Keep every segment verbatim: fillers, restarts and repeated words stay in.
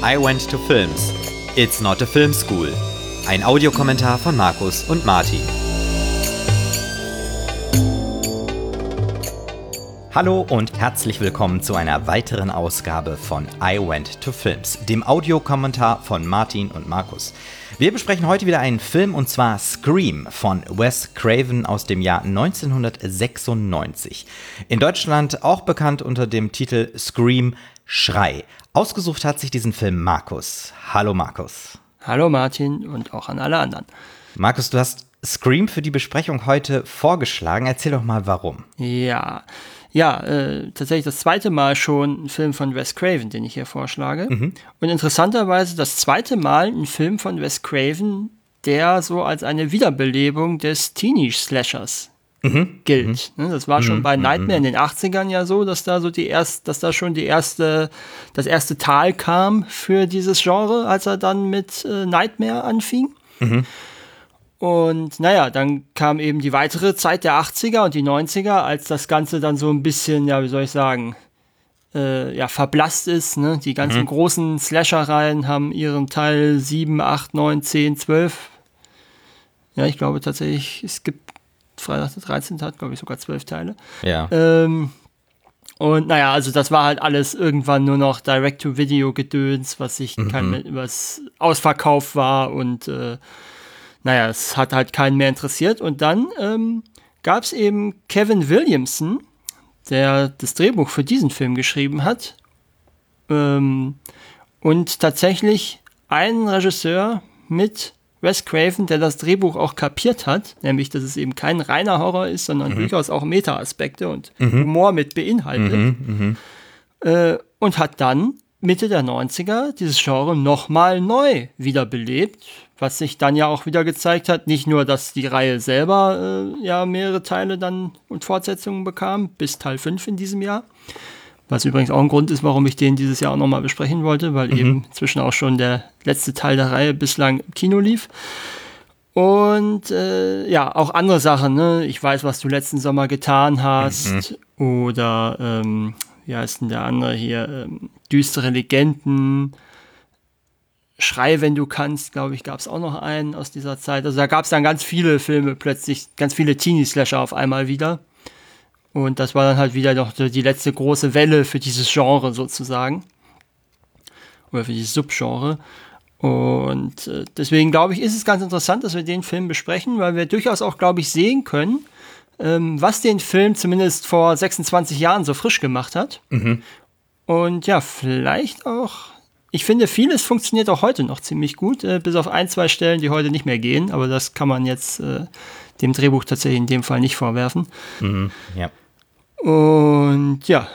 I Went to Films. It's not a film school. Ein Audiokommentar von Markus und Martin. Hallo und herzlich willkommen zu einer weiteren Ausgabe von I Went to Films, dem Audiokommentar von Martin und Markus. Wir besprechen heute wieder einen Film, und zwar Scream von Wes Craven aus dem Jahr neunzehnhundertsechsundneunzig. In Deutschland auch bekannt unter dem Titel Scream Schrei. Ausgesucht hat sich diesen Film Markus. Hallo Markus. Hallo Martin und auch an alle anderen. Markus, du hast Scream für die Besprechung heute vorgeschlagen. Erzähl doch mal, warum. Ja, ja, äh, tatsächlich das zweite Mal schon ein Film von Wes Craven, den ich hier vorschlage. Mhm. Und interessanterweise das zweite Mal ein Film von Wes Craven, der so als eine Wiederbelebung des Teenie-Slashers mhm. gilt. Mhm. Das war schon mhm. bei Nightmare in den achtzigern ja so, dass da so die erst, dass da schon die erste, das erste Tal kam für dieses Genre, als er dann mit äh, Nightmare anfing. Mhm. Und naja, dann kam eben die weitere Zeit der achtziger und die neunziger, als das Ganze dann so ein bisschen, ja, wie soll ich sagen, äh, ja, verblasst ist. Ne? Die ganzen mhm. großen Slasher-Reihen haben ihren Teil sieben, acht, neun, zehn, zwölf. Ja, ich glaube tatsächlich, es gibt Freitag der dreizehnte hat, glaube ich, sogar zwölf Teile. Ja. Ähm, und naja, also das war halt alles irgendwann nur noch Direct-to-Video-Gedöns, was sich mhm. kein, was ausverkauft war und äh, naja, es hat halt keinen mehr interessiert. Und dann ähm, gab es eben Kevin Williamson, der das Drehbuch für diesen Film geschrieben hat. Ähm, und tatsächlich einen Regisseur mit Wes Craven, der das Drehbuch auch kapiert hat, nämlich, dass es eben kein reiner Horror ist, sondern mhm. durchaus auch Meta-Aspekte und mhm. Humor mit beinhaltet. Mhm. Äh, und hat dann Mitte der neunziger dieses Genre nochmal neu wiederbelebt, was sich dann ja auch wieder gezeigt hat, nicht nur, dass die Reihe selber äh, ja mehrere Teile dann und Fortsetzungen bekam, bis Teil fünf in diesem Jahr, was übrigens auch ein Grund ist, warum ich den dieses Jahr auch nochmal besprechen wollte, weil mhm. eben inzwischen auch schon der letzte Teil der Reihe bislang im Kino lief. Und äh, ja, auch andere Sachen, ne? Ich weiß, was du letzten Sommer getan hast, mhm. oder ähm, wie heißt denn der andere hier, ähm, Düstere Legenden, Schrei, wenn du kannst, glaube ich, gab es auch noch einen aus dieser Zeit. Also da gab es dann ganz viele Filme plötzlich, ganz viele Teenie-Slasher auf einmal wieder. Und das war dann halt wieder noch die letzte große Welle für dieses Genre sozusagen. Oder für dieses Subgenre. Und äh, deswegen, glaube ich, ist es ganz interessant, dass wir den Film besprechen, weil wir durchaus auch, glaube ich, sehen können, ähm, was den Film zumindest vor sechsundzwanzig Jahren so frisch gemacht hat. Mhm. Und ja, vielleicht auch... Ich finde, vieles funktioniert auch heute noch ziemlich gut, äh, bis auf ein, zwei Stellen, die heute nicht mehr gehen. Aber das kann man jetzt äh, dem Drehbuch tatsächlich in dem Fall nicht vorwerfen. Mhm, ja. Und ja,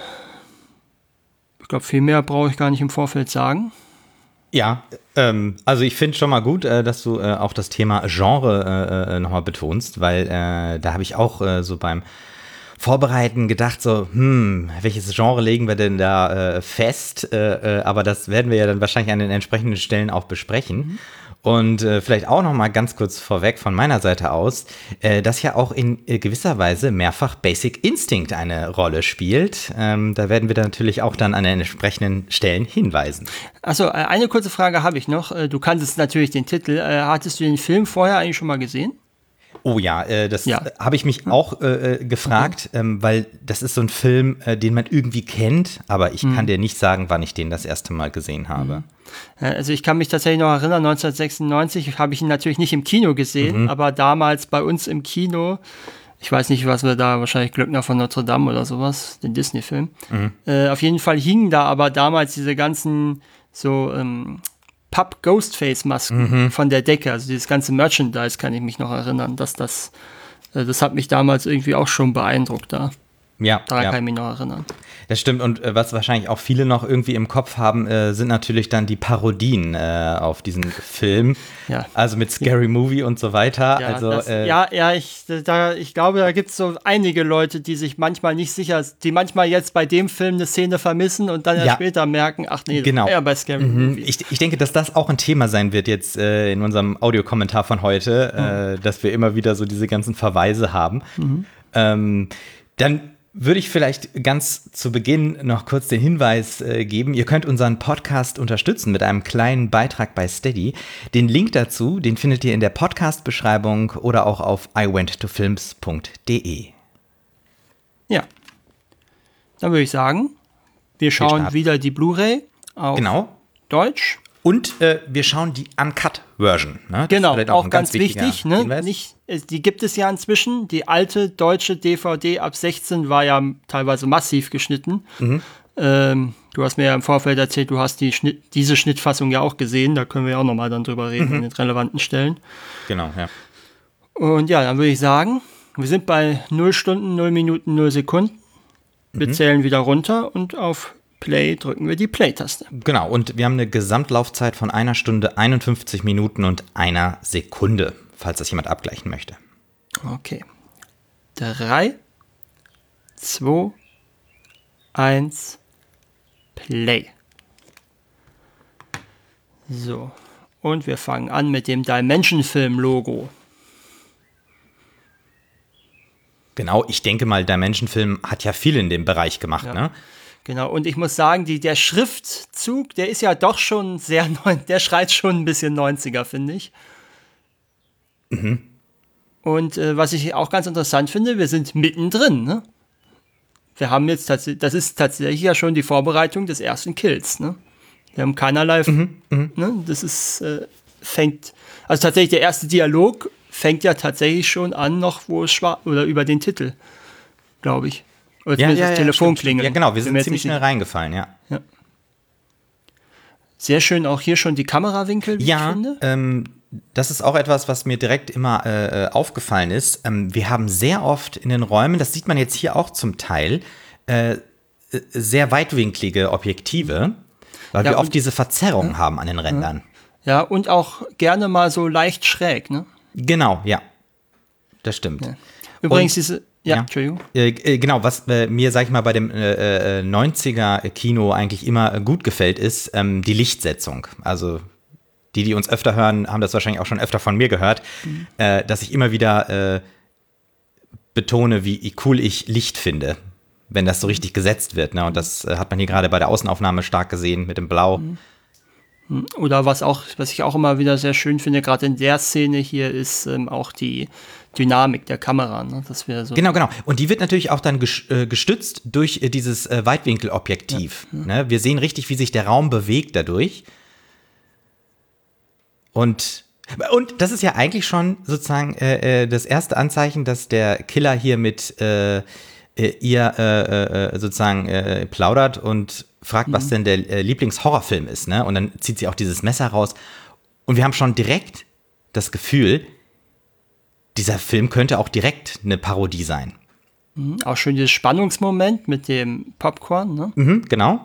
ich glaube, viel mehr brauche ich gar nicht im Vorfeld sagen. Ja, ähm, also ich finde schon mal gut, äh, dass du äh, auch das Thema Genre äh, nochmal betonst, weil äh, da habe ich auch äh, so beim Vorbereiten gedacht, so, hm, welches Genre legen wir denn da äh, fest? Äh, äh, aber das werden wir ja dann wahrscheinlich an den entsprechenden Stellen auch besprechen. Mhm. Und äh, vielleicht auch noch mal ganz kurz vorweg von meiner Seite aus, äh, dass ja auch in äh, gewisser Weise mehrfach Basic Instinct eine Rolle spielt. Ähm, da werden wir dann natürlich auch dann an den entsprechenden Stellen hinweisen. Achso, äh, eine kurze Frage habe ich noch. Äh, du kanntest natürlich den Titel. Äh, hattest du den Film vorher eigentlich schon mal gesehen? Oh ja, äh, das ja. habe ich mich auch äh, gefragt, okay. ähm, weil das ist so ein Film, äh, den man irgendwie kennt, aber ich mhm. kann dir nicht sagen, wann ich den das erste Mal gesehen habe. Mhm. Also ich kann mich tatsächlich noch erinnern, neunzehnhundertsechsundneunzig habe ich ihn natürlich nicht im Kino gesehen, mhm. aber damals bei uns im Kino, ich weiß nicht, was wir da, wahrscheinlich Glöckner von Notre Dame oder sowas, den Disney-Film. Mhm. Äh, auf jeden Fall hingen da aber damals diese ganzen so ähm, Papp-Ghostface-Masken mhm. von der Decke, also dieses ganze Merchandise kann ich mich noch erinnern, dass das, äh, das hat mich damals irgendwie auch schon beeindruckt da. Ja, Daran ja. kann ich mich noch erinnern. Das stimmt, und äh, was wahrscheinlich auch viele noch irgendwie im Kopf haben, äh, sind natürlich dann die Parodien äh, auf diesen Film. Ja. Also mit Scary Movie und so weiter. Ja, also, das, äh, ja, ja ich, da, ich glaube, da gibt es so einige Leute, die sich manchmal nicht sicher, die manchmal jetzt bei dem Film eine Szene vermissen und dann ja, ja später merken, ach nee, genau. das war ja bei Scary mhm. Movie. Ich, ich denke, dass das auch ein Thema sein wird jetzt äh, in unserem Audiokommentar von heute, mhm. äh, dass wir immer wieder so diese ganzen Verweise haben. Mhm. Ähm, dann würde ich vielleicht ganz zu Beginn noch kurz den Hinweis äh, geben, ihr könnt unseren Podcast unterstützen mit einem kleinen Beitrag bei Steady. Den Link dazu, den findet ihr in der Podcast-Beschreibung oder auch auf i went to films punkt de. Ja, dann würde ich sagen, wir schauen wieder die Blu-ray auf genau. Deutsch. Und äh, wir schauen die Uncut-Version. Ne? Genau, auch, auch ganz, ganz wichtig. Ne? Nicht, die gibt es ja inzwischen. Die alte deutsche D V D ab sechzehn war ja teilweise massiv geschnitten. Mhm. Ähm, du hast mir ja im Vorfeld erzählt, du hast die Schnitt, diese Schnittfassung ja auch gesehen. Da können wir ja auch nochmal dann drüber reden, mhm. an den relevanten Stellen. Genau, ja. Und ja, dann würde ich sagen, wir sind bei null Stunden, null Minuten, null Sekunden. Wir mhm. zählen wieder runter und auf Play drücken wir die Play-Taste. Genau, und wir haben eine Gesamtlaufzeit von einer Stunde, einundfünfzig Minuten und einer Sekunde, falls das jemand abgleichen möchte. Okay. Drei, zwei, eins, Play. So, und wir fangen an mit dem Dimension-Film-Logo. Genau, ich denke mal, Dimension-Film hat ja viel in dem Bereich gemacht, ja. ne? Genau, und ich muss sagen, die, der Schriftzug, der ist ja doch schon sehr, der schreit schon ein bisschen neunziger, finde ich. Mhm. Und äh, was ich auch ganz interessant finde, wir sind mittendrin, ne? Wir haben jetzt tatsächlich, das ist tatsächlich ja schon die Vorbereitung des ersten Kills, ne? Wir haben keinerlei, mhm, ne? Das ist, äh, fängt, also tatsächlich der erste Dialog fängt ja tatsächlich schon an, noch wo es schwarz, oder über den Titel, glaube ich. Oder ja, ja, das Telefon klingeln. Ja, genau, wir sind ziemlich schnell reingefallen, ja. ja. Sehr schön auch hier schon die Kamerawinkel, wie ja, ich finde. Ähm, das ist auch etwas, was mir direkt immer äh, aufgefallen ist. Ähm, wir haben sehr oft in den Räumen, das sieht man jetzt hier auch zum Teil, äh, sehr weitwinklige Objektive, weil ja, wir oft diese Verzerrung ja, haben an den Rändern. Ja, und auch gerne mal so leicht schräg, ne? Genau, ja. Das stimmt. Ja. Übrigens, und, diese Ja, ja. Entschuldigung. Äh, genau, was äh, mir, sag ich mal, bei dem äh, neunziger-Kino eigentlich immer gut gefällt, ist ähm, die Lichtsetzung. Also die, die uns öfter hören, haben das wahrscheinlich auch schon öfter von mir gehört, mhm. äh, dass ich immer wieder äh, betone, wie cool ich Licht finde, wenn das so richtig gesetzt wird. Ne? Und das äh, hat man hier gerade bei der Außenaufnahme stark gesehen mit dem Blau. Mhm. Oder was auch, was ich auch immer wieder sehr schön finde, gerade in der Szene hier, ist ähm, auch die Dynamik der Kamera. Ne? Dass wir so genau, genau. Und die wird natürlich auch dann gestützt durch dieses äh, Weitwinkelobjektiv. Ja, ja. Ne? Wir sehen richtig, wie sich der Raum bewegt dadurch. Und, und das ist ja eigentlich schon sozusagen äh, das erste Anzeichen, dass der Killer hier mit äh, ihr äh, äh, sozusagen äh, plaudert und fragt, mhm. was denn der äh, Lieblingshorrorfilm ist. Ne? Und dann zieht sie auch dieses Messer raus. Und wir haben schon direkt das Gefühl, dieser Film könnte auch direkt eine Parodie sein. Mhm, auch schön dieses Spannungsmoment mit dem Popcorn, ne? Mhm, genau.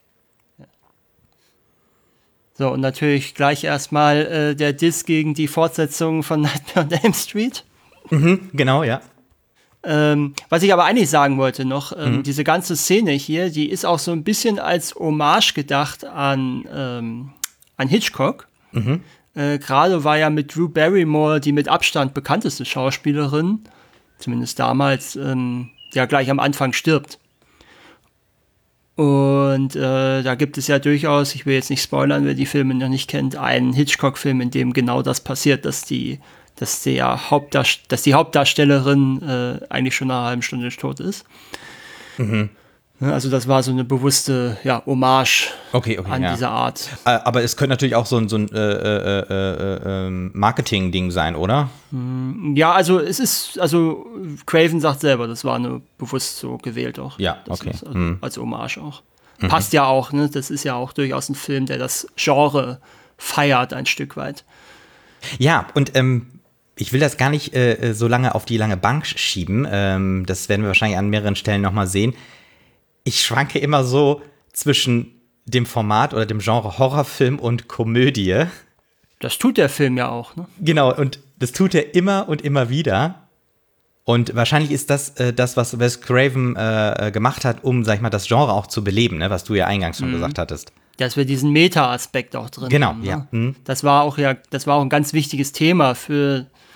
So, und natürlich gleich erstmal äh, der Diss gegen die Fortsetzung von Nightmare on Elm Street. Mhm, genau, ja. Ähm, was ich aber eigentlich sagen wollte noch, ähm, mhm. diese ganze Szene hier, die ist auch so ein bisschen als Hommage gedacht an, ähm, an Hitchcock. Mhm. Äh, Gerade war ja mit Drew Barrymore die mit Abstand bekannteste Schauspielerin, zumindest damals, ähm, ja gleich am Anfang stirbt. Und äh, da gibt es ja durchaus, ich will jetzt nicht spoilern, wer die Filme noch nicht kennt, einen Hitchcock-Film, in dem genau das passiert, dass die, dass der Hauptdarst- dass die Hauptdarstellerin äh, eigentlich schon nach einer halben Stunde tot ist. Mhm. Also das war so eine bewusste ja, Hommage okay, okay, an ja. diese Art. Aber es könnte natürlich auch so ein, so ein äh, äh, äh, Marketing-Ding sein, oder? Ja, also es ist, also Craven sagt selber, das war eine bewusst so gewählt auch. Ja, das okay. Ist also mhm. als Hommage auch. Mhm. Passt ja auch, ne? Das ist ja auch durchaus ein Film, der das Genre feiert ein Stück weit. Ja, und ähm, ich will das gar nicht äh, so lange auf die lange Bank schieben. Ähm, das werden wir wahrscheinlich an mehreren Stellen nochmal sehen. Ich schwanke immer so zwischen dem Format oder dem Genre Horrorfilm und Komödie. Das tut der Film ja auch, ne? Genau, und das tut er immer und immer wieder. Und wahrscheinlich ist das äh, das, was Wes Craven äh, gemacht hat, um, sag ich mal, das Genre auch zu beleben, ne? Was du ja eingangs schon mhm. gesagt hattest. Dass wir diesen Meta-Aspekt auch drin genau, haben. Genau, ne? ja. Mhm. Das war auch ja, das war auch ein ganz wichtiges Thema für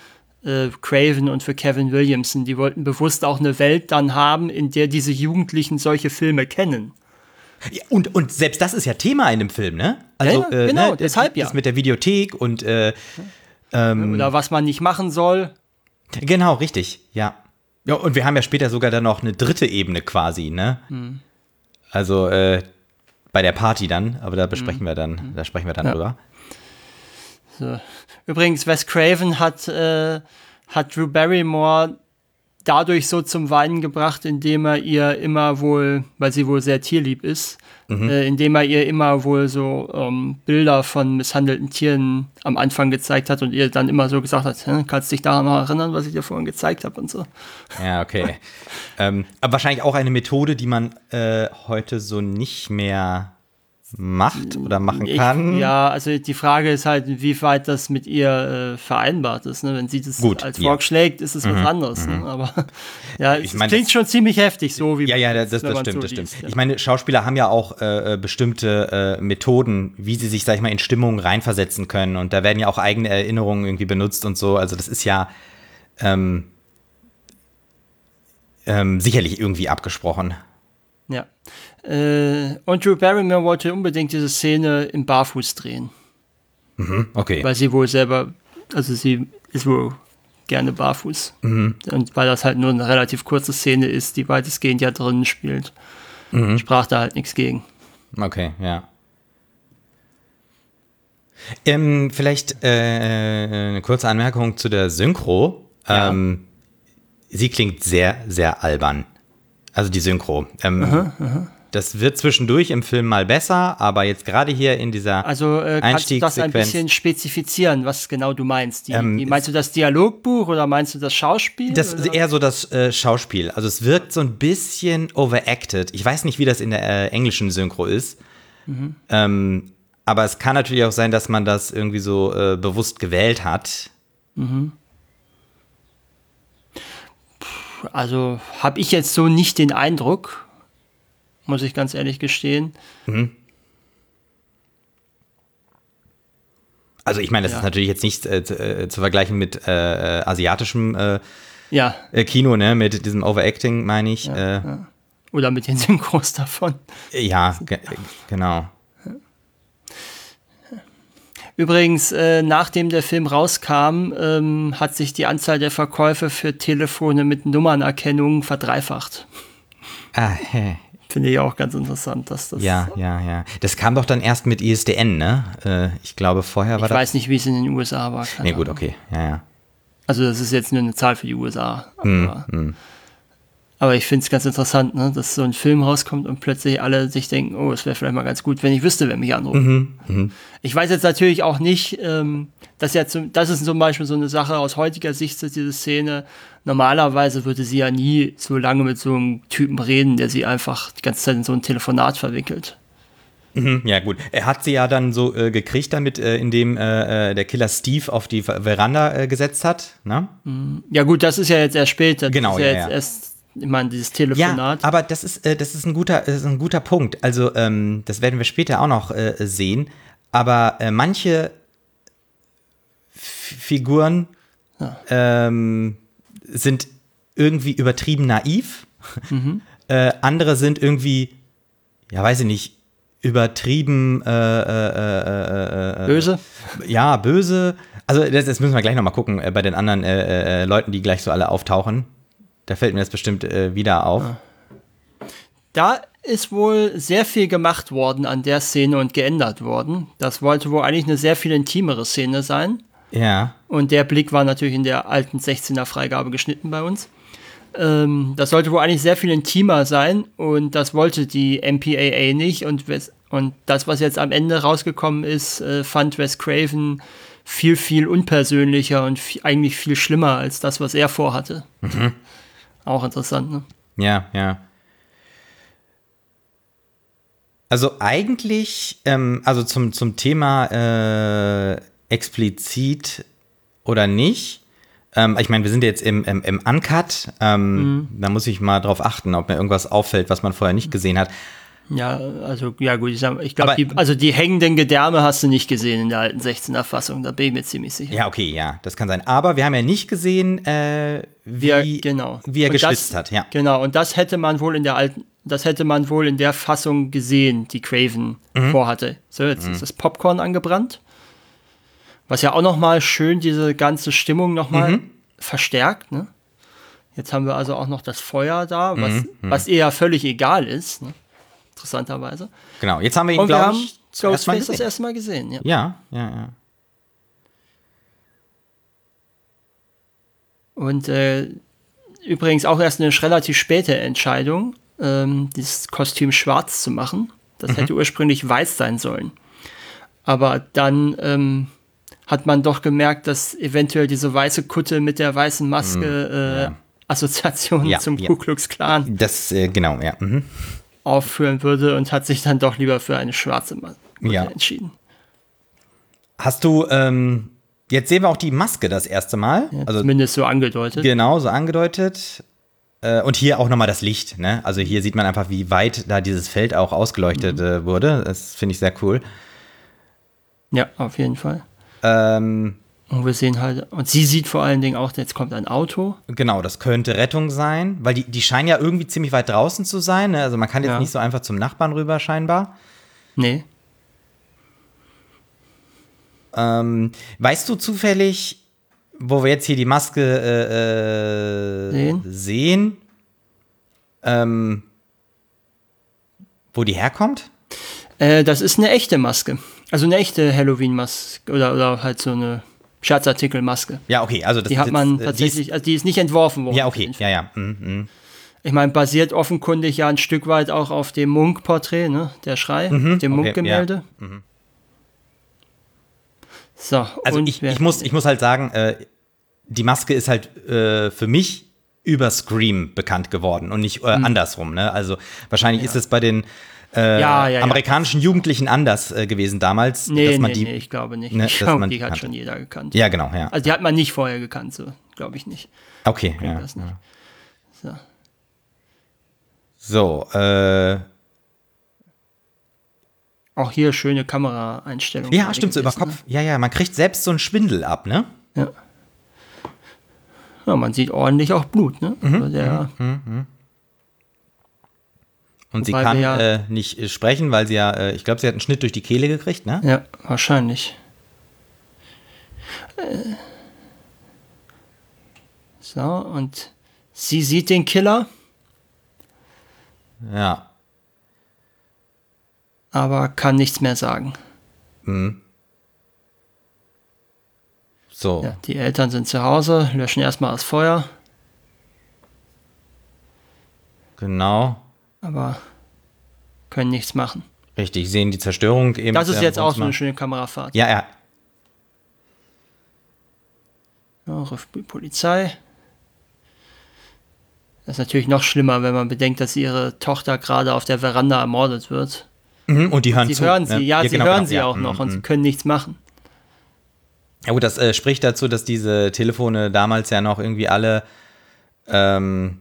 äh, Craven und für Kevin Williamson. Die wollten bewusst auch eine Welt dann haben, in der diese Jugendlichen solche Filme kennen. Ja, und, und selbst das ist ja Thema in dem Film, ne? Also, ja, ja, genau, äh, ne, deshalb das ja. mit der Videothek und äh, ähm, Oder was man nicht machen soll. Genau, richtig, ja. Ja, und wir haben ja später sogar dann noch eine dritte Ebene quasi, ne? Mhm. Also äh, bei der Party dann, aber da besprechen mhm. wir dann, mhm. da sprechen wir dann ja. drüber. So. Übrigens, Wes Craven hat, äh, hat Drew Barrymore dadurch so zum Weinen gebracht, indem er ihr immer wohl, weil sie wohl sehr tierlieb ist, mhm. äh, indem er ihr immer wohl so ähm, Bilder von misshandelten Tieren am Anfang gezeigt hat und ihr dann immer so gesagt hat, kannst dich daran noch erinnern, was ich dir vorhin gezeigt habe und so. Ja, okay. ähm, aber wahrscheinlich auch eine Methode, die man äh, heute so nicht mehr macht oder machen kann. Ich, ja, also die Frage ist halt, inwieweit das mit ihr äh, vereinbart ist. Ne? Wenn sie das Gut, als vorschlägt, ja. ist es mhm, was anderes. Mhm. Ne? Aber ja, es mein, klingt das, schon ziemlich heftig, so wie Ja, ja, das, das, das stimmt, so das stimmt. Ja. Ich meine, Schauspieler haben ja auch äh, bestimmte äh, Methoden, wie sie sich, sag ich mal, in Stimmungen reinversetzen können. Und da werden ja auch eigene Erinnerungen irgendwie benutzt und so. Also das ist ja ähm, ähm, sicherlich irgendwie abgesprochen. Ja. Äh, und Drew Barrymore wollte unbedingt diese Szene im Barfuß drehen. Mhm, okay. Weil sie wohl selber, also sie ist wohl gerne barfuß. Mhm. Und weil das halt nur eine relativ kurze Szene ist, die weitestgehend ja drinnen spielt, mhm. sprach da halt nichts gegen. Okay, ja. Ähm, vielleicht äh, eine kurze Anmerkung zu der Synchro. Ja. Ähm, sie klingt sehr, sehr albern. Also die Synchro. Ähm, aha, aha. Das wird zwischendurch im Film mal besser, aber jetzt gerade hier in dieser Also äh, kannst du das ein bisschen spezifizieren, was genau du meinst? Die, ähm, die, meinst du das Dialogbuch oder meinst du das Schauspiel? Das ist eher so das äh, Schauspiel. Also es wirkt so ein bisschen overacted. Ich weiß nicht, wie das in der äh, englischen Synchro ist. Mhm. Ähm, aber es kann natürlich auch sein, dass man das irgendwie so äh, bewusst gewählt hat. Mhm. Also habe ich jetzt so nicht den Eindruck, muss ich ganz ehrlich gestehen. Mhm. Also ich meine, das ja. ist natürlich jetzt nicht äh, zu, äh, zu vergleichen mit äh, asiatischem äh, ja. äh, Kino, ne, mit diesem Overacting, meine ich. Ja, äh, ja. Oder mit den Synchros davon. Ja, ge- genau. Übrigens, äh, nachdem der Film rauskam, ähm, hat sich die Anzahl der Verkäufe für Telefone mit Nummernerkennung verdreifacht. Ah, hä. Finde ich auch ganz interessant, dass das... Ja, ja, ja. Das kam doch dann erst mit I S D N, ne? Äh, ich glaube, vorher war ich das... Ich weiß nicht, wie es in den U S A war. Nee, gut, okay. Ja, ja. Also das ist jetzt nur eine Zahl für die U S A. Aber, mm, mm. aber ich finde es ganz interessant, ne? Dass so ein Film rauskommt und plötzlich alle sich denken, oh, es wäre vielleicht mal ganz gut, wenn ich wüsste, wer mich anruft. Mhm, mhm. Ich weiß jetzt natürlich auch nicht, ähm, dass ja zum, das ist zum Beispiel so eine Sache aus heutiger Sicht, diese Szene. Normalerweise würde sie ja nie so lange mit so einem Typen reden, der sie einfach die ganze Zeit in so ein Telefonat verwickelt. Mhm, ja, gut. Er hat sie ja dann so äh, gekriegt damit, äh, indem äh, der Killer Steve auf die Veranda äh, gesetzt hat, ne? Ja gut, das ist ja jetzt erst später. Genau, das ist ja, ja jetzt ja. erst, ich meine, dieses Telefonat. Ja, aber das ist, äh, das ist ein guter, das ist ein guter Punkt. Also, ähm, das werden wir später auch noch äh, sehen. Aber äh, manche F- Figuren ja. ähm, sind irgendwie übertrieben naiv. Mhm. äh, andere sind irgendwie, ja, weiß ich nicht, übertrieben äh, äh, äh, böse? Ja, böse. Also das, das müssen wir gleich nochmal gucken äh, bei den anderen äh, äh, Leuten, die gleich so alle auftauchen. Da fällt mir das bestimmt äh, wieder auf. Ja. Da ist wohl sehr viel gemacht worden an der Szene und geändert worden. Das wollte wohl eigentlich eine sehr viel intimere Szene sein. Ja. Und der Blick war natürlich in der alten sechzehner Freigabe geschnitten bei uns. Ähm, das sollte wohl eigentlich sehr viel intimer sein und das wollte die M P A A nicht. Und, Wes, und das, was jetzt am Ende rausgekommen ist, äh, fand Wes Craven viel, viel unpersönlicher und f- eigentlich viel schlimmer als das, was er vorhatte. Mhm. Auch interessant, ne? Ja, ja. Also eigentlich, ähm, also zum, zum Thema äh, explizit oder nicht, ähm, ich meine, wir sind jetzt im, im, im Uncut, ähm, mhm. da muss ich mal drauf achten, ob mir irgendwas auffällt, was man vorher nicht gesehen hat. Ja, also, ja gut, ich, sag- ich glaube, die, also die hängenden Gedärme hast du nicht gesehen in der alten sechzehner Fassung, da bin ich mir ziemlich sicher. Ja, okay, ja, das kann sein. Aber wir haben ja nicht gesehen, äh, wie, Wie, genau. wie er Und geschwitzt das, hat, ja. Genau, und das hätte man wohl in der alten, das hätte man wohl in der Fassung gesehen, die Craven mhm. vorhatte. So, jetzt mhm. ist das Popcorn angebrannt. Was ja auch nochmal schön diese ganze Stimmung nochmal mhm. verstärkt, ne? Jetzt haben wir also auch noch das Feuer da, was, mhm. was ihr ja völlig egal ist, ne? Interessanterweise. Genau, jetzt haben wir ihn, glaube ich, Ghostface das erste Mal gesehen. Ja, ja, ja. ja. Und äh, übrigens auch erst eine relativ späte Entscheidung, ähm, dieses Kostüm schwarz zu machen. Das mhm. hätte ursprünglich weiß sein sollen. Aber dann ähm, hat man doch gemerkt, dass eventuell diese weiße Kutte mit der weißen Maske äh, ja. Assoziationen ja, zum ja. Ku Klux Klan das, äh, genau, ja. Mhm. aufführen würde und hat sich dann doch lieber für eine schwarze Maske ja. entschieden. Hast du, ähm, jetzt sehen wir auch die Maske das erste Mal. Ja, also, zumindest so angedeutet. Genau, so angedeutet. Äh, und hier auch nochmal das Licht, ne? Also hier sieht man einfach, wie weit da dieses Feld auch ausgeleuchtet mhm. äh, wurde. Das finde ich sehr cool. Ja, auf jeden Fall. Ähm, und wir sehen halt, und sie sieht vor allen Dingen auch, jetzt kommt ein Auto. Genau, das könnte Rettung sein, weil die, die scheinen ja irgendwie ziemlich weit draußen zu sein. Ne? Also man kann jetzt ja. nicht so einfach zum Nachbarn rüber scheinbar. Nee. Ähm, weißt du zufällig, wo wir jetzt hier die Maske äh, äh, sehen, sehen ähm, wo die herkommt? Äh, das ist eine echte Maske. Also eine echte Halloween-Maske oder, oder halt so eine Scherzartikel-Maske. Ja, okay. Also das die hat man jetzt, tatsächlich, die ist, also die ist nicht entworfen worden. Ja, okay. Ja, ja. Mhm, mh. Ich meine, basiert offenkundig ja ein Stück weit auch auf dem Munk-Porträt, ne? Der Schrei, mhm, dem okay, Munk-Gemälde. Ja. Mhm. So, also und ich, ich, muss, ich muss halt sagen, äh, die Maske ist halt äh, für mich über Scream bekannt geworden und nicht äh, mhm. andersrum. Ne? Also wahrscheinlich ja. ist es bei den äh, ja, ja, amerikanischen ja. Jugendlichen anders äh, gewesen damals. Nee, dass man nee, die, nee, ich glaube nicht. Ne, ich glaube, die die hat schon jeder gekannt. Ja, genau. Ja. Also die hat man nicht vorher gekannt, so glaube ich nicht. Okay, ja. Das nicht. So, so äh auch hier schöne Kameraeinstellungen. Ja, stimmt, so über Kopf. Ne? Ja, ja, man kriegt selbst so einen Schwindel ab, ne? Ja. Ja, man sieht ordentlich auch Blut, ne? Mhm, also der, mhm, mhm. Und sie kann ja, äh, nicht äh, sprechen, weil sie ja, äh, ich glaube, sie hat einen Schnitt durch die Kehle gekriegt, ne? Ja, wahrscheinlich. Äh. So, und sie sieht den Killer. Ja. Aber kann nichts mehr sagen. Mhm. So. Ja, die Eltern sind zu Hause, löschen erstmal das Feuer. Genau. Aber können nichts machen. Richtig, sehen die Zerstörung eben. Das ist jetzt auch so eine schöne Kamerafahrt. Ja, ja. Ja, ruft die Polizei. Das ist natürlich noch schlimmer, wenn man bedenkt, dass ihre Tochter gerade auf der Veranda ermordet wird. Mhm, und die hören sie zu. Hören sie, ne? ja, ja, sie genau, hören genau, sie ja. auch noch mhm. und sie können nichts machen. Ja gut, das äh, spricht dazu, dass diese Telefone damals ja noch irgendwie alle ähm,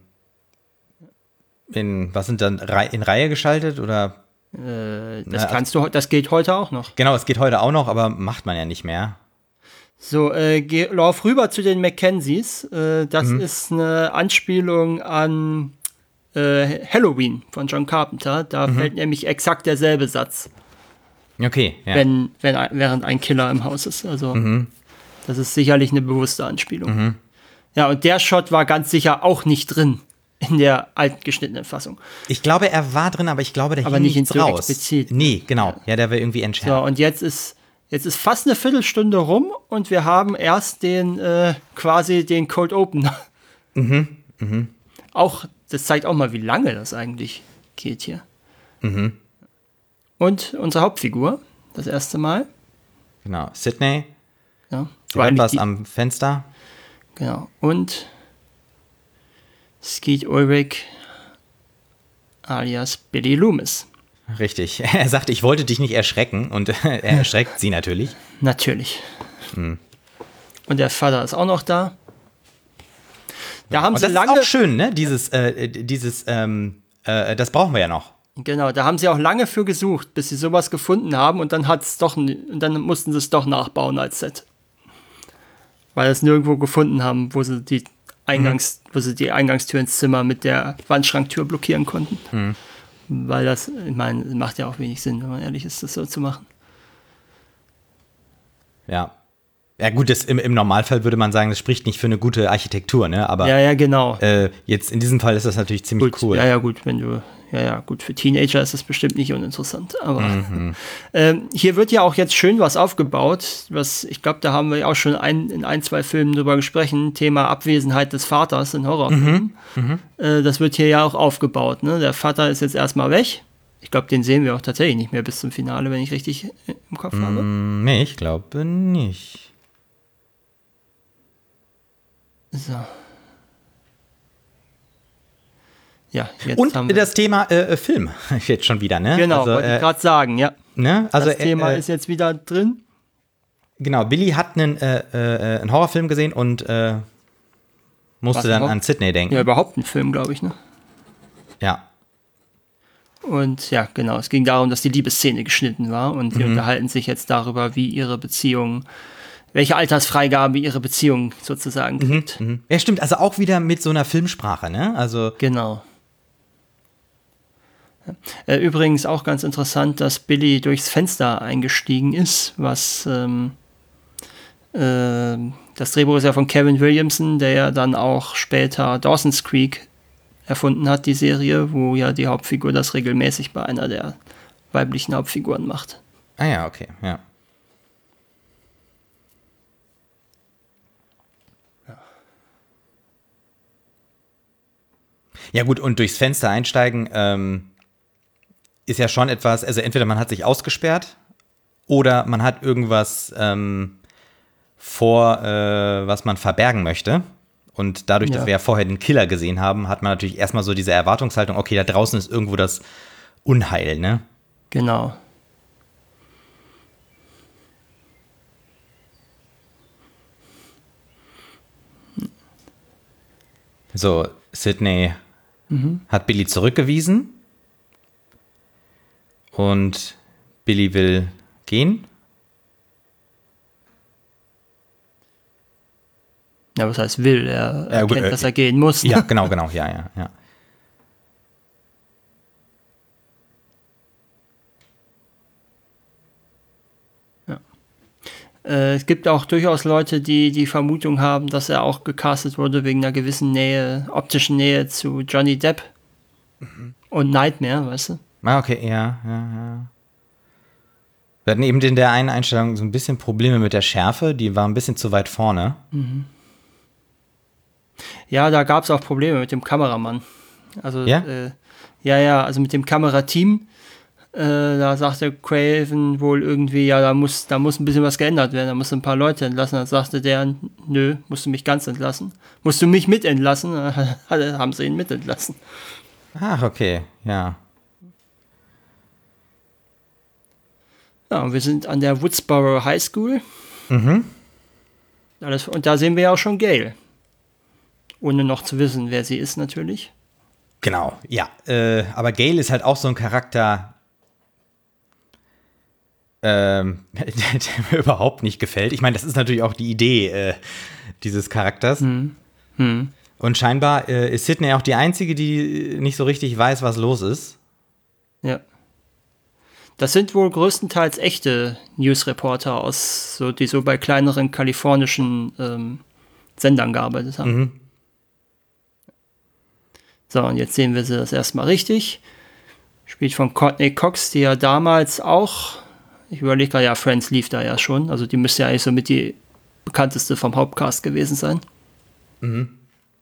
in, was sind dann, in Reihe geschaltet oder? Äh, das Na, kannst du, das geht heute auch noch. Genau, es geht heute auch noch, aber macht man ja nicht mehr. So, äh, geh, lauf rüber zu den Mackenzies. Äh, das mhm. ist eine Anspielung an äh, Halloween von John Carpenter. Da mhm. fällt nämlich exakt derselbe Satz. Okay, ja. Wenn, wenn, während ein Killer im Haus ist. Also, mhm. das ist sicherlich eine bewusste Anspielung. Mhm. Ja, und der Shot war ganz sicher auch nicht drin in der alten geschnittenen Fassung. Ich glaube, er war drin, aber ich glaube, der aber hing nicht nichts so raus. Explizit. Nee, genau. Ja, der war irgendwie entschärft. So, und jetzt ist, jetzt ist fast eine Viertelstunde rum und wir haben erst den, äh, quasi den Cold Opener. Mhm, mhm. Auch, das zeigt auch mal, wie lange das eigentlich geht hier. Mhm. Und unsere Hauptfigur, das erste Mal. Genau, Sydney. Ja, du war was am Fenster. Genau, und Skeet Ulrich alias Billy Loomis. Richtig. Er sagt, ich wollte dich nicht erschrecken und er erschreckt sie natürlich. Natürlich. Mhm. Und der Vater ist auch noch da. Da haben und sie das lange. ist auch schön, ne? Dieses, äh, dieses, ähm, äh, das brauchen wir ja noch. Genau, da haben sie auch lange für gesucht, bis sie sowas gefunden haben und dann hat's doch, und dann mussten sie es doch nachbauen als Set. Weil sie es nirgendwo gefunden haben, wo sie die Eingangs, mhm. wo sie die Eingangstür ins Zimmer mit der Wandschranktür blockieren konnten. Mhm. Weil das, ich meine, macht ja auch wenig Sinn, wenn man ehrlich ist, das so zu machen. Ja. Ja gut, das, im, im Normalfall würde man sagen, das spricht nicht für eine gute Architektur, ne? Aber ja, ja, genau. Äh, jetzt in diesem Fall ist das natürlich ziemlich gut, cool. Ja, ja, gut, wenn du, ja, ja, gut, für Teenager ist das bestimmt nicht uninteressant. Aber mhm. ähm, hier wird ja auch jetzt schön was aufgebaut, was, ich glaube, da haben wir auch schon ein, in ein, zwei Filmen drüber gesprochen, Thema Abwesenheit des Vaters in Horrorfilmen. Mhm. Mhm. Äh, das wird hier ja auch aufgebaut, ne? Der Vater ist jetzt erstmal weg. Ich glaube, den sehen wir auch tatsächlich nicht mehr bis zum Finale, wenn ich richtig im Kopf habe. Mm, nee, ich glaube nicht. So. Ja, jetzt und haben wir das Thema äh, Film jetzt schon wieder, ne? Genau, also, wollte äh, ich gerade sagen, ja. Ne? Also, das Thema äh, ist jetzt wieder drin. Genau, Billy hat einen, äh, äh, einen Horrorfilm gesehen und äh, musste Was, dann überhaupt? an Sydney denken. Ja, überhaupt ein Film, glaube ich, ne? Ja. Und ja, genau, es ging darum, dass die Liebesszene geschnitten war und die mhm. unterhalten sich jetzt darüber, wie ihre Beziehung, welche Altersfreigabe ihre Beziehung sozusagen kriegt. Mhm. Ja, stimmt, also auch wieder mit so einer Filmsprache, ne? Also genau. Äh, übrigens auch ganz interessant, dass Billy durchs Fenster eingestiegen ist, was ähm, äh, das Drehbuch ist ja von Kevin Williamson, der ja dann auch später Dawson's Creek erfunden hat, die Serie, wo ja die Hauptfigur das regelmäßig bei einer der weiblichen Hauptfiguren macht. Ah ja, okay, ja. Ja gut, und durchs Fenster einsteigen ähm, ist ja schon etwas, also entweder man hat sich ausgesperrt oder man hat irgendwas ähm, vor, äh, was man verbergen möchte. Und dadurch, ja. dass wir ja vorher den Killer gesehen haben, hat man natürlich erstmal so diese Erwartungshaltung, okay, da draußen ist irgendwo das Unheil, ne? Genau. So, Sydney mhm. hat Billy zurückgewiesen und Billy will gehen. Ja, was heißt will? Er erkennt, ja, gut, äh, dass er gehen muss. Ja, genau, genau, ja, ja, ja. ja. Äh, es gibt auch durchaus Leute, die die Vermutung haben, dass er auch gecastet wurde wegen einer gewissen Nähe, optischen Nähe zu Johnny Depp mhm. und Nightmare, weißt du? Ah, okay, ja, ja, ja. Wir hatten eben in der einen Einstellung so ein bisschen Probleme mit der Schärfe, die war ein bisschen zu weit vorne. Mhm. Ja, da gab es auch Probleme mit dem Kameramann. Also, ja, äh, ja, ja, also mit dem Kamerateam. Äh, da sagte Craven wohl irgendwie, ja, da muss, da muss ein bisschen was geändert werden, da musst du ein paar Leute entlassen. Dann sagte der, nö, musst du mich ganz entlassen. Musst du mich mit entlassen? Dann haben sie ihn mit entlassen. Ach, okay, ja. Ja, und wir sind an der Woodsboro High School. Mhm. Alles, und da sehen wir ja auch schon Gail. Ohne noch zu wissen, wer sie ist, natürlich. Genau, ja. Äh, aber Gail ist halt auch so ein Charakter, ähm, der, der mir überhaupt nicht gefällt. Ich meine, das ist natürlich auch die Idee äh, dieses Charakters. Hm. Hm. Und scheinbar äh, ist Sydney auch die Einzige, die nicht so richtig weiß, was los ist. Ja. Das sind wohl größtenteils echte Newsreporter aus, so, die so bei kleineren kalifornischen ähm, Sendern gearbeitet haben. Mhm. So, und jetzt sehen wir sie das erstmal richtig. Spielt von Courtney Cox, die ja damals auch, ich überlege gerade, ja, Friends lief da ja schon, also die müsste ja eigentlich so mit die bekannteste vom Hauptcast gewesen sein. Mhm.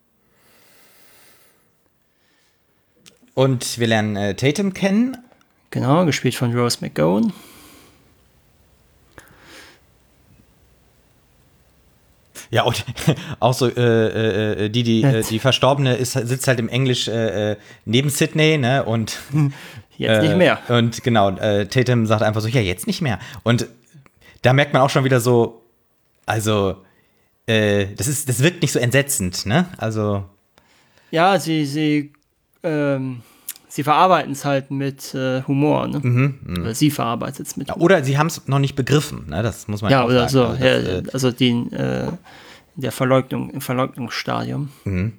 Und wir lernen äh, Tatum kennen. Genau, gespielt von Rose McGowan. Ja, und auch so, äh, äh, die, die, äh, die Verstorbene ist, sitzt halt im Englisch äh, neben Sydney, ne, und jetzt nicht mehr. Äh, und genau, äh, Tatum sagt einfach so, ja, jetzt nicht mehr. Und da merkt man auch schon wieder so, also, äh, das ist, das wirkt nicht so entsetzend, ne, also. Ja, sie, sie, ähm, sie verarbeiten es halt mit äh, Humor, ne? Mhm, mh. Oder sie verarbeitet es mit Ja, Humor. oder sie haben es noch nicht begriffen, ne? Das muss man Ja, auch oder sagen. so. Also, das, ja, äh, also die, äh, der Verleugnung, im Verleugnungsstadium. mhm.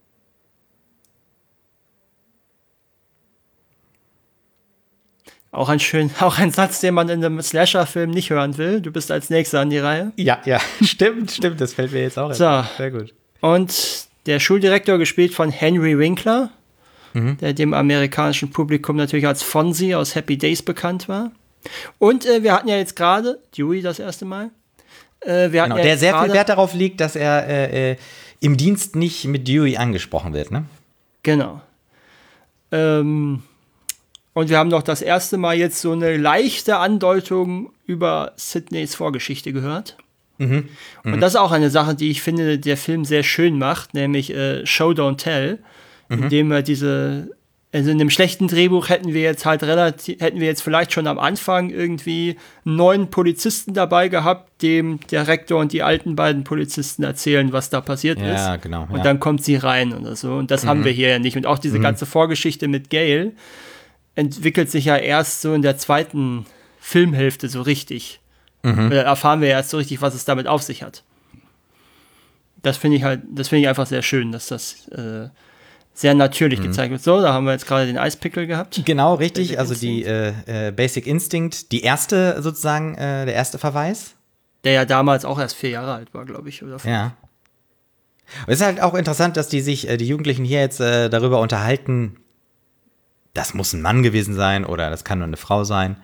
Auch ein schön, auch ein Satz, den man in einem Slasher-Film nicht hören will. Du bist als Nächster an die Reihe. Ja, ja, stimmt, stimmt, das fällt mir jetzt auch So. ein. Sehr gut. Und der Schuldirektor, gespielt von Henry Winkler, Mhm. der dem amerikanischen Publikum natürlich als Fonzie aus Happy Days bekannt war. Und äh, wir hatten ja jetzt gerade Dewey das erste Mal. Äh, wir hatten Genau, ja der jetzt sehr gerade, viel Wert darauf liegt, dass er äh, äh, im Dienst nicht mit Dewey angesprochen wird, ne? Genau. Ähm, und wir haben noch das erste Mal jetzt so eine leichte Andeutung über Sidneys Vorgeschichte gehört. Mhm. Und das ist auch eine Sache, die ich finde, der Film sehr schön macht, nämlich äh, Show, Don't Tell, Mhm. indem wir diese, also in einem schlechten Drehbuch hätten wir jetzt halt relativ, hätten wir jetzt vielleicht schon am Anfang irgendwie einen neuen Polizisten dabei gehabt, dem der Rektor und die alten beiden Polizisten erzählen, was da passiert ist. Ja, genau. Und ja. dann kommt sie rein oder so. Und das Mhm. haben wir hier ja nicht. Und auch diese Mhm. ganze Vorgeschichte mit Gail entwickelt sich ja erst so in der zweiten Filmhälfte so richtig. Mhm. Oder erfahren wir ja erst so richtig, was es damit auf sich hat. Das finde ich halt, das finde ich einfach sehr schön, dass das äh, sehr natürlich Mhm. gezeigt wird. So, da haben wir jetzt gerade den Eispickel gehabt. Genau, richtig. Basic Also die äh, äh, Basic Instinct, die erste sozusagen, äh, der erste Verweis. Der ja damals auch erst vier Jahre alt war, glaube ich. Oder Ja. Und es ist halt auch interessant, dass die sich, äh, die Jugendlichen hier jetzt äh, darüber unterhalten, das muss ein Mann gewesen sein oder das kann nur eine Frau sein.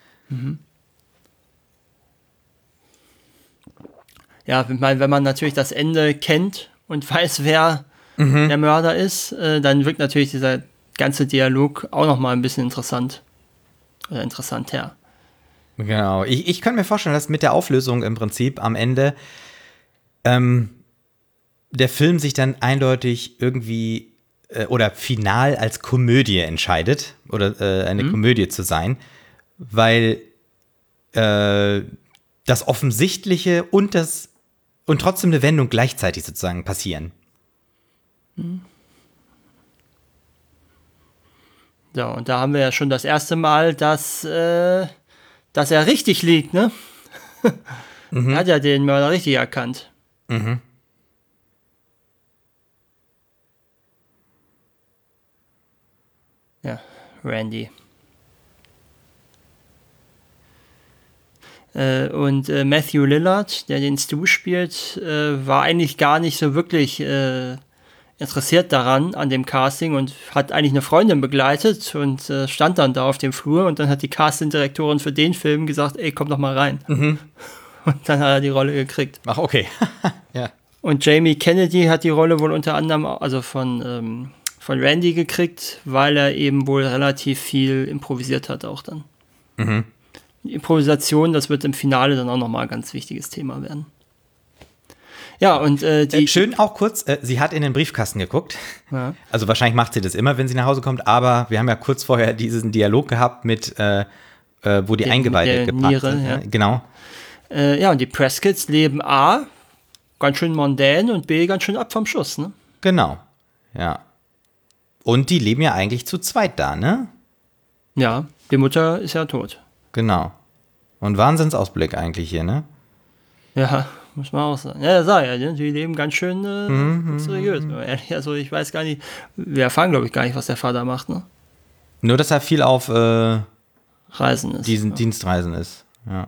Ja, ich meine, wenn man natürlich das Ende kennt und weiß, wer der Mörder ist, äh, dann wirkt natürlich dieser ganze Dialog auch noch mal ein bisschen interessant. Oder interessanter. Genau. Ich, ich kann mir vorstellen, dass mit der Auflösung im Prinzip am Ende ähm, der Film sich dann eindeutig irgendwie äh, oder final als Komödie entscheidet oder äh, eine Mhm. Komödie zu sein, weil äh, das Offensichtliche und das und trotzdem eine Wendung gleichzeitig sozusagen passieren. So, und da haben wir ja schon das erste Mal, dass, äh, dass er richtig liegt, ne? Er hat ja den Mörder richtig erkannt. Mhm. Ja, Randy. Äh, und äh, Matthew Lillard, der den Stu spielt, äh, war eigentlich gar nicht so wirklich äh, interessiert daran, an dem Casting, und hat eigentlich eine Freundin begleitet und äh, stand dann da auf dem Flur, und dann hat die Castingdirektorin für den Film gesagt, ey, komm doch mal rein. Mhm. Und dann hat er die Rolle gekriegt. Ach, okay. Ja. Und Jamie Kennedy hat die Rolle wohl unter anderem also von, ähm, von Randy gekriegt, weil er eben wohl relativ viel improvisiert hat auch dann. Mhm. Die Improvisation, das wird im Finale dann auch nochmal ein ganz wichtiges Thema werden. Ja, und äh, die... Äh, schön auch kurz, äh, sie hat in den Briefkasten geguckt. Ja. Also wahrscheinlich macht sie das immer, wenn sie nach Hause kommt, aber wir haben ja kurz vorher diesen Dialog gehabt mit, äh, äh, wo die Der- Eingeweide der gepackt Niere, sind. ja. Ne? Genau. Äh, ja, und die Prescotts leben A, ganz schön mondän, und B, ganz schön ab vom Schuss, ne? Genau. Ja. Und die leben ja eigentlich zu zweit da, ne? Ja, die Mutter ist ja tot. Genau. Und Wahnsinnsausblick eigentlich hier, ne? Ja, muss man auch sagen. Ja, das sag ich ja, die leben ganz schön äh, Mhm, seriös. Ehrlich, also ich weiß gar nicht, wir erfahren, glaube ich, gar nicht, was der Vater macht, ne? Nur, dass er viel auf äh, Reisen ist. diesen ja. Dienstreisen ist. Ja.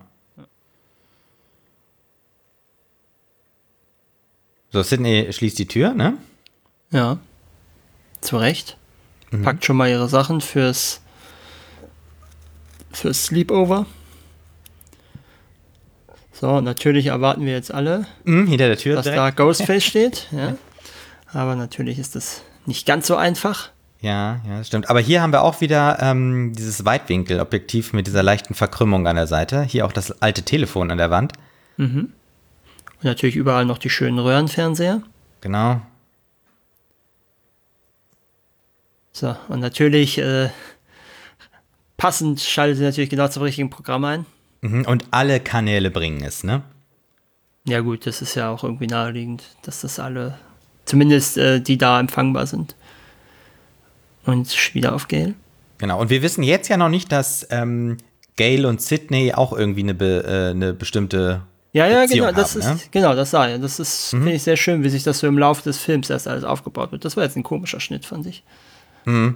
So, Sydney schließt die Tür, ne? Ja, zu Recht. Mhm. Packt schon mal ihre Sachen fürs, fürs Sleepover. So, natürlich erwarten wir jetzt alle, Mhm, hinter der Tür dass direkt. da Ghostface steht. Ja. Aber natürlich ist das nicht ganz so einfach. Ja, ja, das stimmt. Aber hier haben wir auch wieder ähm, dieses Weitwinkelobjektiv mit dieser leichten Verkrümmung an der Seite. Hier auch das alte Telefon an der Wand. Und natürlich überall noch die schönen Röhrenfernseher. Genau. So, und natürlich äh, passend schaltet sie natürlich genau zum richtigen Programm ein. Mhm. Und alle Kanäle bringen es, ne? Ja gut, das ist ja auch irgendwie naheliegend, dass das alle, zumindest äh, die da empfangbar sind. Und wieder auf Gail. Genau, und wir wissen jetzt ja noch nicht, dass ähm, Gail und Sydney auch irgendwie eine, be, äh, eine bestimmte Ja, ja, Beziehung genau, das haben, ist, ne? genau, das sah ja. Das ist, Mhm. finde ich, sehr schön, wie sich das so im Laufe des Films erst alles aufgebaut wird. Das war jetzt ein komischer Schnitt, fand ich. Mhm.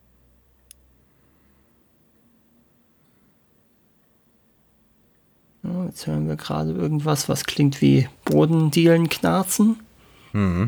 Ja, jetzt hören wir gerade irgendwas, was klingt wie Bodendielen knarzen. Mhm.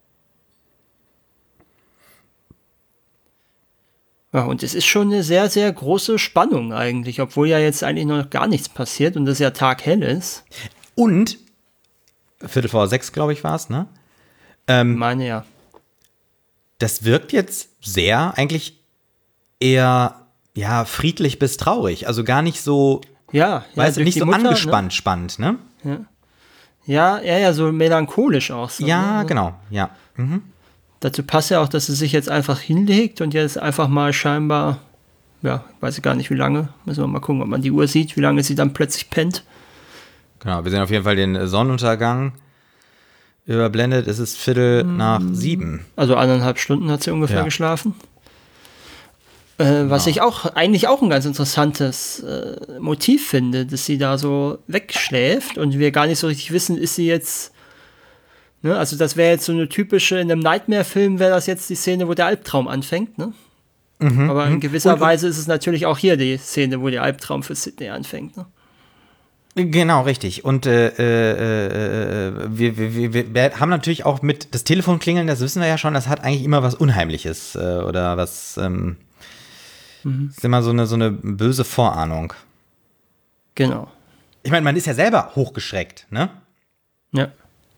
Ja, und es ist schon eine sehr, sehr große Spannung eigentlich, obwohl ja jetzt eigentlich noch gar nichts passiert und es ja taghell ist. Und Viertel vor sechs, glaube ich, war es, ne? Ich meine ja. Das wirkt jetzt sehr eigentlich eher ja friedlich bis traurig, also gar nicht so, Ja, ja, weißt du, durch nicht die so Mutter, angespannt spannend, ne? Ne? Ja, eher ja so melancholisch auch. So, Ja, ne? genau, ja. Mhm. Dazu passt ja auch, dass sie sich jetzt einfach hinlegt und jetzt einfach mal scheinbar, ja, weiß ich gar nicht wie lange, müssen wir mal gucken, ob man die Uhr sieht, wie lange sie dann plötzlich pennt. Genau, wir sehen auf jeden Fall den Sonnenuntergang überblendet. Es ist Viertel nach sieben. Also eineinhalb Stunden hat sie ungefähr Ja. geschlafen. Äh, was ich auch eigentlich auch ein ganz interessantes äh, Motiv finde, dass sie da so wegschläft und wir gar nicht so richtig wissen, ist sie jetzt, ne? Also das wäre jetzt so eine typische, in einem Nightmare-Film wäre das jetzt die Szene, wo der Albtraum anfängt, ne? Mhm. Aber in gewisser Und- Weise ist es natürlich auch hier die Szene, wo der Albtraum für Sydney anfängt, ne? Genau, richtig. Und äh, äh, äh, wir, wir, wir, wir haben natürlich auch mit das Telefon klingeln, das wissen wir ja schon, das hat eigentlich immer was Unheimliches äh, oder was, ähm, Mhm. ist immer so eine, so eine böse Vorahnung. Genau. Ich meine, man ist ja selber hochgeschreckt, ne? Ja.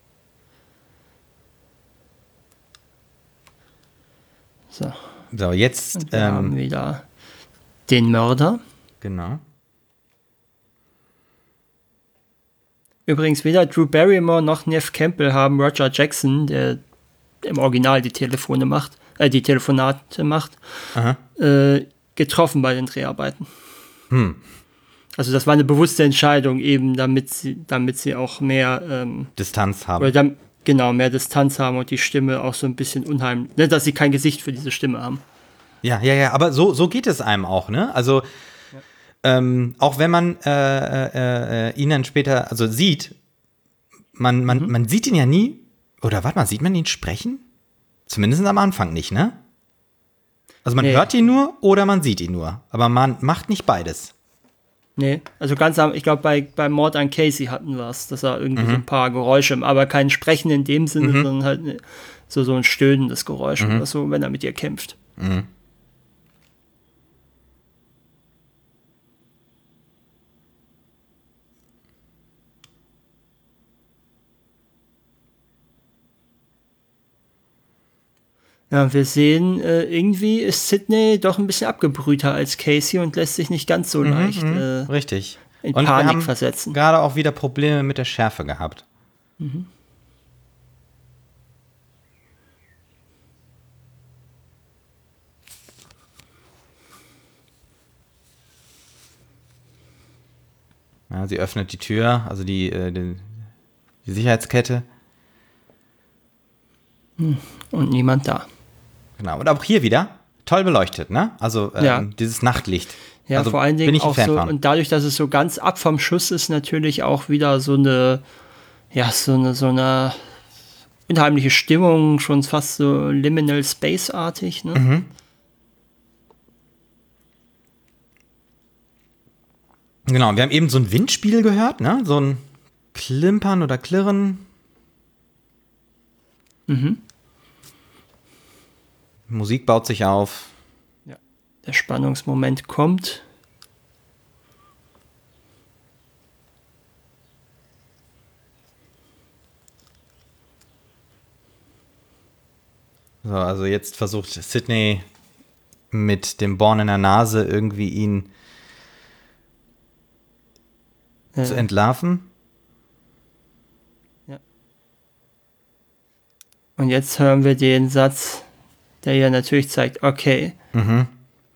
So. So, jetzt, Und wir haben ähm, wieder den Mörder. genau. Übrigens weder Drew Barrymore noch Neve Campbell haben Roger Jackson, der im Original die Telefone macht, äh, die Telefonate macht, Aha. äh, getroffen bei den Dreharbeiten. Hm. Also das war eine bewusste Entscheidung, eben damit sie, damit sie auch mehr, ähm, Distanz haben. oder dann, genau, mehr Distanz haben und die Stimme auch so ein bisschen unheimlich, ne, dass sie kein Gesicht für diese Stimme haben. Ja, ja, ja, aber so, so geht es einem auch, ne? Also, ähm, auch wenn man äh, äh, äh, ihn dann später, also sieht, man, man, Mhm. man sieht ihn ja nie, oder warte mal, sieht man ihn sprechen? Zumindest am Anfang nicht, ne? Also man Nee. hört ihn nur oder man sieht ihn nur, aber man macht nicht beides. Nee, also ganz am, ich glaube, bei, beim Mord an Casey hatten wir es, dass er irgendwie so ein paar Geräusche, aber kein Sprechen in dem Sinne, sondern halt ne, so, so ein stöhnendes Geräusch oder so, wenn er mit ihr kämpft. Mhm. Ja, wir sehen, äh, irgendwie ist Sydney doch ein bisschen abgebrühter als Casey und lässt sich nicht ganz so leicht äh, Richtig. in Und Panik wir haben versetzen. gerade auch wieder Probleme mit der Schärfe gehabt. Ja, sie öffnet die Tür, also die, äh, die, die Sicherheitskette. Und niemand da. Genau. Und auch hier wieder toll beleuchtet, ne? Also ähm, Ja. dieses Nachtlicht. Ja, also vor allen bin Dingen ich ein auch Fan so, von. und dadurch, dass es so ganz ab vom Schuss ist, natürlich auch wieder so eine, ja, so eine, so eine unheimliche Stimmung, schon fast so Liminal Space-artig, ne? Mhm. Genau, wir haben eben so ein Windspiel gehört, ne? So ein Klimpern oder Klirren. Mhm. Musik baut sich auf. Der Spannungsmoment kommt. So, also jetzt versucht Sydney mit dem Born in der Nase irgendwie ihn Äh, zu entlarven. Und jetzt hören wir den Satz, der ja natürlich zeigt, okay. Mhm.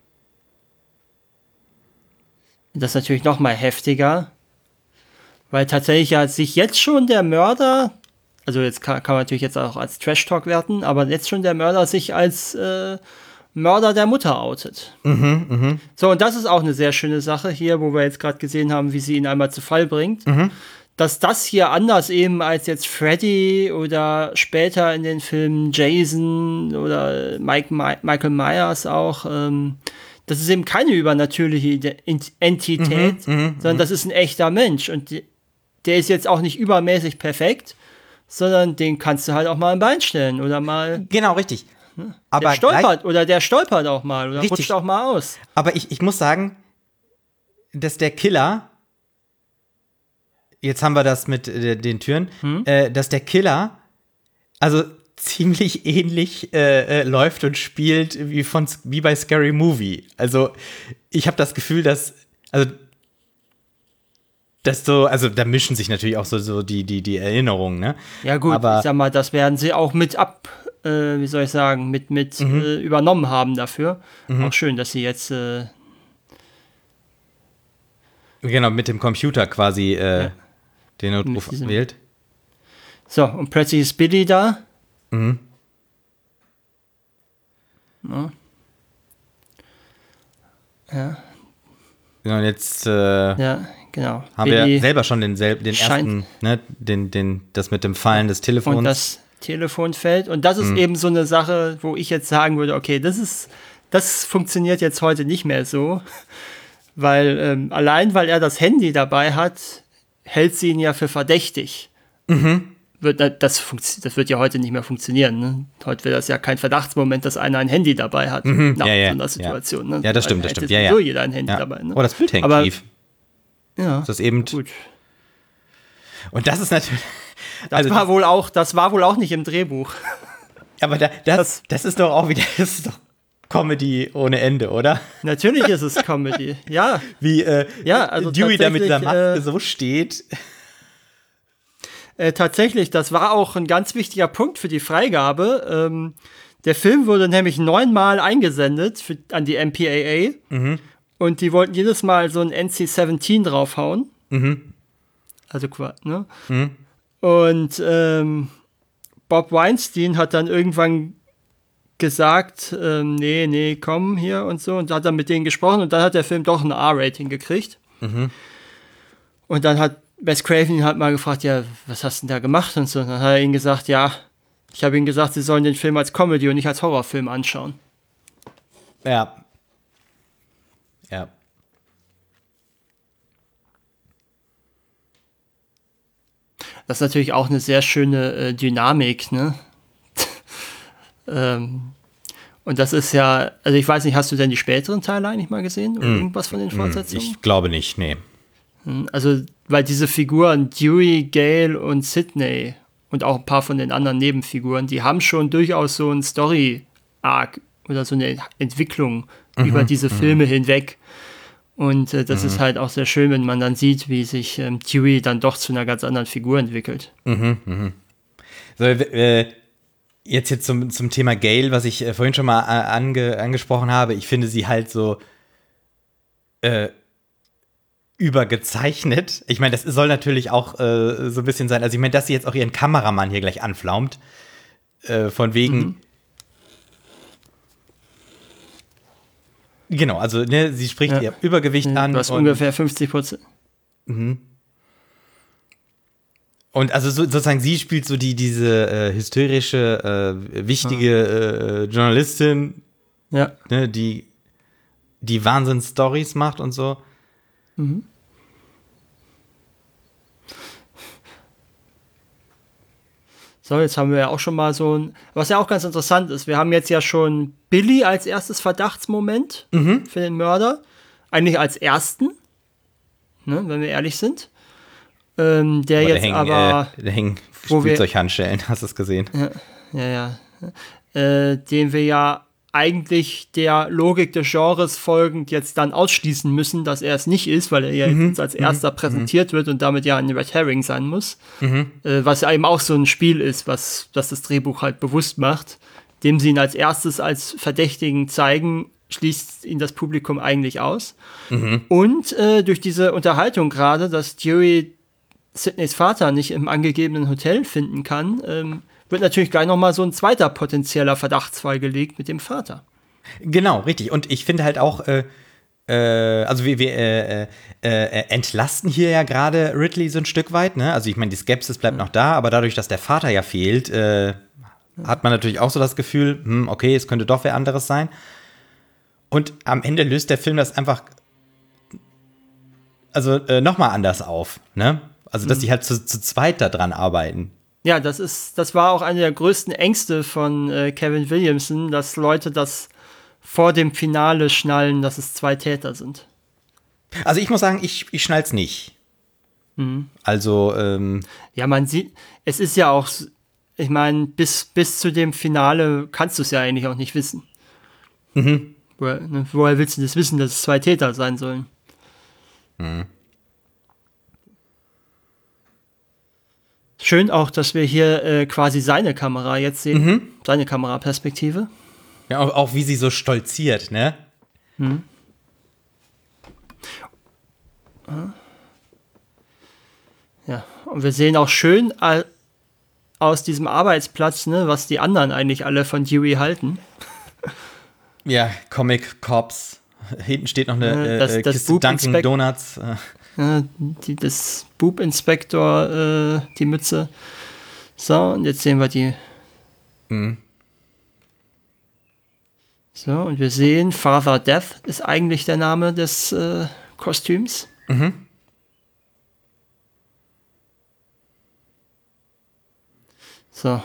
Das ist natürlich noch mal heftiger, weil tatsächlich ja sich jetzt schon der Mörder, also jetzt kann, kann man natürlich jetzt auch als Trash-Talk werten, aber jetzt schon der Mörder sich als äh, Mörder der Mutter outet. Mhm, mh. So, und das ist auch eine sehr schöne Sache hier, wo wir jetzt gerade gesehen haben, wie sie ihn einmal zu Fall bringt. Mhm. Dass das hier anders eben als jetzt Freddy oder später in den Filmen Jason oder Mike, My- Michael Myers auch, ähm, das ist eben keine übernatürliche Entität, Mhm, mh, sondern mh. das ist ein echter Mensch. Und die, der ist jetzt auch nicht übermäßig perfekt, sondern den kannst du halt auch mal ein Bein stellen oder mal. Genau, richtig. Aber der stolpert gleich, oder der stolpert auch mal oder Richtig. rutscht auch mal aus. aber ich, ich muss sagen, dass der Killer, jetzt haben wir das mit äh, den Türen, Hm? äh, dass der Killer also ziemlich ähnlich äh, äh, läuft und spielt wie, von, wie bei Scary Movie. Also ich habe das Gefühl, dass, also dass so, also da mischen sich natürlich auch so, so die, die, die Erinnerungen, ne? Ja gut, Aber- ich sag mal, das werden sie auch mit ab, äh, wie soll ich sagen, mit, mit Mhm. äh, übernommen haben dafür. Auch schön, dass sie jetzt äh, Genau, mit dem Computer quasi äh, Ja. den Notruf Mit diesem- wählt. so, und plötzlich ist Billy da. Mhm. Ja. Ja, Genau, und jetzt äh, ja, genau. haben Billy wir selber schon den, sel- den scheint- ersten, ne, den, den, das mit dem Fallen des Telefons. und das Telefon fällt. Und das ist Mhm. eben so eine Sache, wo ich jetzt sagen würde, okay, das ist, das funktioniert jetzt heute nicht mehr so. Weil, ähm, allein weil er das Handy dabei hat, hält sie ihn ja für verdächtig. Mhm. Wird, na, das, funktio- das wird ja heute nicht mehr funktionieren. Ne? Heute wäre das ja kein Verdachtsmoment, dass einer ein Handy dabei hat. Mhm. Nach Ja, ja, so einer ja. Situation. Ne? Ja, das stimmt, Weil das hätte stimmt. Ja, ja. sowieso jeder ein Handy Ja. dabei. Ne? Oh, das Bild hängt Aber- tief. Ja, Das ist eben. gut. Und das ist natürlich. Das Also, war wohl auch, das war wohl auch nicht im Drehbuch. aber da, das, das ist doch auch wieder. Das ist doch Comedy ohne Ende, oder? Natürlich ist es Comedy. Ja, Wie äh, Ja, also Dewey da mit dieser tatsächlich, Maske äh, so steht. Äh, tatsächlich, das war auch ein ganz wichtiger Punkt für die Freigabe. Ähm, der Film wurde nämlich neunmal eingesendet für, an die M P A A. Mhm. Und die wollten jedes Mal so ein N C siebzehn draufhauen. Mhm. Also, qua- ne? Mhm. Und ähm, Bob Weinstein hat dann irgendwann gesagt, ähm, nee, nee, komm hier und so. Und hat dann mit denen gesprochen. Und dann hat der Film doch ein R-Rating gekriegt. Mhm. Und dann hat Wes Craven ihn halt mal gefragt, ja, was hast du denn da gemacht und so. Und dann hat er ihnen gesagt, ja, ich habe ihnen gesagt, sie sollen den Film als Comedy und nicht als Horrorfilm anschauen. Ja. Ja. Das ist natürlich auch eine sehr schöne äh, Dynamik, ne? ähm, und das ist ja, also ich weiß nicht, hast du denn die späteren Teile eigentlich mal gesehen? Oder irgendwas von den Fortsetzungen? Ich glaube nicht, nee. Also, weil diese Figuren, Dewey, Gale und Sidney und auch ein paar von den anderen Nebenfiguren, die haben schon durchaus so einen Story-Arc oder so eine Entwicklung über diese Filme hinweg. Und äh, das ist halt auch sehr schön, wenn man dann sieht, wie sich ähm, Dewey dann doch zu einer ganz anderen Figur entwickelt. So, äh, jetzt jetzt zum, zum Thema Gale, was ich äh, vorhin schon mal äh, ange, angesprochen habe. Ich finde sie halt so äh, übergezeichnet. Ich meine, das soll natürlich auch äh, so ein bisschen sein. Also ich meine, dass sie jetzt auch ihren Kameramann hier gleich anflaumt. Äh, von wegen. Mhm. Genau, also ne, sie spricht Ja. ihr Übergewicht an. Du hast und- ungefähr fünfzig Prozent. Und also so, sozusagen, sie spielt so die, diese äh, hysterische, äh, wichtige äh, Journalistin, Ja. ne, die, die Wahnsinns-Stories macht und so. So, jetzt haben wir ja auch schon mal so ein, was ja auch ganz interessant ist, wir haben jetzt ja schon Billy als erstes Verdachtsmoment für den Mörder. Eigentlich als ersten, ne, wenn wir ehrlich sind. Ähm, der Aber jetzt da hängen, aber, äh, da hängen wo wir- Spielzeughandschellen, hast du es gesehen? ja, ja, äh, den wir ja eigentlich der Logik des Genres folgend jetzt dann ausschließen müssen, dass er es nicht ist, weil er ja jetzt als erster präsentiert wird und damit ja ein Red Herring sein muss. Äh, was ja eben auch so ein Spiel ist, was das, das Drehbuch halt bewusst macht, dem sie ihn als erstes als Verdächtigen zeigen, schließt ihn das Publikum eigentlich aus. Und äh, durch diese Unterhaltung gerade, dass Dewey Sidneys Vater nicht im angegebenen Hotel finden kann, ähm, wird natürlich gleich nochmal so ein zweiter potenzieller Verdachtsfall gelegt mit dem Vater. Genau, richtig. Und ich finde halt auch, äh, äh, also wir, wir äh, äh, entlasten hier ja gerade Ridley so ein Stück weit, ne? Also ich meine, die Skepsis bleibt noch da, aber dadurch, dass der Vater ja fehlt, äh, hat man natürlich auch so das Gefühl, hm, okay, es könnte doch wer anderes sein. Und am Ende löst der Film das einfach also äh, nochmal anders auf, ne? Also, dass die halt zu, zu zweit da dran arbeiten. Ja, das ist, das war auch eine der größten Ängste von äh, Kevin Williamson, dass Leute das vor dem Finale schnallen, dass es zwei Täter sind. Also ich muss sagen, ich, ich schnall's nicht. Mhm. Also, ähm ja, man sieht, es ist ja auch, ich meine, bis, bis zu dem Finale kannst du es ja eigentlich auch nicht wissen. Mhm. Woher, ne, woher willst du das wissen, dass es zwei Täter sein sollen? Mhm. Schön auch, dass wir hier äh, quasi seine Kamera jetzt sehen, mhm. seine Kameraperspektive. Ja, auch, auch wie sie so stolziert, ne? Mhm. Ja, und wir sehen auch schön all, aus diesem Arbeitsplatz, ne, was die anderen eigentlich alle von Dewey halten. Ja, Comic Cops. Hinten steht noch eine das, äh, das Kiste Dunkin' Donuts. Ja, die, das Boob-Inspektor, äh, die Mütze. So, und jetzt sehen wir die. Mhm. So, und wir sehen, Father Death ist eigentlich der Name des äh, Kostüms. Mhm. So.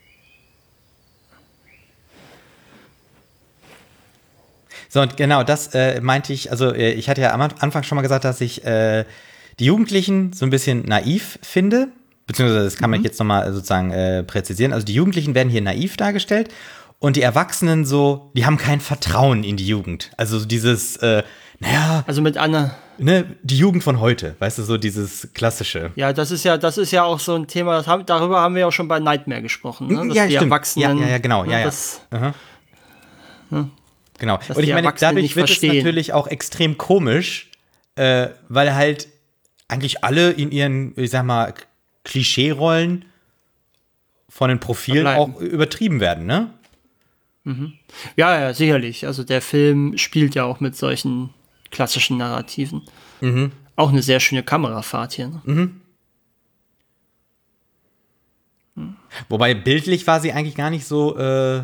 So, und genau, das äh, meinte ich, also äh, ich hatte ja am Anfang schon mal gesagt, dass ich äh, die Jugendlichen so ein bisschen naiv finde, beziehungsweise das kann man mhm. jetzt nochmal sozusagen äh, präzisieren. Also die Jugendlichen werden hier naiv dargestellt und die Erwachsenen so, die haben kein Vertrauen in die Jugend. Also dieses, äh, naja. Also mit Anna. Ne, die Jugend von heute, weißt du, so dieses klassische. Ja, das ist ja, das ist ja auch so ein Thema, das haben, darüber haben wir ja auch schon bei Nightmare gesprochen, ne? Dass ja, die stimmt. Erwachsenen. Ja, ja, ja, genau, ja, ja. Das, ne? Genau. Und ich meine, dadurch wird verstehen. Es natürlich auch extrem komisch, äh, weil halt eigentlich alle in ihren, ich sag mal, Klischee-Rollen von den Profilen Verbleiben. Auch übertrieben werden, ne? Mhm. Ja, ja, sicherlich. Also der Film spielt ja auch mit solchen klassischen Narrativen. Mhm. Auch eine sehr schöne Kamerafahrt hier. Ne? Mhm. Mhm. Wobei bildlich war sie eigentlich gar nicht so äh,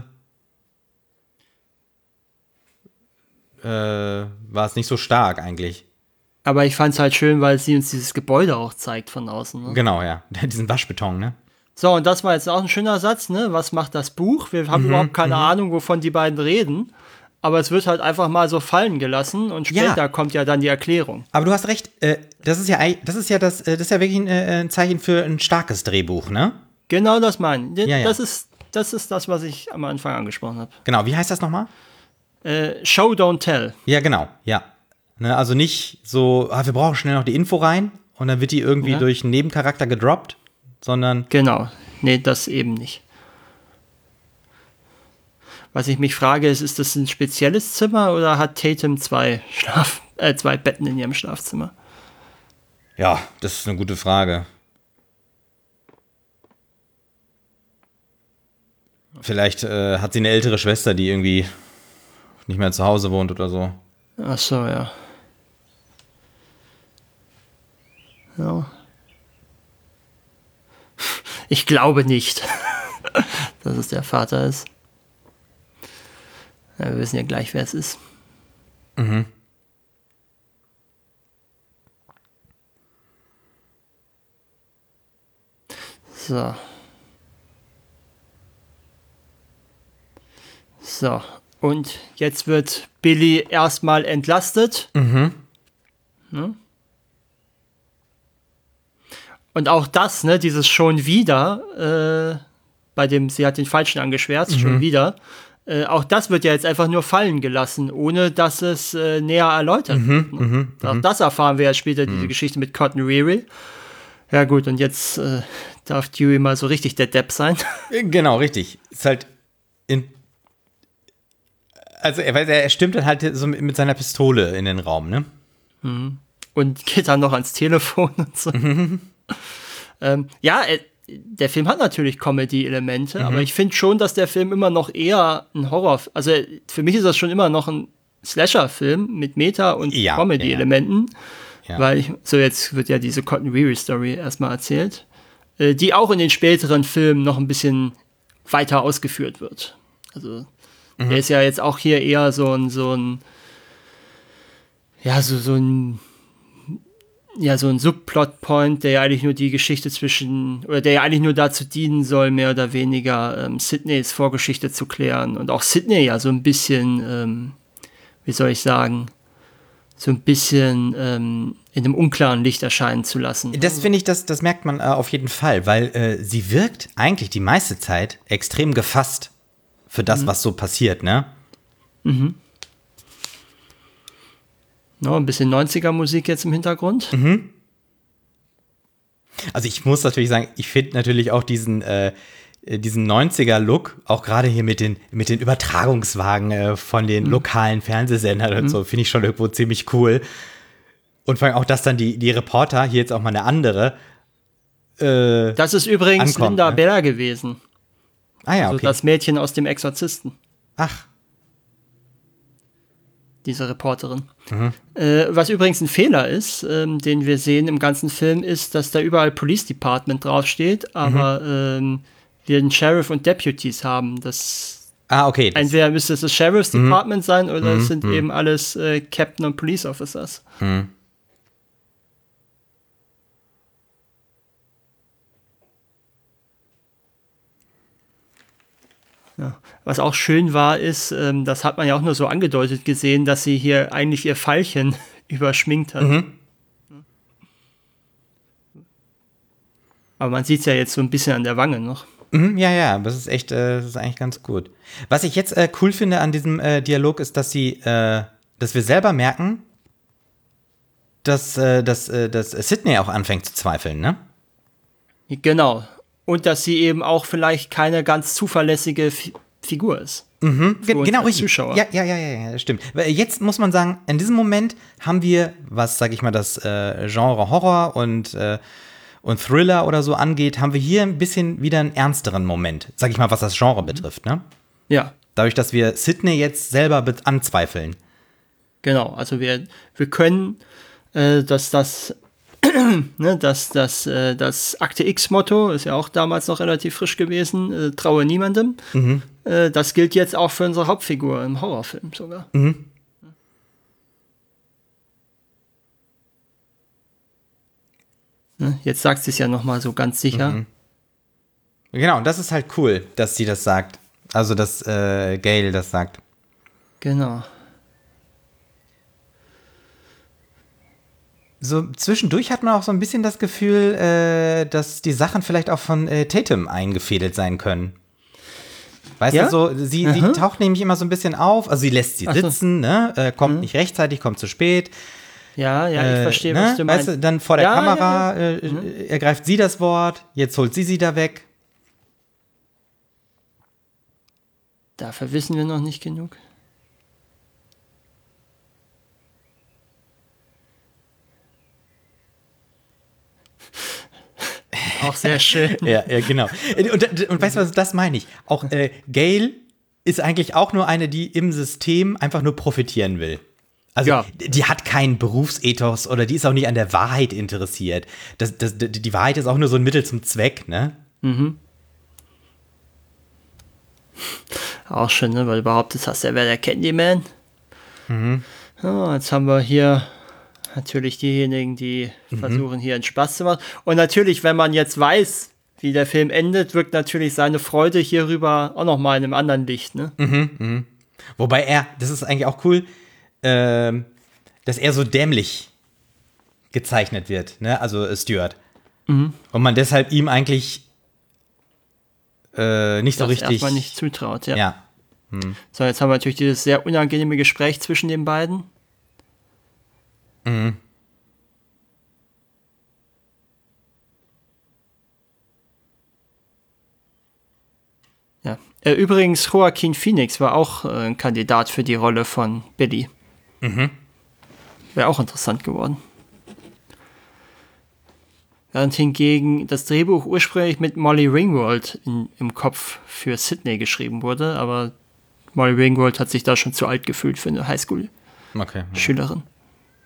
äh, war es nicht so stark eigentlich. Aber ich fand es halt schön, weil sie uns dieses Gebäude auch zeigt von außen. Ne? Genau, ja. Diesen Waschbeton, ne? So, und das war jetzt auch ein schöner Satz, ne? Was macht das Buch? Wir haben mhm, überhaupt keine mhm. Ahnung, wovon die beiden reden. Aber es wird halt einfach mal so fallen gelassen und später ja. kommt ja dann die Erklärung. Aber du hast recht, äh, das ist ja das ist ja das, das ist ja wirklich ein, äh, ein Zeichen für ein starkes Drehbuch, ne? Genau, das meine ich. Ja, ja. Das ist, das ist das, was ich am Anfang angesprochen habe. Genau, wie heißt das nochmal? Äh, Show, don't tell. Ja, genau, ja. Ne, also nicht so, ah, wir brauchen schnell noch die Info rein und dann wird die irgendwie ja. durch einen Nebencharakter gedroppt, sondern. Genau, nee, das eben nicht. Was ich mich frage, ist, ist das ein spezielles Zimmer oder hat Tatum zwei Schlaf, äh, zwei Betten in ihrem Schlafzimmer? Ja, das ist eine gute Frage. Vielleicht äh, hat sie eine ältere Schwester, die irgendwie nicht mehr zu Hause wohnt oder so. Ach so, ja. Ja. Ich glaube nicht, dass es der Vater ist. Ja, wir wissen ja gleich, wer es ist. Mhm. So. So. Und jetzt wird Billy erstmal entlastet. Mhm. Ne? Und auch das, ne, dieses schon wieder, äh, bei dem sie hat den Falschen angeschwärzt, mhm. schon wieder. Äh, auch das wird ja jetzt einfach nur fallen gelassen, ohne dass es äh, näher erläutert mhm, wird. Ne? Mhm, auch das erfahren wir ja später, diese mhm. Geschichte mit Cotton Weary. Ja gut, und jetzt äh, darf Dewey mal so richtig der Depp sein. Genau, richtig. Ist halt in also er, er stimmt dann halt so mit seiner Pistole in den Raum, ne? Mhm. Und geht dann noch ans Telefon und so. Mhm. ähm, ja, der Film hat natürlich Comedy-Elemente, Mhm. aber ich finde schon, dass der Film immer noch eher ein Horror, also für mich ist das schon immer noch ein Slasher-Film mit Meta- und Ja, Comedy-Elementen, Ja. weil ich, so jetzt wird ja diese Cotton Weary-Story erstmal erzählt, äh, die auch in den späteren Filmen noch ein bisschen weiter ausgeführt wird. Also Mhm. der ist ja jetzt auch hier eher so ein, so ein, ja, so, so ein ja, so ein Subplot-Point, der ja eigentlich nur die Geschichte zwischen, oder der ja eigentlich nur dazu dienen soll, mehr oder weniger ähm, Sidneys Vorgeschichte zu klären und auch Sidney ja so ein bisschen, ähm, wie soll ich sagen, so ein bisschen ähm, in einem unklaren Licht erscheinen zu lassen. Das finde ich, das, das merkt man äh, auf jeden Fall, weil äh, sie wirkt eigentlich die meiste Zeit extrem gefasst für das, Mhm. was so passiert, ne? Mhm. No, ein bisschen neunziger-Musik jetzt im Hintergrund. Mhm. Also ich muss natürlich sagen, ich finde natürlich auch diesen, äh, diesen neunziger-Look, auch gerade hier mit den, mit den Übertragungswagen äh, von den Mhm. lokalen Fernsehsendern und so, finde ich schon irgendwo ziemlich cool. Und vor allem auch, dass dann die, die Reporter, hier jetzt auch mal eine andere, äh, Das ist übrigens ankommt, Linda ne? Bella gewesen. Ah ja, Also okay. das Mädchen aus dem Exorzisten. Ach, Diese Reporterin. Mhm. Äh, was übrigens ein Fehler ist, ähm, den wir sehen im ganzen Film, ist, dass da überall Police Department draufsteht, aber ähm, wir einen Sheriff und Deputies haben. Das ah, okay. Das, entweder müsste es das Sheriff's Department sein oder Mhm, es sind mhm. eben alles äh, Captain und Police Officers. hm. Ja. Was auch schön war, ist, ähm, das hat man ja auch nur so angedeutet gesehen, dass sie hier eigentlich ihr Pfeilchen überschminkt hat. Mhm. Aber man sieht es ja jetzt so ein bisschen an der Wange noch. Mhm, ja, ja, das ist echt, äh, das ist eigentlich ganz gut. Was ich jetzt äh, cool finde an diesem äh, Dialog ist, dass sie, äh, dass wir selber merken, dass, äh, dass, äh, dass Sidney auch anfängt zu zweifeln, ne? Genau. Und dass sie eben auch vielleicht keine ganz zuverlässige Fi- Figur ist. Mhm, Für ge- uns genau, als richtig. Zuschauer. Ja, ja, ja, ja, ja, stimmt. Weil jetzt muss man sagen, in diesem Moment haben wir, was, sag ich mal, das äh, Genre Horror und, äh, und Thriller oder so angeht, haben wir hier ein bisschen wieder einen ernsteren Moment, sag ich mal, was das Genre betrifft, ne? Ja, Dadurch, dass wir Sidney jetzt selber be- anzweifeln. genau. Also wir, wir können, äh, dass das, ne, dass das, äh, das Akte X-Motto ist ja auch damals noch relativ frisch gewesen, äh, traue niemandem. Mhm. Äh, das gilt jetzt auch für unsere Hauptfigur im Horrorfilm sogar. Mhm. Ne, jetzt sagt sie es ja noch mal so ganz sicher. Mhm. Genau, und das ist halt cool, dass sie das sagt. Also, dass äh, Gail das sagt. Genau. So zwischendurch hat man auch so ein bisschen das Gefühl, äh, dass die Sachen vielleicht auch von äh, Tatum eingefädelt sein können. Weißt Ja? du, so, sie, sie Aha. taucht nämlich immer so ein bisschen auf, also sie lässt sie Ach so. sitzen, ne? äh, kommt nicht rechtzeitig, kommt zu spät. Ja, ja, ich äh, verstehe, ne? was du meinst. Weißt du, dann vor der Ja, Kamera ja, ja. Äh, ergreift sie das Wort, jetzt holt sie sie da weg. Dafür wissen wir noch nicht genug. Auch sehr schön. Ja, ja, genau. Und, und, und weißt du was, das meine ich. Auch äh, Gail ist eigentlich auch nur eine, die im System einfach nur profitieren will. Also Ja. die hat keinen Berufsethos oder die ist auch nicht an der Wahrheit interessiert. Das, das, die die Wahrheit ist auch nur so ein Mittel zum Zweck, ne? Auch schön, ne? Weil du behauptet hast, er wäre der Candyman. Ja, jetzt haben wir hier natürlich diejenigen, die versuchen, hier einen Spaß zu machen. Und natürlich, wenn man jetzt weiß, wie der Film endet, wirkt natürlich seine Freude hierüber auch noch mal in einem anderen Licht, ne? Wobei er, das ist eigentlich auch cool, ähm, dass er so dämlich gezeichnet wird, ne? Also äh, Stuart. Und man deshalb ihm eigentlich äh, nicht so Das richtig. erstmal nicht zutraut, ja. Ja. So, jetzt haben wir natürlich dieses sehr unangenehme Gespräch zwischen den beiden. Mhm. Ja. Äh, übrigens, Joaquin Phoenix war auch äh, ein Kandidat für die Rolle von Billy. Mhm. Wäre auch interessant geworden. während hingegen das Drehbuch ursprünglich mit Molly Ringwald in, im Kopf für Sidney geschrieben wurde, aber Molly Ringwald hat sich da schon zu alt gefühlt für eine Highschool-Schülerin. Okay.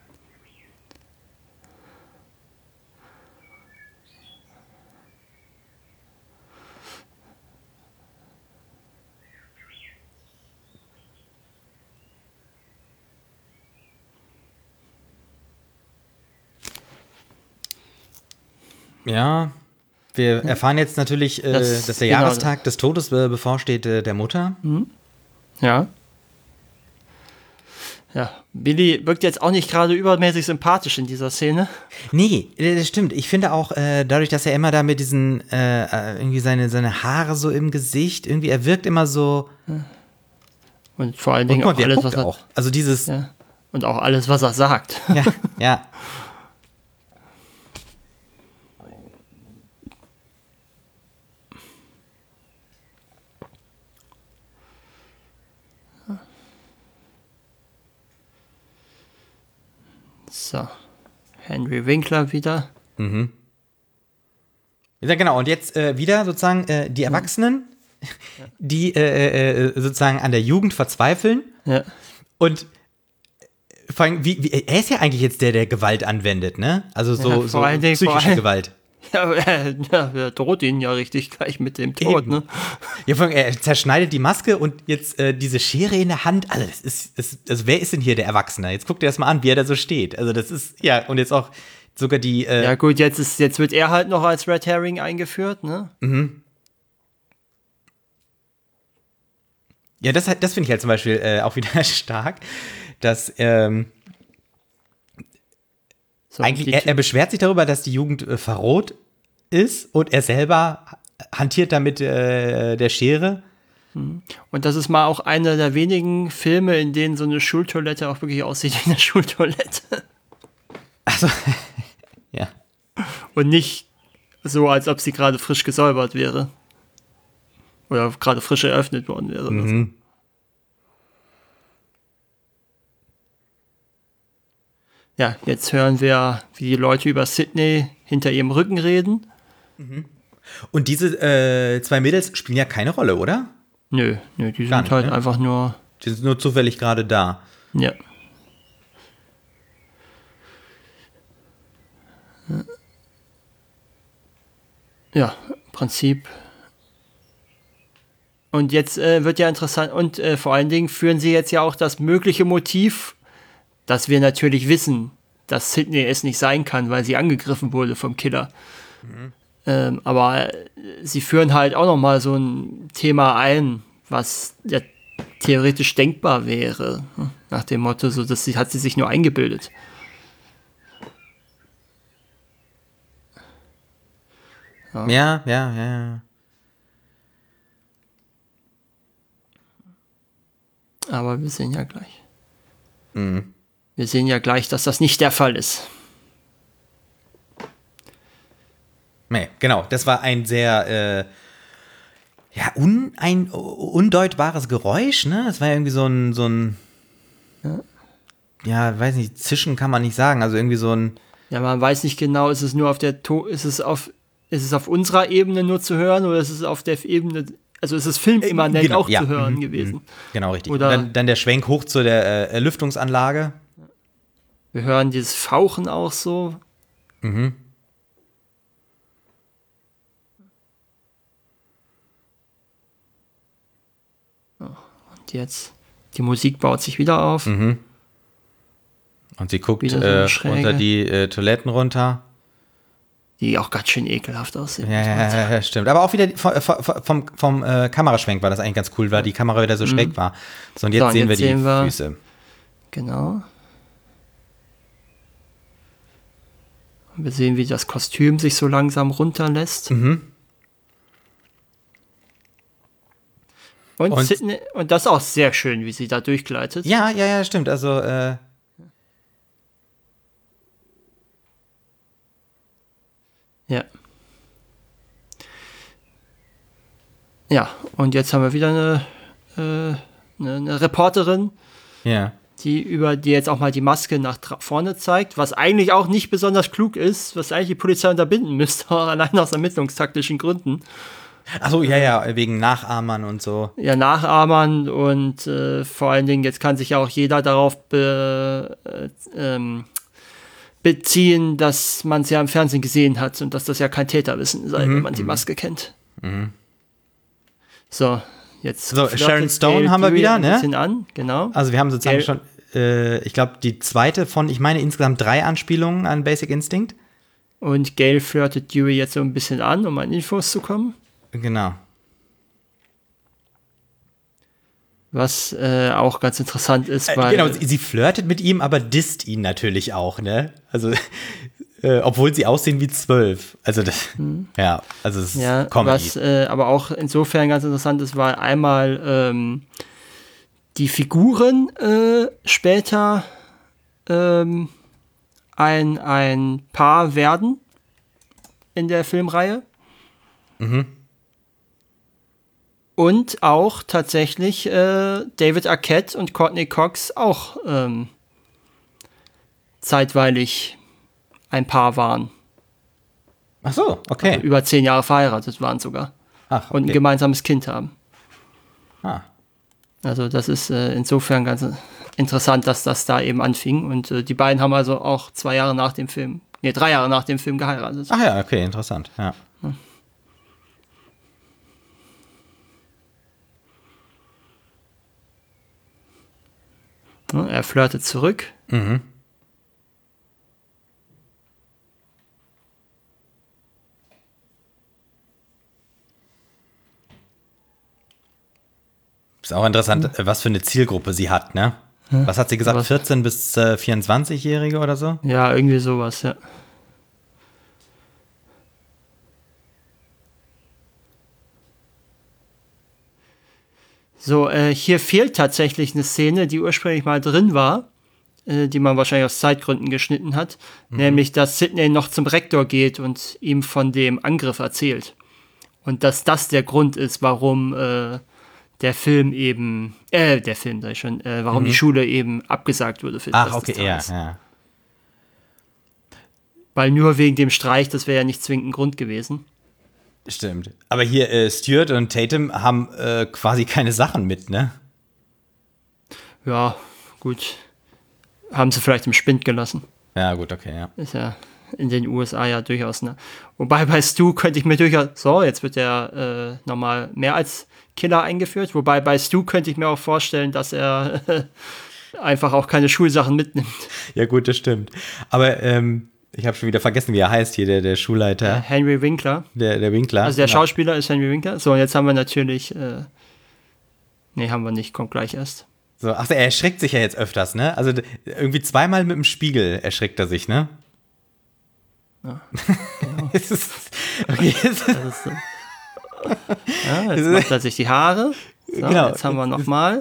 Ja, wir erfahren jetzt natürlich, äh, das, dass der genau. Jahrestag des Todes äh, bevorsteht äh, der Mutter. Mhm. Ja. Ja, Billy wirkt jetzt auch nicht gerade übermäßig sympathisch in dieser Szene. Nee, das stimmt. Ich finde auch, äh, dadurch, dass er immer da mit diesen, äh, irgendwie seine, seine Haare so im Gesicht, irgendwie, er wirkt immer so. Und vor allen Dingen mal, auch alles, was er. Auch. Also dieses. Ja. Und auch alles, was er sagt. Ja, ja. So, Henry Winkler wieder. Mhm. Ja, genau. Und jetzt äh, wieder sozusagen äh, die Erwachsenen, ja. die äh, äh, sozusagen an der Jugend verzweifeln. Ja. Und vor allem, wie, wie, er ist ja eigentlich jetzt der, der Gewalt anwendet, ne? Also so, ja, so Dingen, psychische Gewalt. Ja, er, ja, er droht ihn ja richtig gleich mit dem Tod, Eben. ne? Ja, vor allem, er zerschneidet die Maske und jetzt äh, diese Schere in der Hand. Also, das ist, das, also wer ist denn hier der Erwachsene? Jetzt guckt er erst mal an, wie er da so steht. Also, das ist, ja, und jetzt auch sogar die. Äh ja, gut, jetzt, ist, jetzt wird er halt noch als Red Herring eingeführt, ne? Mhm. Ja, das, das finde ich halt zum Beispiel äh, auch wieder stark, dass ähm, so, eigentlich, er, er beschwert sich darüber, dass die Jugend äh, verroht ist und er selber hantiert damit äh, der Schere. Und das ist mal auch einer der wenigen Filme, in denen so eine Schultoilette auch wirklich aussieht wie eine Schultoilette. Also, ja. Und nicht so, als ob sie gerade frisch gesäubert wäre. Oder gerade frisch eröffnet worden wäre. Mhm. Ja, jetzt hören wir, wie die Leute über Sidney hinter ihrem Rücken reden. Mhm. Und diese äh, zwei Mädels spielen ja keine Rolle, oder? Nö, nö, die Gar sind nicht, halt ne? einfach nur... Die sind nur zufällig gerade da. Ja. Ja, im Prinzip. Und jetzt äh, wird ja interessant, und äh, vor allen Dingen führen sie jetzt ja auch das mögliche Motiv, dass wir natürlich wissen, dass Sidney es nicht sein kann, weil sie angegriffen wurde vom Killer. Mhm. Ähm, aber äh, sie führen halt auch noch mal so ein Thema ein, was ja theoretisch denkbar wäre. Nach dem Motto, so, das hat sie sich nur eingebildet. Ja, ja, ja, ja. Aber wir sehen ja gleich. Mhm. Wir sehen ja gleich, dass das nicht der Fall ist. Nee, genau. Das war ein sehr äh, ja, un, ein undeutbares Geräusch, ne? Das war irgendwie so ein, so ein ja. ja, weiß nicht, Zischen kann man nicht sagen. Also irgendwie so ein Ja, man weiß nicht genau, ist es nur auf der to- ist es auf ist es auf unserer Ebene nur zu hören oder ist es auf der Ebene, also ist es filmimmanent genau, auch ja. zu hören mhm. gewesen. Genau, richtig. Oder Und dann, dann der Schwenk hoch zu der äh, Lüftungsanlage. Wir hören dieses Fauchen auch so. Mhm. Und jetzt, die Musik baut sich wieder auf. Mhm. Und sie guckt so äh, unter die äh, Toiletten runter. Die auch ganz schön ekelhaft aussehen. Ja, ja, ja, stimmt. Aber auch wieder vom, vom, vom äh, Kameraschwenk war das eigentlich ganz cool, weil die Kamera wieder so mhm. schräg war. So, und jetzt so, und sehen jetzt wir die sehen wir, Füße. Genau. Und wir sehen, wie das Kostüm sich so langsam runterlässt. Mhm. Und, und, Sidney, und das ist auch sehr schön, wie sie da durchgleitet. Ja, ja, ja, stimmt. Also, äh, ja. Ja, und jetzt haben wir wieder eine, äh, eine, eine Reporterin, ja. die über die jetzt auch mal die Maske nach vorne zeigt, was eigentlich auch nicht besonders klug ist, was eigentlich die Polizei unterbinden müsste, allein aus ermittlungstaktischen Gründen. Achso, ja, ja, wegen Nachahmern und so. Ja, Nachahmern und äh, vor allen Dingen, jetzt kann sich ja auch jeder darauf be, äh, ähm, beziehen, dass man es ja im Fernsehen gesehen hat und dass das ja kein Täterwissen sei, mhm, wenn man die Maske kennt. Mhm. So, jetzt so, Sharon Stone haben wir wieder, ein ne? bisschen an, genau. Also wir haben sozusagen Gail, schon, äh, ich glaube, die zweite von, ich meine, insgesamt drei Anspielungen an Basic Instinct. Und Gail flirtet Dewey jetzt so ein bisschen an, um an Infos zu kommen. Genau. Was äh, auch ganz interessant ist, weil... Äh, genau, sie, sie flirtet mit ihm, aber disst ihn natürlich auch, ne? Also, äh, obwohl sie aussehen wie zwölf. Also, das, hm. ja, also es ist ja, Comedy. Was äh, aber auch insofern ganz interessant ist, weil einmal ähm, die Figuren äh, später ähm, ein, ein Paar werden in der Filmreihe. Mhm. Und auch tatsächlich äh, David Arquette und Courtney Cox auch ähm, zeitweilig ein Paar waren. Ach so, okay. Also über zehn Jahre verheiratet waren sogar. Ach, okay. Und ein gemeinsames Kind haben. Ah. Also das ist äh, insofern ganz interessant, dass das da eben anfing. Und äh, die beiden haben also auch zwei Jahre nach dem Film, nee, drei Jahre nach dem Film geheiratet. Ach ja, okay, interessant, ja. Hm. Er flirtet zurück. Mhm. Ist auch interessant, mhm. was für eine Zielgruppe sie hat, ne? Was hat sie gesagt? Was? vierzehn bis vierundzwanzig-Jährige oder so? Ja, irgendwie sowas, ja. So, äh, hier fehlt tatsächlich eine Szene, die ursprünglich mal drin war, äh, die man wahrscheinlich aus Zeitgründen geschnitten hat, mhm. nämlich, dass Sidney noch zum Rektor geht und ihm von dem Angriff erzählt. Und dass das der Grund ist, warum äh, der Film eben, äh, der Film, sag ich schon, äh, warum mhm. die Schule eben abgesagt wurde für Ach, okay, ja, ja. Weil nur wegen dem Streich, das wäre ja nicht zwingend ein Grund gewesen. Stimmt. Aber hier, äh, Stewart und Tatum haben äh, quasi keine Sachen mit, ne? Ja, gut. Haben sie vielleicht im Spind gelassen. Ja, gut, okay, ja. Ist ja in den U S A ja durchaus, ne? Wobei bei Stu könnte ich mir durchaus, so, jetzt wird er äh, nochmal mehr als Killer eingeführt. Wobei bei Stu könnte ich mir auch vorstellen, dass er äh, einfach auch keine Schulsachen mitnimmt. Ja, gut, das stimmt. Aber, ähm, ich habe schon wieder vergessen, wie er heißt hier, der, der Schulleiter. Äh, Henry Winkler. Der, der Winkler. Also der genau. Schauspieler ist Henry Winkler. So, und jetzt haben wir natürlich, äh, nee, haben wir nicht, kommt gleich erst. So, ach, er erschreckt sich ja jetzt öfters, ne? Also irgendwie zweimal mit dem Spiegel erschreckt er sich, ne? Ja, genau. ist, okay, ist, das ist so. Ja, jetzt macht er sich die Haare. So, genau. Jetzt haben wir nochmal.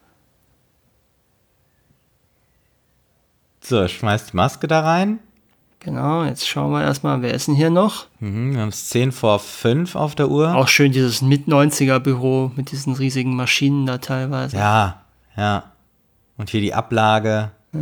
So, schmeißt die Maske da rein. Genau, jetzt schauen wir erstmal, wer ist denn hier noch? Mhm, wir haben es zehn vor fünf auf der Uhr. Auch schön dieses Mit-neunziger-Büro mit diesen riesigen Maschinen da teilweise. Ja, ja. Und hier die Ablage. Ja.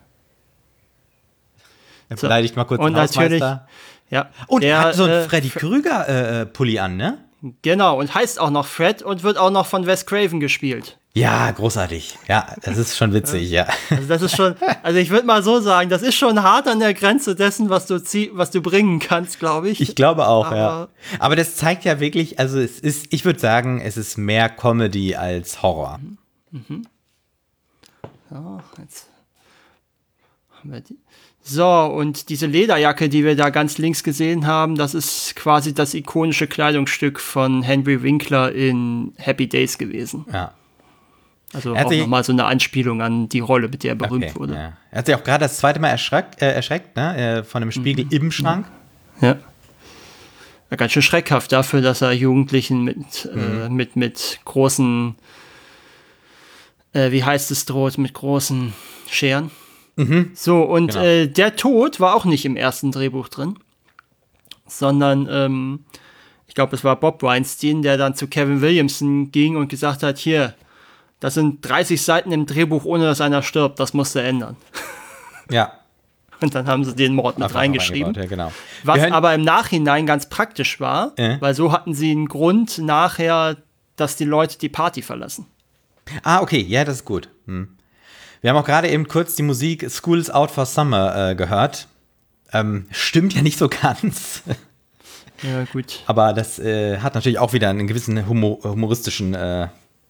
Er so. beleidigt mal kurz und den Hausmeister. Natürlich, ja. Und er hat so einen äh, Freddy Krüger-Pulli äh, an, ne? Genau, und heißt auch noch Fred und wird auch noch von Wes Craven gespielt. Ja, großartig. Ja, das ist schon witzig, ja. Also das ist schon, also ich würde mal so sagen, das ist schon hart an der Grenze dessen, was du zieh, was du bringen kannst, glaube ich. Ich glaube auch, aber, ja. Aber das zeigt ja wirklich, also es ist, ich würde sagen, es ist mehr Comedy als Horror. Mhm. So, jetzt haben wir die. So, und diese Lederjacke, die wir da ganz links gesehen haben, das ist quasi das ikonische Kleidungsstück von Henry Winkler in Happy Days gewesen. Ja. Also auch nochmal so eine Anspielung an die Rolle, mit der er berühmt okay, wurde. Ja. Er hat sich auch gerade das zweite Mal erschreckt, äh, erschreckt ne? Von einem Spiegel mhm. im Schrank. Ja. ja. Ganz schön schreckhaft dafür, dass er Jugendlichen mit, mhm. äh, mit, mit großen, äh, wie heißt es, droht, mit großen Scheren. Mhm. So, und genau. äh, der Tod war auch nicht im ersten Drehbuch drin, sondern ähm, ich glaube, es war Bob Weinstein, der dann zu Kevin Williamson ging und gesagt hat, hier, das sind dreißig Seiten im Drehbuch, ohne dass einer stirbt, das musste ändern. Ja. Und dann haben sie den Mord mit Einfach reingeschrieben. Ja, genau. Was aber im Nachhinein ganz praktisch war, äh? weil so hatten sie einen Grund nachher, dass die Leute die Party verlassen. Ah, okay, ja, das ist gut. Hm. Wir haben auch gerade eben kurz die Musik School's Out for Summer äh, gehört. Ähm, stimmt ja nicht so ganz. Ja, gut. Aber das äh, hat natürlich auch wieder einen gewissen humor humoristischen äh,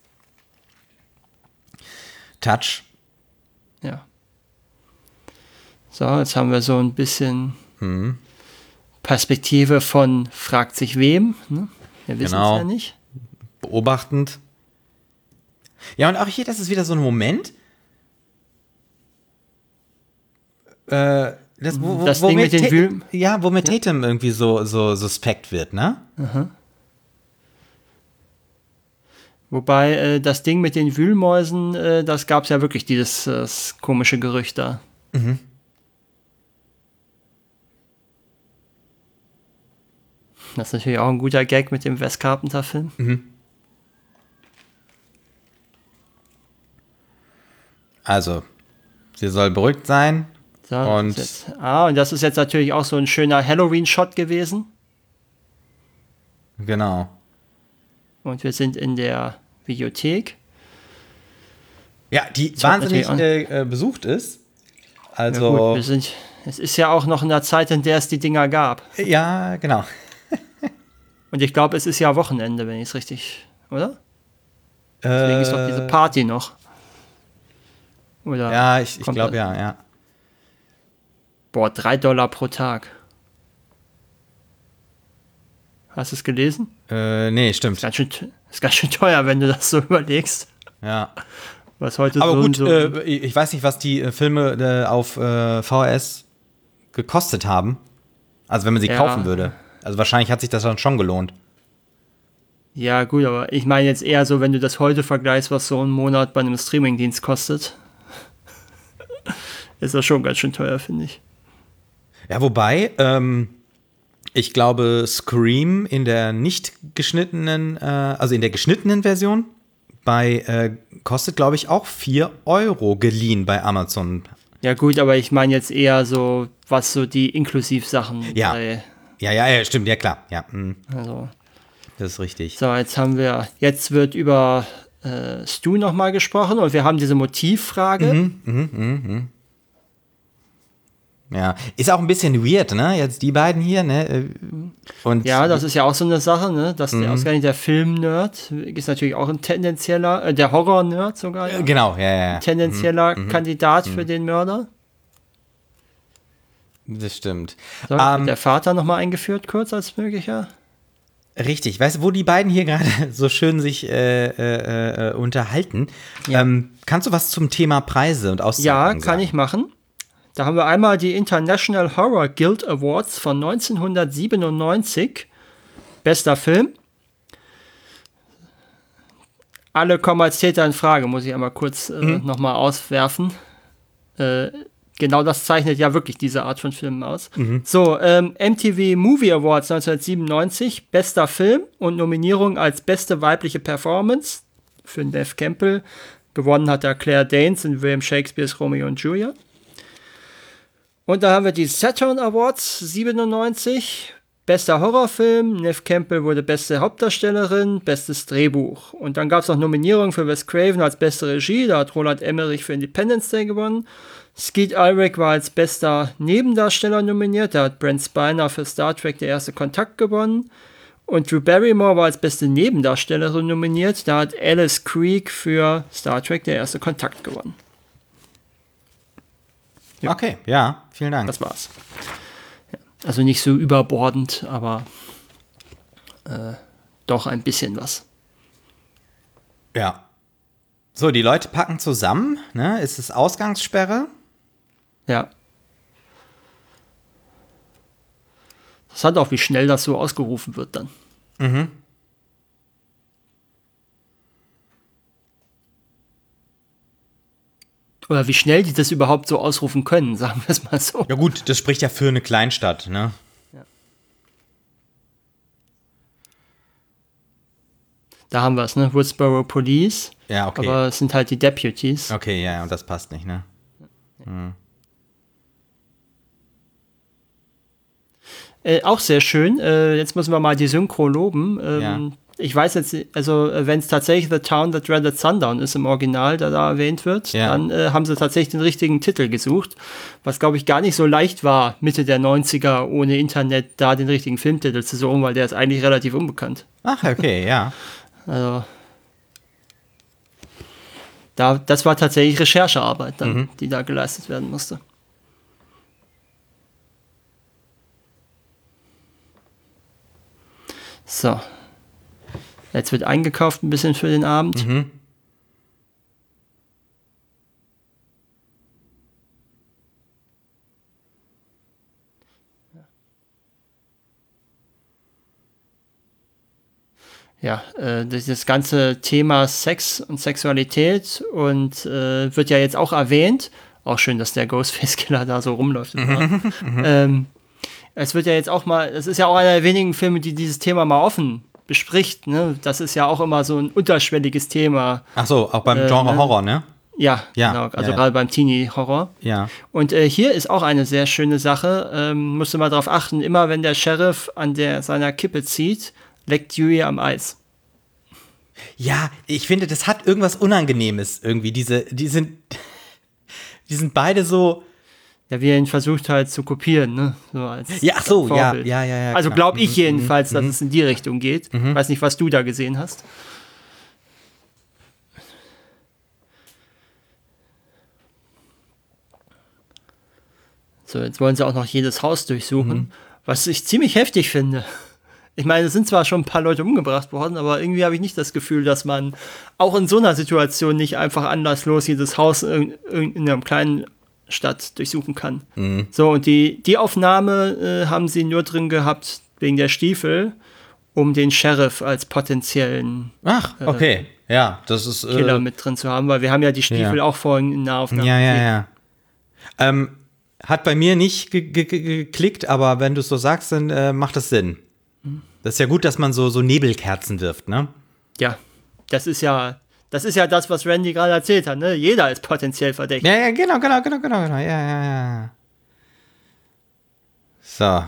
Touch. Ja. So, jetzt haben wir so ein bisschen hm. Perspektive von fragt sich wem. Ne? Wir wissen genau. es ja nicht. Beobachtend. Ja, und auch hier, das ist wieder so ein Moment. Äh, das, wo, wo, das wo Ding mit den Wühlen. Ja, wo mit ja. Tatum irgendwie so, so suspekt wird, ne? Aha. Wobei äh, das Ding mit den Wühlmäusen, äh, das gab es ja wirklich, dieses äh, komische Gerücht da. Mhm. Das ist natürlich auch ein guter Gag mit dem Wes Carpenter-Film. Mhm. Also, sie soll beruhigt sein. So, und jetzt, ah, und das ist jetzt natürlich auch so ein schöner Halloween-Shot gewesen. Genau. Und wir sind in der Videothek. Ja, die das wahnsinnig äh, besucht ist. Also, ja gut, wir sind, es ist ja auch noch in der Zeit, in der es die Dinger gab. Ja, genau. Und ich glaube, es ist ja Wochenende, wenn ich es richtig, oder? Deswegen äh, ist doch diese Party noch. Oder ja, ich, ich glaube ja, ja. Boah, drei Dollar pro Tag. Hast du es gelesen? Äh, nee, stimmt. Ist ganz schön, ist ganz schön teuer, wenn du das so überlegst. Ja. Was heute Aber so gut, so äh, ich weiß nicht, was die äh, Filme äh, auf äh, V H S gekostet haben. Also wenn man sie ja. kaufen würde. Also wahrscheinlich hat sich das dann schon gelohnt. Ja, gut, aber ich meine jetzt eher so, wenn du das heute vergleichst, was so ein Monat bei einem Streamingdienst kostet, ist das schon ganz schön teuer, finde ich. Ja, wobei, ähm, ich glaube, Scream in der nicht geschnittenen, äh, also in der geschnittenen Version, bei äh, kostet, glaube ich, auch vier Euro geliehen bei Amazon. Ja, gut, aber ich meine jetzt eher so, was so die Inklusivsachen ja. bei. Ja, ja, ja, stimmt, ja klar. Ja, mh. Also. Das ist richtig. So, jetzt haben wir, jetzt wird über äh, Stu nochmal gesprochen und wir haben diese Motivfrage. Mhm, mh, mh, mh. Ja, ist auch ein bisschen weird, ne? Jetzt die beiden hier, ne? Und ja, das ist ja auch so eine Sache, ne? Dass der ausgerechnet der Film-Nerd ist natürlich auch ein tendenzieller, äh, der Horror-Nerd sogar. Ja. Genau, ja, ja. Ein tendenzieller mhm. Kandidat mhm. für den Mörder. Das stimmt. So, um, der Vater nochmal eingeführt, kurz als möglicher. Richtig, weißt du, wo die beiden hier gerade so schön sich äh, äh, äh, unterhalten? Ja. Ähm, kannst du was zum Thema Preise und Auszeichnungen Ja, sagen? kann ich machen. Da haben wir einmal die International Horror Guild Awards von neunzehnhundertsiebenundneunzig. Bester Film. Alle kommen als Täter in Frage, muss ich einmal kurz äh, mhm. nochmal auswerfen. Äh, genau das zeichnet ja wirklich diese Art von Filmen aus. Mhm. So, ähm, M T V Movie Awards neunzehnhundertsiebenundneunzig. Bester Film und Nominierung als beste weibliche Performance für Neve Campbell. Gewonnen hat er Claire Danes in William Shakespeares Romeo und Juliet. Und da haben wir die Saturn Awards siebenundneunzig. Bester Horrorfilm. Neve Campbell wurde beste Hauptdarstellerin, bestes Drehbuch. Und dann gab es noch Nominierungen für Wes Craven als beste Regie. Da hat Roland Emmerich für Independence Day gewonnen. Skeet Ulrich war als bester Nebendarsteller nominiert. Da hat Brent Spiner für Star Trek Der erste Kontakt gewonnen. Und Drew Barrymore war als beste Nebendarstellerin nominiert. Da hat Alice Creek für Star Trek Der erste Kontakt gewonnen. Ja. Okay, ja, vielen Dank. Das war's. Ja, also nicht so überbordend, aber äh, doch ein bisschen was. Ja. So, die Leute packen zusammen, ne? Ist es Ausgangssperre? Ja. Das hat auch, wie schnell das so ausgerufen wird dann. Mhm. Oder wie schnell die das überhaupt so ausrufen können, sagen wir es mal so. Ja gut, das spricht ja für eine Kleinstadt, ne? Ja. Da haben wir es, ne? Woodsboro Police. Ja, okay. Aber es sind halt die Deputies. Okay, ja, und das passt nicht, ne? Hm. Äh, auch sehr schön. Äh, jetzt müssen wir mal die Synchro loben. Ähm, Ja. Ich weiß jetzt, also wenn es tatsächlich The Town That Dreaded Sundown ist im Original, der da erwähnt wird, Ja. dann äh, haben sie tatsächlich den richtigen Titel gesucht, was glaube ich gar nicht so leicht war, Mitte der neunziger ohne Internet da den richtigen Filmtitel zu suchen, weil der ist eigentlich relativ unbekannt. Ach, okay, ja. Also da, das war tatsächlich Recherchearbeit, dann, Mhm. die da geleistet werden musste. So. Jetzt wird eingekauft ein bisschen für den Abend. Mhm. Ja, äh, das ganze Thema Sex und Sexualität und äh, wird ja jetzt auch erwähnt. Auch schön, dass der Ghostface-Killer da so rumläuft. ähm, es wird ja jetzt auch mal, es ist ja auch einer der wenigen Filme, die dieses Thema mal offen bespricht. Ne? Das ist ja auch immer so ein unterschwelliges Thema. Ach so, auch beim Äh, Genre ne? Horror, ne? Ja, Ja, genau. Also ja, ja. gerade beim Teenie-Horror. Ja. Und äh, hier ist auch eine sehr schöne Sache. Ähm, musst du mal drauf achten, immer wenn der Sheriff an der, seiner Kippe zieht, leckt Dewey am Eis. Ja, ich finde, das hat irgendwas Unangenehmes irgendwie. Diese, die sind, die sind beide so. Ja, wie er ihn versucht halt zu kopieren, ne? So als Ja, ach so, ja, Vorbild. ja, ja, ja. Also klar. glaube ich Mhm, jedenfalls, mhm, dass mhm. es in die Richtung geht. Mhm. Weiß nicht, was du da gesehen hast. So, jetzt wollen sie auch noch jedes Haus durchsuchen, Mhm. was ich ziemlich heftig finde. Ich meine, es sind zwar schon ein paar Leute umgebracht worden, aber irgendwie habe ich nicht das Gefühl, dass man auch in so einer Situation nicht einfach anlasslos jedes Haus in, in, in einer kleinen Stadt durchsuchen kann. Mhm. So, und die, die Aufnahme äh, haben sie nur drin gehabt wegen der Stiefel, um den Sheriff als potenziellen Ach, okay. Ja, das ist. Äh, Killer mit drin zu haben, weil wir haben ja die Stiefel ja. auch vorhin in der Aufnahme Ja, ja, gesehen. ja. Ähm, hat bei mir nicht ge ge ge geklickt, aber wenn du es so sagst, dann äh, macht das Sinn. Das ist ja gut, dass man so, so Nebelkerzen wirft, ne? Ja, das ist ja, das ist ja das, was Randy gerade erzählt hat, ne? Jeder ist potenziell verdächtig. Ja, ja, genau, genau, genau, genau, genau. Ja, ja, ja. So.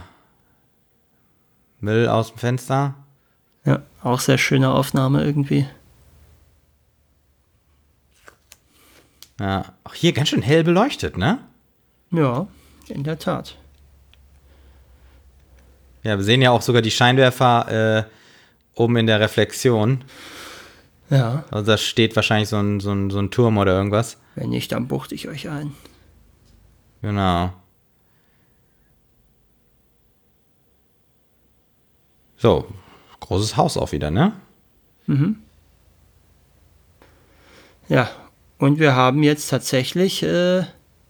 Müll aus dem Fenster. Ja, auch sehr schöne Aufnahme irgendwie. Ja. Auch hier ganz schön hell beleuchtet, ne? Ja, in der Tat. Ja, wir sehen ja auch sogar die Scheinwerfer äh, oben in der Reflexion. Ja, Also da steht wahrscheinlich so ein, so ein, so ein Turm oder irgendwas. wenn nicht, dann buchte ich euch ein. Genau. So, großes Haus auch wieder, ne? Ja, und wir haben jetzt tatsächlich äh,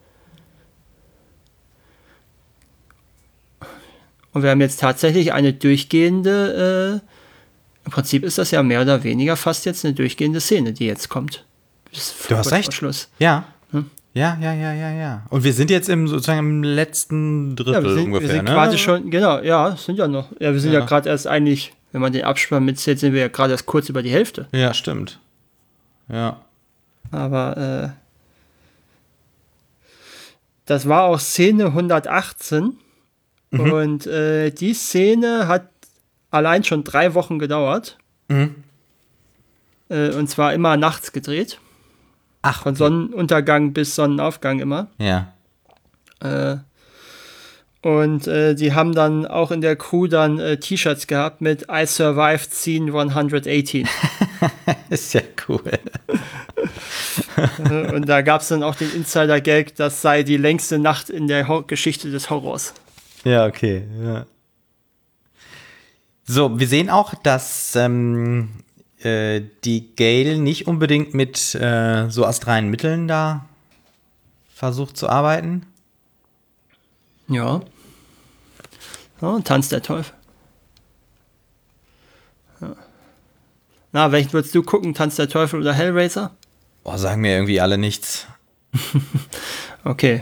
und wir haben jetzt tatsächlich eine durchgehende äh, im Prinzip ist das ja mehr oder weniger fast jetzt eine durchgehende Szene, die jetzt kommt. Bis Du hast kurz recht. vor Schluss. Ja. Hm? Ja, ja, ja, ja, ja. Und wir sind jetzt im sozusagen im letzten Drittel Ja, wir sind, ungefähr, wir sind ne? quasi schon, genau, ja, es sind ja noch. Ja, wir sind ja, Ja. gerade erst eigentlich, wenn man den Abspann mitzählt, sind wir ja gerade erst kurz über die Hälfte. Ja, stimmt. Ja. Aber äh, das war auch Szene hundertachtzehn Mhm. und äh, die Szene hat allein schon drei Wochen gedauert. Mhm. Äh, und zwar immer nachts gedreht. Ach, Von Sonnenuntergang bis Sonnenaufgang immer. ja. Äh, und äh, die haben dann auch in der Crew dann äh, T-Shirts gehabt mit I survived scene hundertachtzehn. Ist ja cool. Äh, und da gab es dann auch den Insider-Gag, das sei die längste Nacht in der Ho- Geschichte des Horrors. Ja, okay. Ja. So, wir sehen auch, dass ähm, äh, die Gale nicht unbedingt mit äh, so astralen Mitteln da versucht zu arbeiten. Ja. Ja, Tanz der Teufel. Ja. Na, welchen würdest du gucken? Tanz der Teufel oder Hellraiser? Boah, sagen mir irgendwie alle nichts. Okay.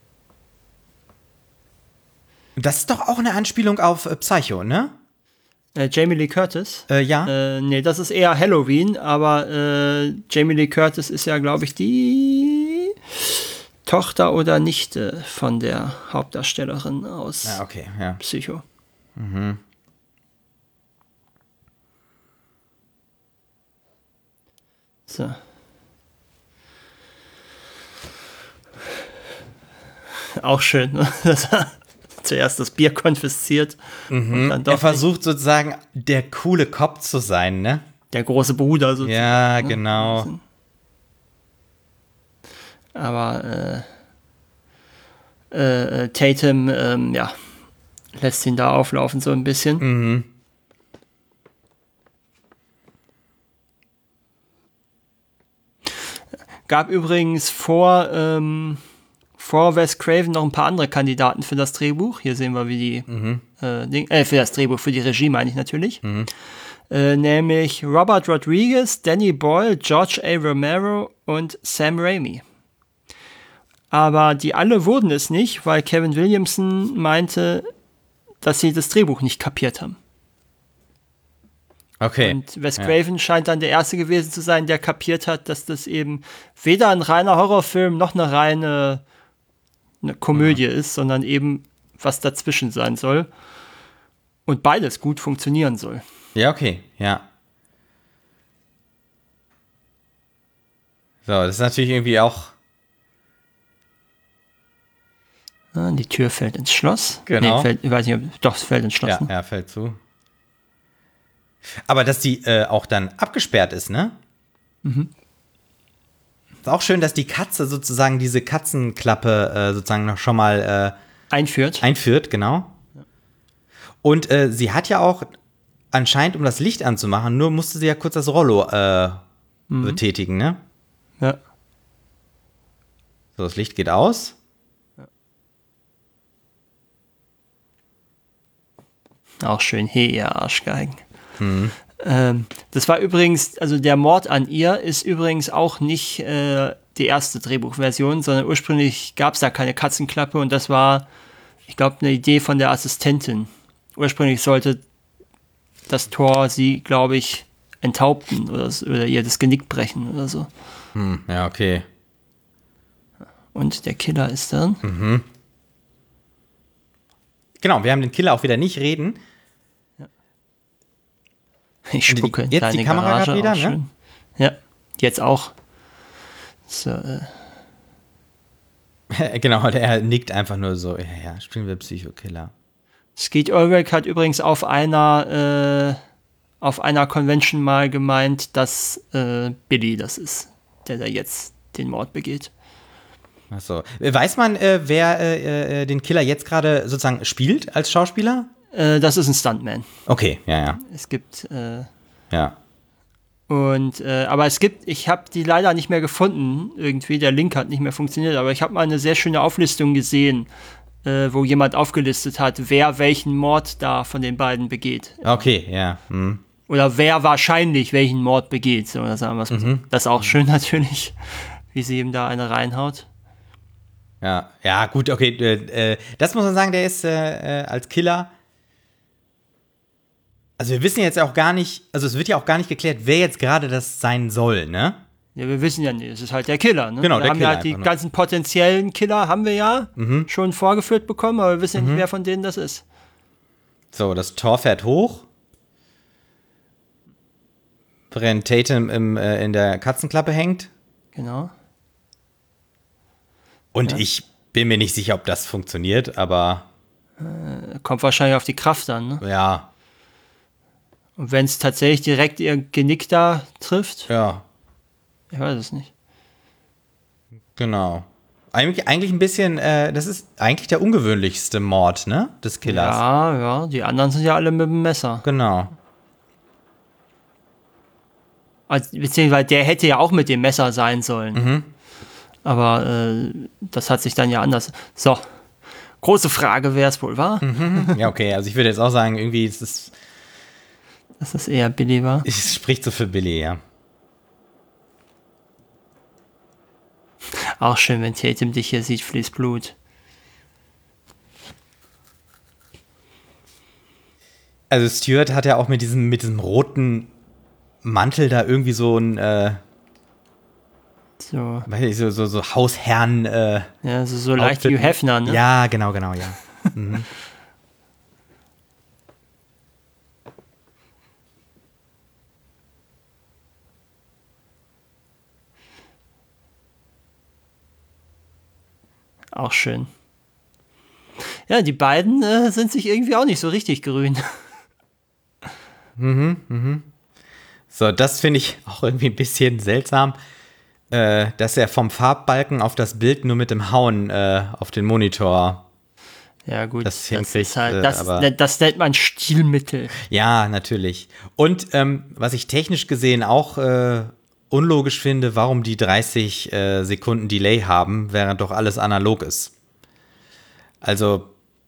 Das ist doch auch eine Anspielung auf äh, Psycho, ne? Äh, Jamie Lee Curtis? Äh, ja. Äh, nee, das ist eher Halloween, aber äh, Jamie Lee Curtis ist ja, glaube ich, die Tochter oder Nichte von der Hauptdarstellerin aus Ja, okay, ja. Psycho. Mhm. So. Auch schön, ne? Dass er zuerst das Bier konfisziert Mhm. und dann doch er versucht sozusagen der coole Cop zu sein, ne? der große Bruder sozusagen. Ja, ne? genau. Aber äh, äh, Tatum, ähm, ja, lässt ihn da auflaufen so ein bisschen. Mhm. Gab übrigens vor, ähm, vor Wes Craven noch ein paar andere Kandidaten für das Drehbuch. Hier sehen wir, wie die, Mhm. äh, Ding, äh, für das Drehbuch, für die Regie meine ich natürlich. Mhm. Äh, nämlich Robert Rodriguez, Danny Boyle, George A. Romero und Sam Raimi. Aber die alle wurden es nicht, weil Kevin Williamson meinte, dass sie das Drehbuch nicht kapiert haben. Okay. Und Wes Ja. Craven scheint dann der Erste gewesen zu sein, der kapiert hat, dass das eben weder ein reiner Horrorfilm noch eine reine eine Komödie Mhm. ist, sondern eben was dazwischen sein soll. Und beides gut funktionieren soll. Ja, okay, ja. So, das ist natürlich irgendwie auch. Ja, die Tür fällt ins Schloss. Genau. Nee, fällt, ich weiß nicht, ob, doch, es fällt ins Schloss. Ja, Ne? ja, fällt zu. Aber dass die äh, auch dann abgesperrt ist, ne? Mhm. Ist auch schön, dass die Katze sozusagen diese Katzenklappe äh, sozusagen noch schon mal äh, Einführt. einführt, genau. Und äh, sie hat ja auch anscheinend, um das Licht anzumachen, nur musste sie ja kurz das Rollo äh, Mhm. betätigen, ne? Ja. So, das Licht geht aus. Auch schön, hey, ihr Arschgeigen. Ähm, das war übrigens, also der Mord an ihr ist übrigens auch nicht äh, die erste Drehbuchversion, sondern ursprünglich gab es da keine Katzenklappe und das war, ich glaube, eine Idee von der Assistentin. Ursprünglich sollte das Tor sie, glaube ich, enthaupten oder, s- oder ihr das Genick brechen oder so. Hm, ja, okay. Und der Killer ist dann. Genau, wir haben den Killer auch wieder nicht reden. Ich Und die- spucke in jetzt deine die Kamera Garage, grad wieder, auch ne? schön. Ja, jetzt auch. So, äh. Genau, der nickt einfach nur so. Ja, ja, spielen wir Psychokiller. Skeet Ulrich hat übrigens auf einer, äh, auf einer Convention mal gemeint, dass äh, Billy das ist, der da jetzt den Mord begeht. Achso. Weiß man, äh, wer äh, äh, den Killer jetzt gerade sozusagen spielt als Schauspieler? Äh, das ist ein Stuntman. Okay, ja, ja. Es gibt äh, Ja. und äh, aber es gibt, ich habe die leider nicht mehr gefunden. Irgendwie der Link hat nicht mehr funktioniert. Aber ich habe mal eine sehr schöne Auflistung gesehen, äh, wo jemand aufgelistet hat, wer welchen Mord da von den beiden begeht. Okay, ja. Hm. Oder wer wahrscheinlich welchen Mord begeht. So, oder sagen wir es mal so. Das ist auch schön natürlich, wie sie ihm da eine reinhaut. Ja, ja, gut, okay. Äh, äh, das muss man sagen, der ist äh, äh, als Killer. Also wir wissen jetzt auch gar nicht, also es wird ja auch gar nicht geklärt, wer jetzt gerade das sein soll, ne? Ja, wir wissen ja nicht, es ist halt der Killer. Ne? Genau, wir der haben Killer ja die einfach nur. ganzen potenziellen Killer haben wir ja Mhm. schon vorgeführt bekommen, aber wir wissen ja nicht, wer von denen das ist. So, das Tor fährt hoch. Während Tatum im, äh, in der Katzenklappe hängt. Genau. Und Ja. ich bin mir nicht sicher, ob das funktioniert, aber Kommt wahrscheinlich auf die Kraft an. Ne? ja, Und wenn es tatsächlich direkt ihr Genick da trifft, ja, ich weiß es nicht. genau. Eigentlich, eigentlich ein bisschen, äh, das ist eigentlich der ungewöhnlichste Mord, ne? Des Killers. Ja, ja, die anderen sind ja alle mit dem Messer. Genau. Also, beziehungsweise der hätte ja auch mit dem Messer sein sollen. Mhm. Aber äh, das hat sich dann ja anders. So, große Frage, wer es wohl war. Ja, okay, also ich würde jetzt auch sagen, irgendwie ist es, Dass es eher Billy war. es spricht so für Billy, ja. Auch schön, wenn Tatum dich hier sieht, fließt Blut. Also Stewart hat ja auch mit diesem, mit diesem roten Mantel da irgendwie so ein äh, So, weiß ich, so, so, so Hausherren äh, ja, so, so leicht Outfit. Hugh Hefner, ne? Ja, genau, genau, ja. Mhm. Auch schön. Ja, die beiden äh, sind sich irgendwie auch nicht so richtig grün. So, das finde ich auch irgendwie ein bisschen seltsam, äh, dass er vom Farbbalken auf das Bild nur mit dem Hauen äh, auf den Monitor. Ja, gut, Das das, hinkriegt, ist halt, äh, das, aber- das nennt man Stilmittel. Ja, natürlich. Und ähm, was ich technisch gesehen auch äh, unlogisch finde, warum die dreißig äh, Sekunden Delay haben, während doch alles analog ist. Also,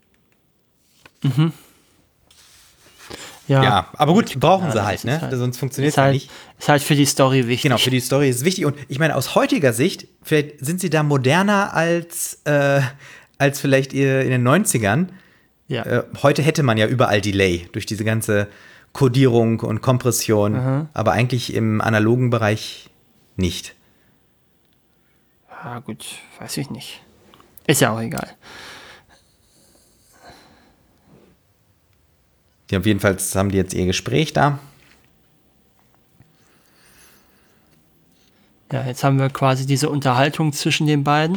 Ja, ja, aber gut, brauchen Ja, sie das halt, ist ne? halt- Sonst funktioniert ist es ja halt, nicht. ist halt für die Story wichtig. Genau, für die Story ist es wichtig. Und ich meine, aus heutiger Sicht, vielleicht sind sie da moderner als, äh, als vielleicht ihr in den neunzigern. Ja. Äh, heute hätte man ja überall Delay durch diese ganze Codierung und Kompression, aber eigentlich im analogen Bereich nicht. Ja, gut, weiß ich nicht. Ist ja auch egal. Die haben jedenfalls haben die jetzt ihr Gespräch da. Ja, jetzt haben wir quasi diese Unterhaltung zwischen den beiden.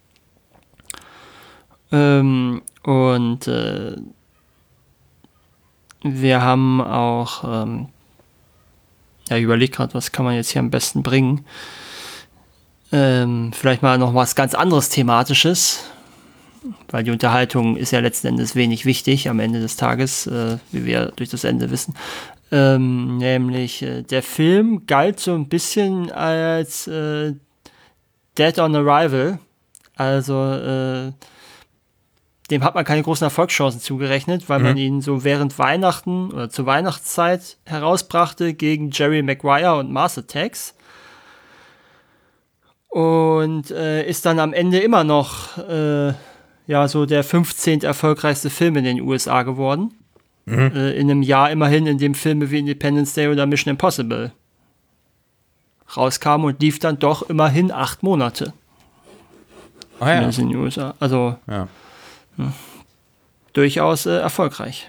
Ähm, und äh, wir haben auch, ähm, ja, ich überlege gerade, was kann man jetzt hier am besten bringen. Ähm, vielleicht mal noch was ganz anderes Thematisches, weil die Unterhaltung ist ja letzten Endes wenig wichtig am Ende des Tages, äh, wie wir durch das Ende wissen. Ähm, nämlich äh, der Film galt so ein bisschen als äh, Dead on Arrival, also äh, dem hat man keine großen Erfolgschancen zugerechnet, weil man ihn so während Weihnachten oder zur Weihnachtszeit herausbrachte gegen Jerry Maguire und Mars Attacks. Und äh, ist dann am Ende immer noch äh, ja so der fünfzehnte erfolgreichste Film in den U S A geworden. Mhm. Äh, in einem Jahr immerhin, in dem Filme wie Independence Day oder Mission Impossible rauskamen und lief dann doch immerhin acht Monate. Oh ja. Zumindest in den U S A. Also Ja. durchaus äh, erfolgreich.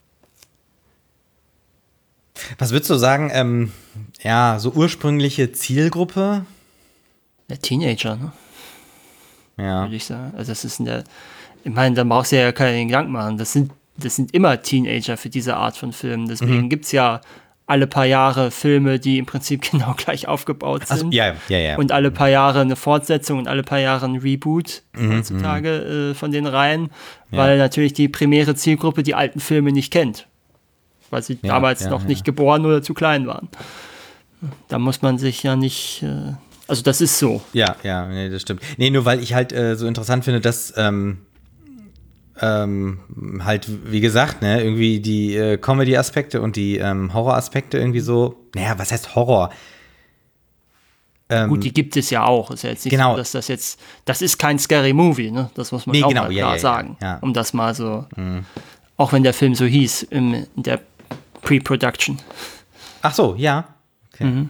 Was würdest du sagen, ähm, ja, so ursprüngliche Zielgruppe? Der Teenager, ne? Ja. Würde ich sagen. Also das ist in der, ich meine, da brauchst du ja keinen Gedanken machen. Das sind, das sind immer Teenager für diese Art von Filmen. Deswegen mhm. gibt es ja alle paar Jahre Filme, die im Prinzip genau gleich aufgebaut sind. Ach, ja, ja, ja. Und alle paar Jahre eine Fortsetzung und alle paar Jahre ein Reboot Mhm, heutzutage äh, von den Reihen, weil natürlich die primäre Zielgruppe die alten Filme nicht kennt. Weil sie Ja, damals ja, noch ja. nicht geboren oder zu klein waren. Da muss man sich ja nicht, äh, also das ist so. Ja, ja, nee, das stimmt. Nee, nur weil ich halt äh, so interessant finde, dass ähm, ähm, halt, wie gesagt, ne, irgendwie die äh, Comedy-Aspekte und die ähm, Horror-Aspekte irgendwie so, naja, was heißt Horror? Ähm, Gut, die gibt es ja auch. Ist ja jetzt nicht genau. so, dass das jetzt, das ist kein Scary Movie, ne? Das muss man Nee, auch genau, mal ja, klar ja, ja, sagen. ja. Um das mal so, auch wenn der Film so hieß, im, in der Pre-Production. Ach so, ja. Okay. Mhm.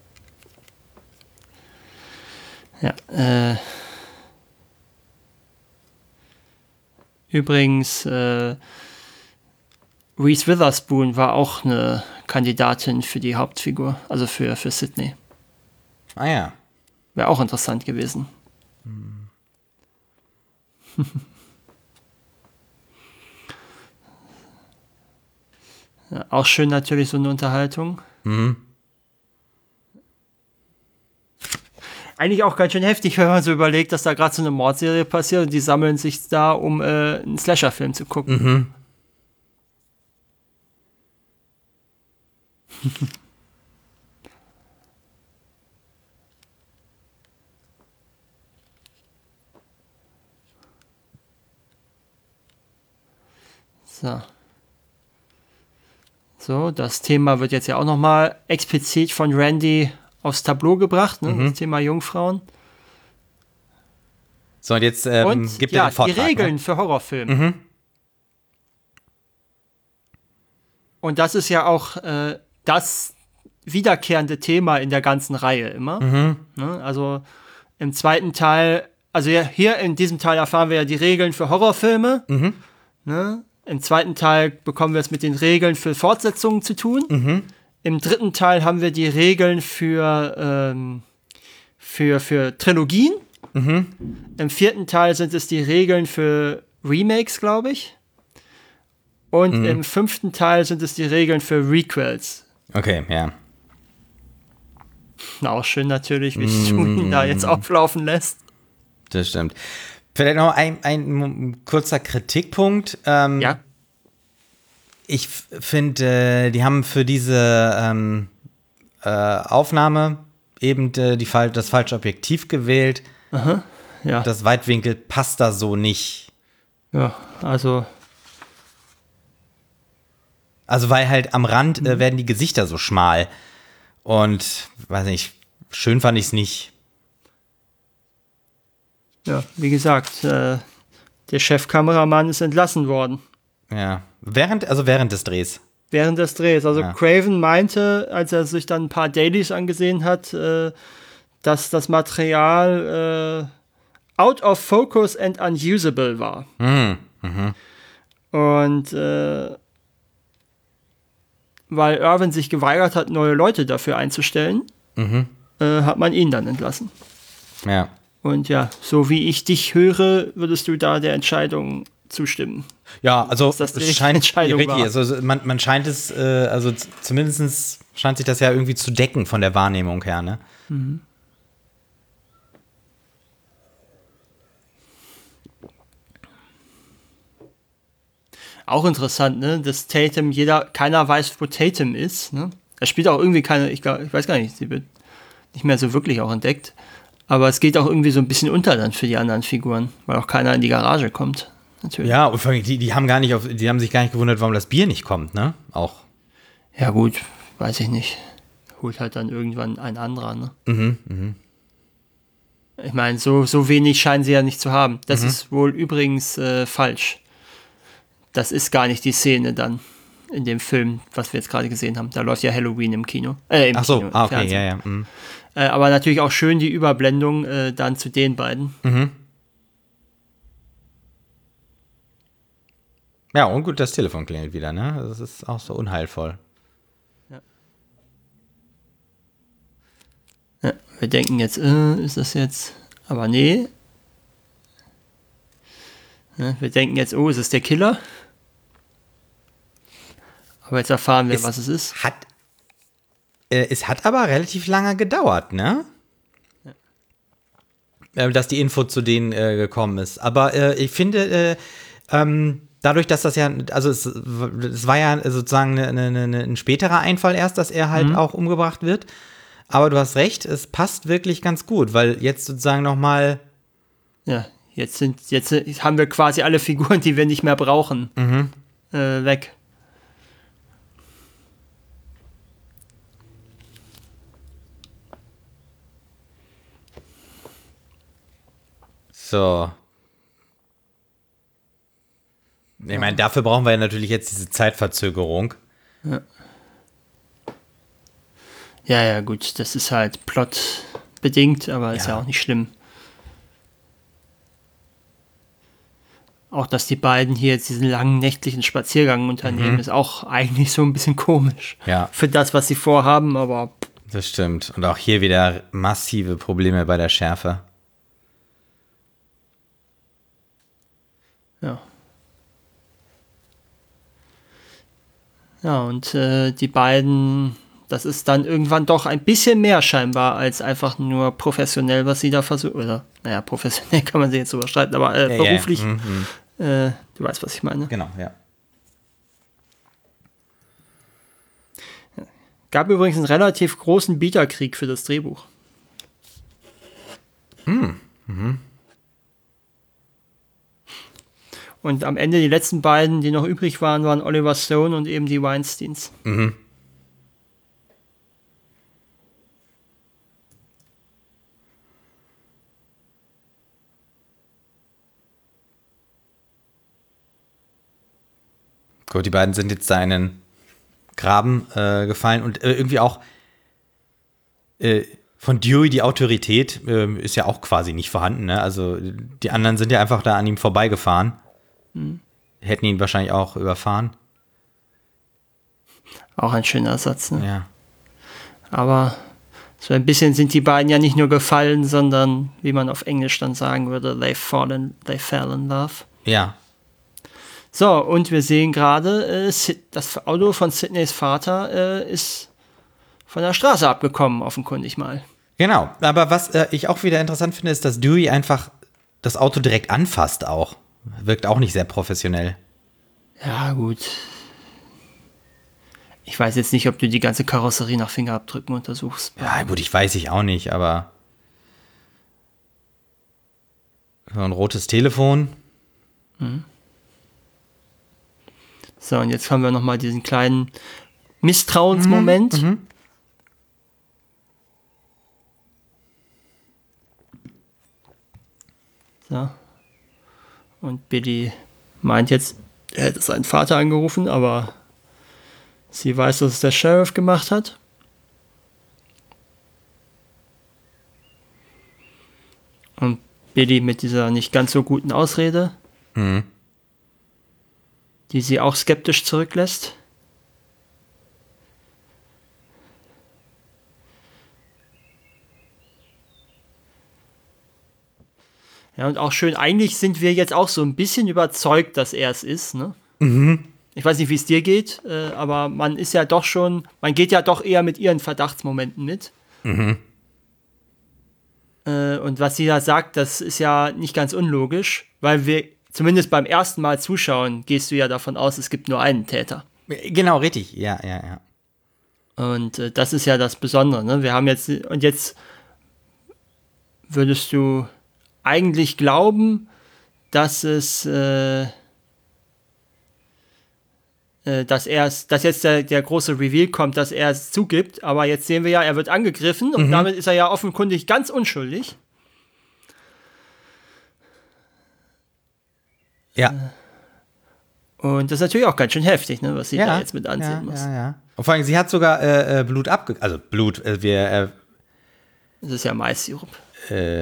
Ja, äh, übrigens, äh, Reese Witherspoon war auch eine Kandidatin für die Hauptfigur, also für, für Sydney. Ah ja. Wäre auch interessant gewesen. Ja, auch schön natürlich so eine Unterhaltung. Mhm. Eigentlich auch ganz schön heftig, wenn man so überlegt, dass da gerade so eine Mordserie passiert und die sammeln sich da, um äh, einen Slasher-Film zu gucken. Mhm. So. So, das Thema wird jetzt ja auch nochmal explizit von Randy aufs Tableau gebracht, ne? Das Thema Jungfrauen. So, und jetzt ähm, Und gibt ja, er den Vortrag. die Regeln Ne? für Horrorfilme. Mhm. Und das ist ja auch äh, das wiederkehrende Thema in der ganzen Reihe immer. Mhm. Ne? Also im zweiten Teil, also ja, hier in diesem Teil erfahren wir ja die Regeln für Horrorfilme. Mhm. Ne? Im zweiten Teil bekommen wir es mit den Regeln für Fortsetzungen zu tun. Mhm. Im dritten Teil haben wir die Regeln für, ähm, für, für Trilogien. Mhm. Im vierten Teil sind es die Regeln für Remakes, glaube ich. Und Mhm. im fünften Teil sind es die Regeln für Requels. Okay, ja. Na, auch schön natürlich, wie du ihn da jetzt auflaufen lässt. Das stimmt. Vielleicht noch ein, ein kurzer Kritikpunkt. Ähm, Ja. Ich finde, äh, die haben für diese ähm, äh, Aufnahme eben äh, die, das falsche Objektiv gewählt. Aha. Ja. Das Weitwinkel passt da so nicht. Ja, also. Also, weil halt am Rand äh, werden die Gesichter so schmal. Und, weiß nicht, schön fand ich es nicht. Ja, wie gesagt, äh, der Chefkameramann ist entlassen worden. Ja. Während, also während des Drehs. Während des Drehs. Also Ja. Craven meinte, als er sich dann ein paar Dailies angesehen hat, äh, dass das Material äh, out of focus and unusable war. Mhm. Mhm. Und äh, weil Irwin sich geweigert hat, neue Leute dafür einzustellen, Mhm. äh, hat man ihn dann entlassen. Ja. Und ja, so wie ich dich höre, würdest du da der Entscheidung zustimmen. Ja, also das die es richtige scheint Entscheidung richtig, war. also man, man scheint es, äh, also z- zumindest scheint sich das ja irgendwie zu decken von der Wahrnehmung her, ne? Auch interessant, ne? Dass Tatum, jeder, keiner weiß, wo Tatum ist, ne? Er spielt auch irgendwie keine, ich, glaub, ich weiß gar nicht, sie wird nicht mehr so wirklich auch entdeckt. Aber es geht auch irgendwie so ein bisschen unter dann für die anderen Figuren, weil auch keiner in die Garage kommt. Natürlich. Ja, und vor allem, die, die haben gar nicht auf, die haben sich gar nicht gewundert, warum das Bier nicht kommt, ne? Auch. Ja, gut, weiß ich nicht. Holt halt dann irgendwann ein anderer, ne? Mhm, mhm. Ich meine, so, so wenig scheinen sie ja nicht zu haben. Das ist wohl übrigens äh, falsch. Das ist gar nicht die Szene dann in dem Film, was wir jetzt gerade gesehen haben. Da läuft ja Halloween im Kino. Äh, im Ach so, Kino, im ah, okay, Fernsehen. ja, ja. Mhm. Äh, aber natürlich auch schön die Überblendung äh, dann zu den beiden. Mhm. Ja, und gut, das Telefon klingelt wieder, ne? Das ist auch so unheilvoll. Ja, wir denken jetzt, äh, ist das jetzt. Aber nee. Ja, wir denken jetzt, oh, ist es der Killer? Aber jetzt erfahren wir, Es was es ist. Hat, äh, es hat aber relativ lange gedauert, ne? Äh, dass die Info zu denen äh, gekommen ist. Aber äh, ich finde, äh, ähm, dadurch, dass das ja, also es, es war ja sozusagen eine, eine, eine, ein späterer Einfall erst, dass er halt auch umgebracht wird. Aber du hast recht, es passt wirklich ganz gut, weil jetzt sozusagen noch mal Ja, jetzt sind, jetzt haben wir quasi alle Figuren, die wir nicht mehr brauchen, mhm. äh, weg. So. Ich meine, dafür brauchen wir ja natürlich jetzt diese Zeitverzögerung. Ja, ja, gut, das ist halt plotbedingt, aber ist Ja. ja auch nicht schlimm. Auch, dass die beiden hier jetzt diesen langen nächtlichen Spaziergang unternehmen, ist auch eigentlich so ein bisschen komisch. Ja. Für das, was sie vorhaben, aber Das stimmt. Und auch hier wieder massive Probleme bei der Schärfe. ja. Ja, und äh, die beiden, das ist dann irgendwann doch ein bisschen mehr scheinbar als einfach nur professionell, was sie da versuchen. Oder, naja, professionell kann man sie jetzt überstreiten, aber äh, Ja, ja. beruflich, Mhm. äh, du weißt, was ich meine. Genau, ja. Gab übrigens einen relativ großen Bieterkrieg für das Drehbuch. Und am Ende die letzten beiden, die noch übrig waren, waren Oliver Stone und eben die Weinsteins. Mhm. Gut, die beiden sind jetzt da in einen Graben äh, gefallen und äh, irgendwie auch äh, von Dewey die Autorität äh, ist ja auch quasi nicht vorhanden. Ne? Also die anderen sind ja einfach da an ihm vorbeigefahren. Hm. Hätten ihn wahrscheinlich auch überfahren. Auch ein schöner Satz, ne? Ja. Aber so ein bisschen sind die beiden ja nicht nur gefallen, sondern, wie man auf Englisch dann sagen würde, they've fallen, they fell in love. Ja. So, und wir sehen gerade, äh, das Auto von Sydneys Vater äh, ist von der Straße abgekommen, offenkundig mal. Genau, aber was äh, ich auch wieder interessant finde, ist, dass Dewey einfach das Auto direkt anfasst auch. Wirkt auch nicht sehr professionell. Ja, gut. Ich weiß jetzt nicht, ob du die ganze Karosserie nach Fingerabdrücken untersuchst. Ja, gut, ich weiß ich auch nicht, aber so ein rotes Telefon. Mhm. So, und jetzt haben wir nochmal diesen kleinen Misstrauensmoment. Mhm. Mhm. So. Und Billy meint jetzt, er hätte seinen Vater angerufen, aber sie weiß, dass es der Sheriff gemacht hat. Und Billy mit dieser nicht ganz so guten Ausrede, Mhm. die sie auch skeptisch zurücklässt. Ja, und auch schön, eigentlich sind wir jetzt auch so ein bisschen überzeugt, dass er es ist, ne? Mhm. Ich weiß nicht, wie es dir geht, äh, aber man ist ja doch schon, man geht ja doch eher mit ihren Verdachtsmomenten mit. Mhm. Äh, und was sie da sagt, das ist ja nicht ganz unlogisch, weil wir, zumindest beim ersten Mal zuschauen, gehst du ja davon aus, es gibt nur einen Täter. Genau, richtig. Ja, ja, ja. Und äh, das ist ja das Besondere, ne? Wir haben jetzt, und jetzt würdest du eigentlich glauben, dass es, äh, äh, dass er dass jetzt der, der große Reveal kommt, dass er es zugibt, aber jetzt sehen wir ja, er wird angegriffen und Mhm. damit ist er ja offenkundig ganz unschuldig. Ja. Und das ist natürlich auch ganz schön heftig, ne, was sie ja, da jetzt mit ansehen ja, muss. Ja, ja. Und vor allem, sie hat sogar äh, Blut abge... Also Blut, äh, wir... Äh, Das ist ja Mais-Sirup. äh,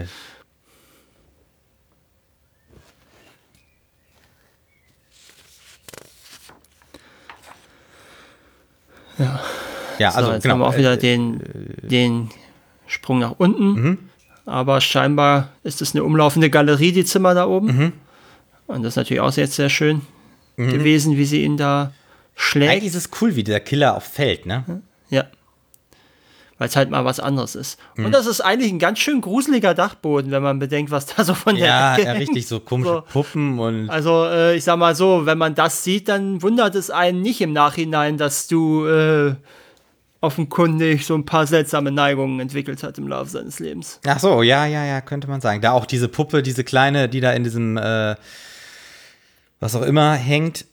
Ja. ja, So, also jetzt genau. haben wir auch wieder äh, den, den Sprung nach unten. Mhm. Aber scheinbar ist es eine umlaufende Galerie, die Zimmer da oben. Mhm. Und das ist natürlich auch jetzt sehr schön Mhm. gewesen, wie sie ihn da schlägt. Eigentlich ist es cool, wie der Killer auch fällt, ne? Ja. Weil es halt mal was anderes ist. Mhm. Und das ist eigentlich ein ganz schön gruseliger Dachboden, wenn man bedenkt, was da so von der Ja, Decke ja, hängt. richtig, so komische So. Puppen und... Also, äh, ich sag mal so, wenn man das sieht, dann wundert es einen nicht im Nachhinein, dass du äh, offenkundig so ein paar seltsame Neigungen entwickelt hat im Laufe seines Lebens. Ach so, ja, ja, ja, könnte man sagen. Da auch diese Puppe, diese kleine, die da in diesem, äh, was auch immer, hängt.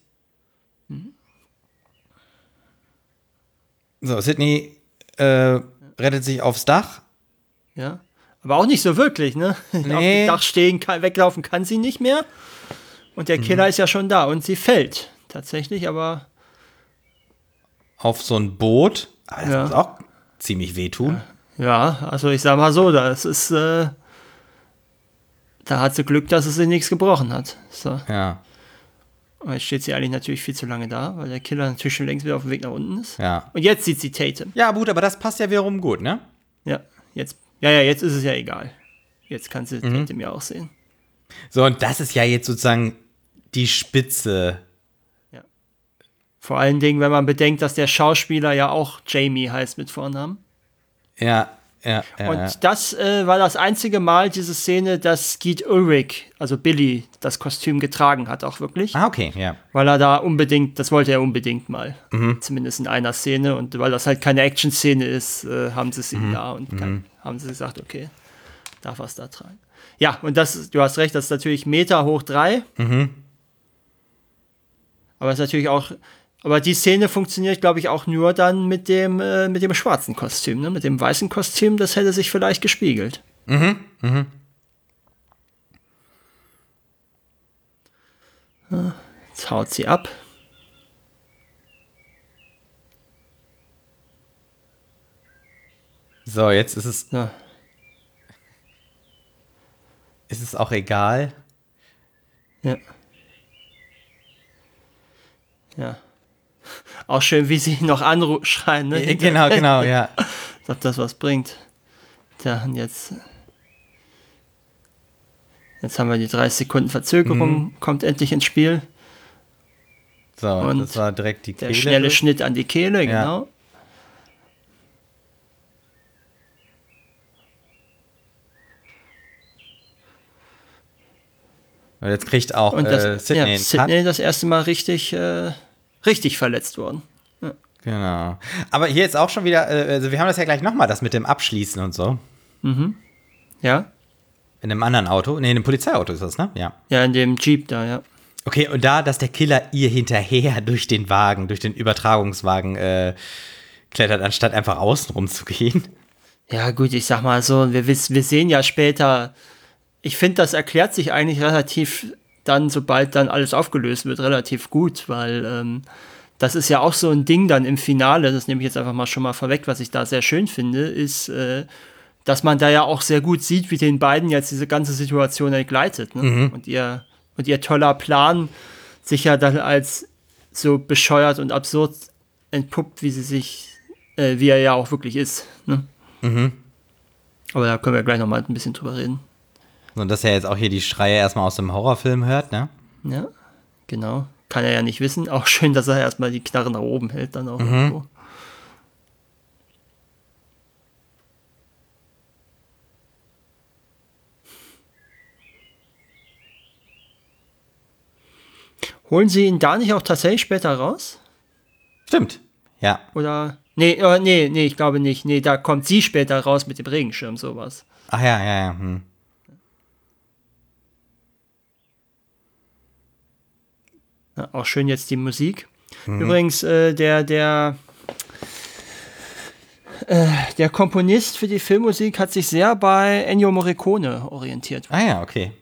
So, Sydney äh, rettet sich aufs Dach. Ja. Aber auch nicht so wirklich, ne? Nee. Auf dem Dach stehen, kann, weglaufen kann sie nicht mehr. Und der Killer mhm. ist ja schon da und sie fällt tatsächlich, aber auf so ein Boot. Aber das ja. muss auch ziemlich wehtun. Ja, also ich sag mal so, das ist, äh, da hat sie Glück, dass es sie nichts gebrochen hat. So. Ja. Und jetzt steht sie eigentlich natürlich viel zu lange da, weil der Killer natürlich schon längst wieder auf dem Weg nach unten ist. Ja. Und jetzt sieht sie Tatum. Ja, gut, aber das passt ja wiederum gut, ne? Ja, jetzt, ja, ja, jetzt ist es ja egal. Jetzt kann sie mhm. Tatum ja auch sehen. So, und das ist ja jetzt sozusagen die Spitze. Ja. Vor allen Dingen, wenn man bedenkt, dass der Schauspieler ja auch Jamie heißt mit Vornamen. Ja, ja, ja. Und ja. das äh, war das einzige Mal, diese Szene, dass Skeet Ulrich, also Billy, das Kostüm getragen hat, auch wirklich. Ah, okay, ja. Weil er da unbedingt, das wollte er unbedingt mal. Mhm. Zumindest in einer Szene. Und weil das halt keine Action-Szene ist, äh, haben sie es ihm Mhm. da und Mhm. kann, haben sie gesagt, okay, darf er es da tragen. Ja, und das, du hast recht, das ist natürlich Meter hoch drei. Mhm. Aber es ist natürlich auch, aber die Szene funktioniert, glaube ich, auch nur dann mit dem, äh, mit dem schwarzen Kostüm, ne? Mit dem weißen Kostüm, das hätte sich vielleicht gespiegelt. Mhm. Mhm. Jetzt haut sie ab. So, jetzt ist es, Ja. ist es auch egal. Ja. Ja. Auch schön, wie sie noch anschreien, ne? Äh, Genau, genau, ja. Ob das was bringt. Tja, und jetzt. Jetzt haben wir die dreißig Sekunden Verzögerung, Mhm. kommt endlich ins Spiel. So, Und das war direkt die Der Kehle. schnelle Schnitt an die Kehle, Ja. genau. Und jetzt kriegt auch Und das, äh, Sydney ja, einen Sydney das erste Mal richtig, äh, richtig verletzt worden. Cut. Genau. Aber hier ist auch schon wieder, äh, also wir haben das ja gleich nochmal, das mit dem Abschließen und so. Ja? In einem anderen Auto. Nee, in einem Polizeiauto ist das, ne? Ja. Ja, in dem Jeep da, ja. Okay, und da, dass der Killer ihr hinterher durch den Wagen, durch den Übertragungswagen äh, klettert, anstatt einfach außenrum zu gehen. Ja, gut, ich sag mal so, wir, wiss- wir sehen ja später, ich finde, das erklärt sich eigentlich relativ dann, sobald dann alles aufgelöst wird, relativ gut, weil ähm, das ist ja auch so ein Ding dann im Finale, das nehme ich jetzt einfach mal schon mal vorweg, was ich da sehr schön finde, ist, äh, dass man da ja auch sehr gut sieht, wie den beiden jetzt diese ganze Situation entgleitet, ne? Mhm. Und ihr und ihr toller Plan sich ja dann als so bescheuert und absurd entpuppt, wie sie sich, äh, wie er ja auch wirklich ist, ne? Mhm. Aber da können wir gleich noch mal ein bisschen drüber reden. Und dass er jetzt auch hier die Schreie erstmal aus dem Horrorfilm hört, ne? Ja, genau. Kann er ja nicht wissen. Auch schön, dass er erstmal die Knarre nach oben hält, dann auch irgendwo. Holen sie ihn da nicht auch tatsächlich später raus? Stimmt. Ja. Oder? Nee, äh, nee, nee, ich glaube nicht. Nee, da kommt sie später raus mit dem Regenschirm, sowas. Ach ja, ja, ja. Hm. Ja, auch schön jetzt die Musik. Übrigens, äh, der, der, äh, der Komponist für die Filmmusik hat sich sehr bei Ennio Morricone orientiert. Ah ja, okay.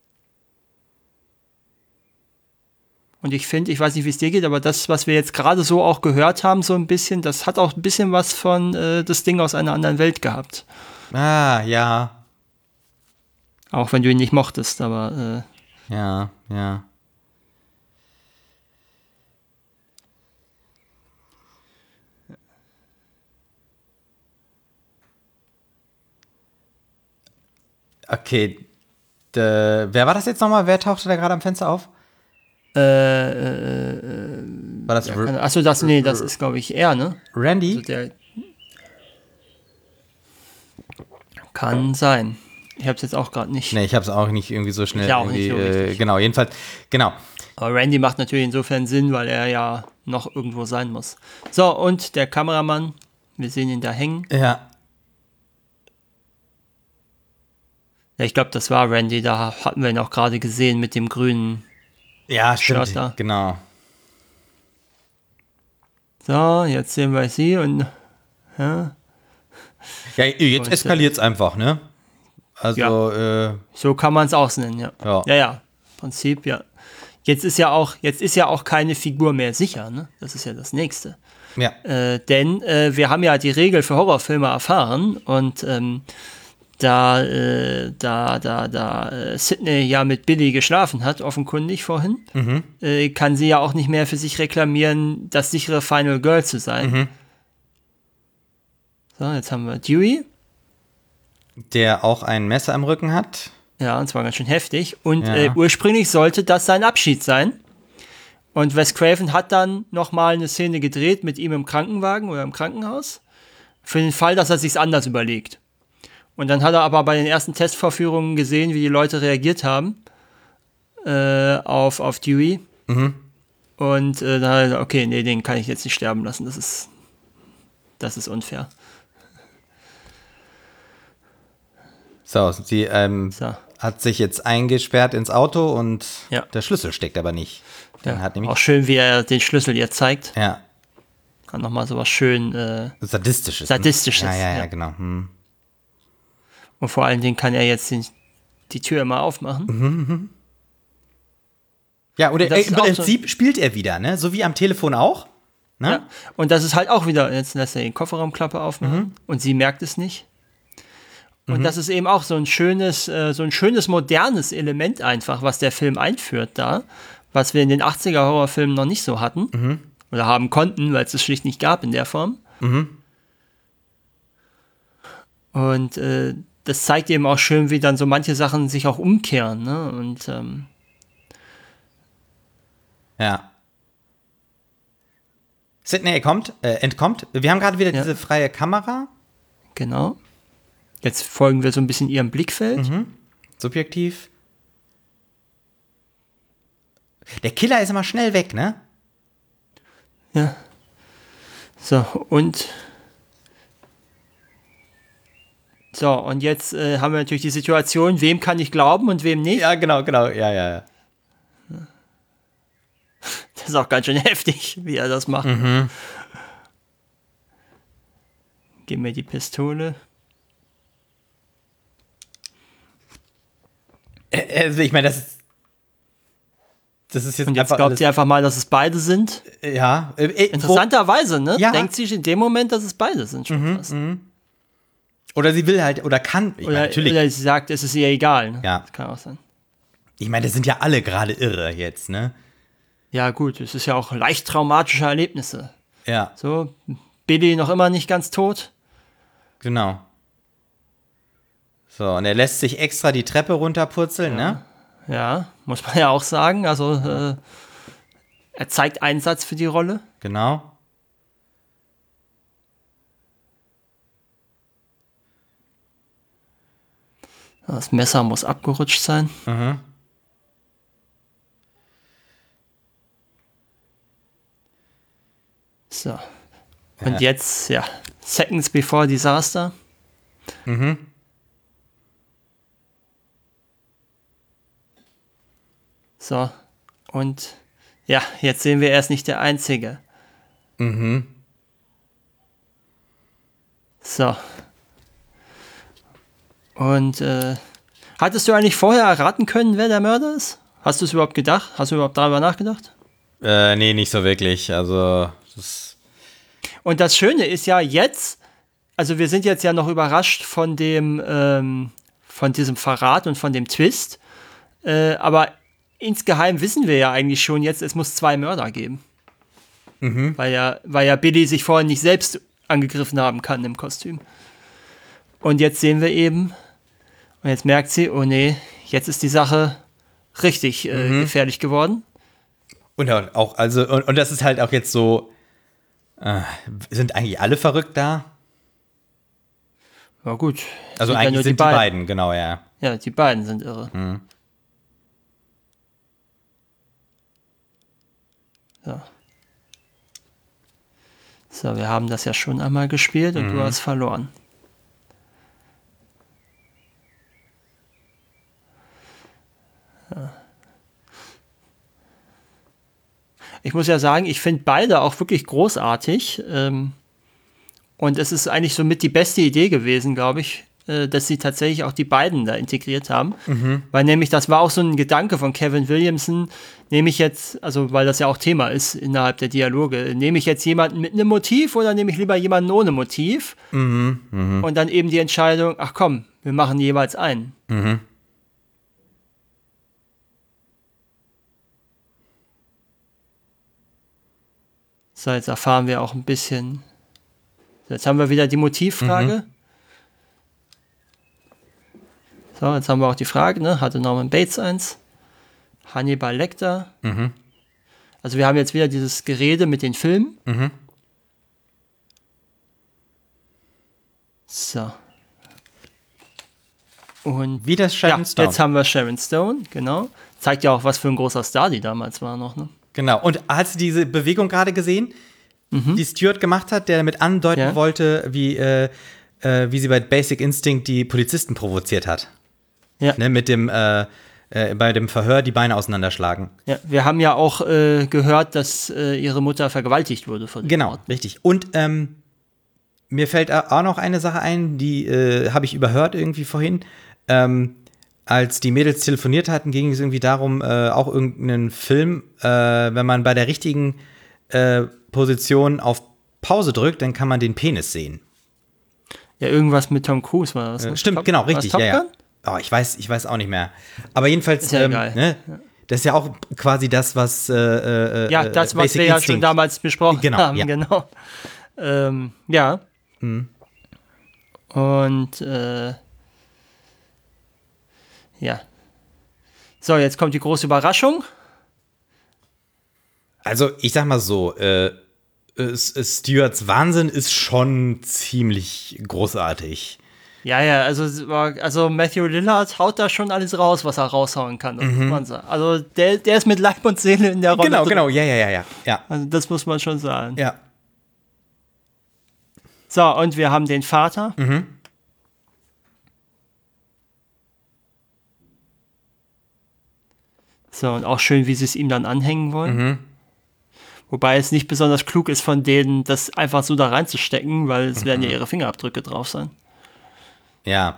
Und ich finde, ich weiß nicht, wie es dir geht, aber das, was wir jetzt gerade so auch gehört haben, so ein bisschen, das hat auch ein bisschen was von äh, das Ding aus einer anderen Welt gehabt. Ah, ja. Auch wenn du ihn nicht mochtest, aber äh, Ja, ja. Okay. De, wer war das jetzt nochmal? Wer tauchte da gerade am Fenster auf? äh, äh, äh, War das ja, R- kann- achso, das, nee, das ist, glaube ich, er, ne? Randy? Also der kann sein. Ich habe es jetzt auch gerade nicht. Nee, ich habe es auch nicht irgendwie so schnell. Ich auch irgendwie, nicht so äh, richtig. genau, jedenfalls. Genau. Aber Randy macht natürlich insofern Sinn, weil er ja noch irgendwo sein muss. So, und der Kameramann, wir sehen ihn da hängen. Ja. Ja, ich glaube, das war Randy, da hatten wir ihn auch gerade gesehen mit dem grünen. Ja, stimmt. Shirt da. Genau. So, jetzt sehen wir sie und ja, Ja, jetzt Und, eskaliert es einfach, ne? Also, äh, so kann man es auch nennen, ja. Ja. ja, ja, Prinzip, ja. Jetzt ist ja auch, jetzt ist ja auch keine Figur mehr sicher, ne? Das ist ja das Nächste. ja. Äh, denn äh, wir haben ja die Regel für Horrorfilme erfahren und ähm, da, äh, da, da, da äh, Sydney ja mit Billy geschlafen hat, offenkundig vorhin, Mhm. äh, kann sie ja auch nicht mehr für sich reklamieren, das sichere Final Girl zu sein. Mhm. So, jetzt haben wir Dewey. Der auch ein Messer am Rücken hat. Ja, und zwar ganz schön heftig. Und Ja. äh, ursprünglich sollte das sein Abschied sein. Und Wes Craven hat dann nochmal eine Szene gedreht mit ihm im Krankenwagen oder im Krankenhaus. Für den Fall, dass er sich's anders überlegt. Und dann hat er aber bei den ersten Testvorführungen gesehen, wie die Leute reagiert haben äh, auf, auf Dewey. Mhm. Und äh, dann hat er gesagt, okay, nee, den kann ich jetzt nicht sterben lassen. Das ist, das ist unfair. So, sie ähm, So. hat sich jetzt eingesperrt ins Auto und Ja. der Schlüssel steckt aber nicht. Ja, Den hat nämlich, auch schön, wie er den Schlüssel ihr zeigt. ja, Kann nochmal sowas schön äh, sadistisches. Sadistisches, Ja, ja, ja, ja. genau. Hm. und vor allen Dingen kann er jetzt den, die Tür immer aufmachen. Ja, oder Das äh, ist im auch Prinzip spielt er wieder, ne? So wie am Telefon auch. Ne? Ja. Und das ist halt auch wieder, jetzt lässt er die Kofferraumklappe aufmachen mhm. und sie merkt es nicht. Und mhm. das ist eben auch so ein schönes, äh, so ein schönes modernes Element einfach, was der Film einführt da, was wir in den achtziger-Horrorfilmen noch nicht so hatten Mhm. oder haben konnten, weil es es schlicht nicht gab in der Form. Mhm. Und äh, das zeigt eben auch schön, wie dann so manche Sachen sich auch umkehren. Ne? Und ähm, ja. Sydney kommt, äh, entkommt. Wir haben gerade wieder ja. diese freie Kamera. Genau. Jetzt folgen wir so ein bisschen ihrem Blickfeld. Mhm. Subjektiv. Der Killer ist immer schnell weg, ne? Ja. So, und so, und jetzt äh, haben wir natürlich die Situation, wem kann ich glauben und wem nicht. Ja, genau, genau. Ja, ja, ja. Das ist auch ganz schön heftig, wie er das macht. Mhm. Gib mir die Pistole. Also ich meine, das ist das ist jetzt Und jetzt einfach glaubt alles, sie einfach mal, dass es beide sind. ja. Äh, äh, Interessanterweise, ne? Ja. Denkt sie in dem Moment, dass es beide sind schon Mhm, fast. mhm. Oder sie will halt, oder kann, ich Oder, meine, natürlich. oder sie sagt, es ist ihr egal. Ne? Ja. Das kann auch sein. Ich meine, das sind ja alle gerade irre jetzt, ne? Ja, gut, es ist ja auch leicht traumatische Erlebnisse. Ja, So, Billy noch immer nicht ganz tot. genau. So, und er lässt sich extra die Treppe runterpurzeln, Ja. ne? Ja, muss man ja auch sagen. Also, äh, er zeigt Einsatz für die Rolle. Genau. Das Messer muss abgerutscht sein. Mhm. So. Und Ja. jetzt, ja, Seconds before Disaster. Mhm. So. Und ja, jetzt sehen wir, er ist nicht der Einzige. Mhm. So. Und äh, hattest du eigentlich vorher erraten können, wer der Mörder ist? Hast du es überhaupt gedacht? Hast du überhaupt darüber nachgedacht? Äh, nee, nicht so wirklich. Also, das Und das Schöne ist ja jetzt, also wir sind jetzt ja noch überrascht von dem, ähm, von diesem Verrat und von dem Twist, äh, aber insgeheim wissen wir ja eigentlich schon jetzt, es muss zwei Mörder geben. Mhm. Weil ja, weil ja Billy sich vorhin nicht selbst angegriffen haben kann im Kostüm. Und jetzt sehen wir eben, und jetzt merkt sie, oh nee, jetzt ist die Sache richtig äh, Mhm. gefährlich geworden. Und auch, also, und, und das ist halt auch jetzt so, äh, sind eigentlich alle verrückt da? Ja gut. Also Sind ja eigentlich nur sind die beiden, genau, ja. Ja, die beiden sind irre. Mhm. So. So, wir haben das ja schon einmal gespielt und Mhm. du hast verloren. Ja. Ich muss ja sagen, ich finde beide auch wirklich großartig. Ähm, und es ist eigentlich somit die beste Idee gewesen, glaube ich, äh, dass sie tatsächlich auch die beiden da integriert haben. Mhm. Weil nämlich, das war auch so ein Gedanke von Kevin Williamson, nehme ich jetzt, also weil das ja auch Thema ist innerhalb der Dialoge, nehme ich jetzt jemanden mit einem Motiv oder nehme ich lieber jemanden ohne Motiv? Mhm. Mhm. Und dann eben die Entscheidung, ach komm, wir machen jeweils einen. Mhm. So, jetzt erfahren wir auch ein bisschen. So, jetzt haben wir wieder die Motivfrage. So, jetzt haben wir auch die Frage, ne? Hatte Norman Bates eins? Hannibal Lecter? Mhm. Also wir haben jetzt wieder dieses Gerede mit den Filmen. Mhm. So. Und Wie das Sharon ja, Stone. jetzt haben wir Sharon Stone, genau. Zeigt ja auch, was für ein großer Star die damals war noch, ne? Genau. Und hast du diese Bewegung gerade gesehen, die Stuart gemacht hat, der damit andeuten Ja. wollte, wie, äh, äh, wie sie bei Basic Instinct die Polizisten provoziert hat? Ja. Ne, mit dem, äh, äh, bei dem Verhör die Beine auseinanderschlagen. Ja, wir haben ja auch äh, gehört, dass äh, ihre Mutter vergewaltigt wurde von dem Genau, Mord. richtig. Und ähm, mir fällt auch noch eine Sache ein, die äh, habe ich überhört irgendwie vorhin. Ähm, als die Mädels telefoniert hatten, ging es irgendwie darum, äh, auch irgendeinen Film, äh, wenn man bei der richtigen äh, Position auf Pause drückt, dann kann man den Penis sehen. Ja, irgendwas mit Tom Cruise war das. Äh, Ne? stimmt, Top, genau, richtig. Top Ja, ja. Gun? Oh, ich weiß, ich weiß auch nicht mehr. Aber jedenfalls, Ist ja ähm, egal. ne, das ist ja auch quasi das, was äh, äh, Ja, das, was Basic wir ja Instinct. schon damals besprochen Genau, haben, ja. genau. Ähm, ja. Mhm. Und äh, ja. So, jetzt kommt die große Überraschung. Also, ich sag mal so, äh, Stewarts Wahnsinn ist schon ziemlich großartig. Ja, ja, also, also Matthew Lillard haut da schon alles raus, was er raushauen kann. Das muss man sagen. Also der, der ist mit Leib und Seele in der Rolle. Genau, drin. genau, ja, ja, ja, ja, ja. Also das muss man schon sagen. Ja. So, und wir haben den Vater. Mhm. So, und auch schön, wie sie es ihm dann anhängen wollen. Mhm. Wobei es nicht besonders klug ist von denen, das einfach so da reinzustecken, weil es mhm. werden ja ihre Fingerabdrücke drauf sein. Ja.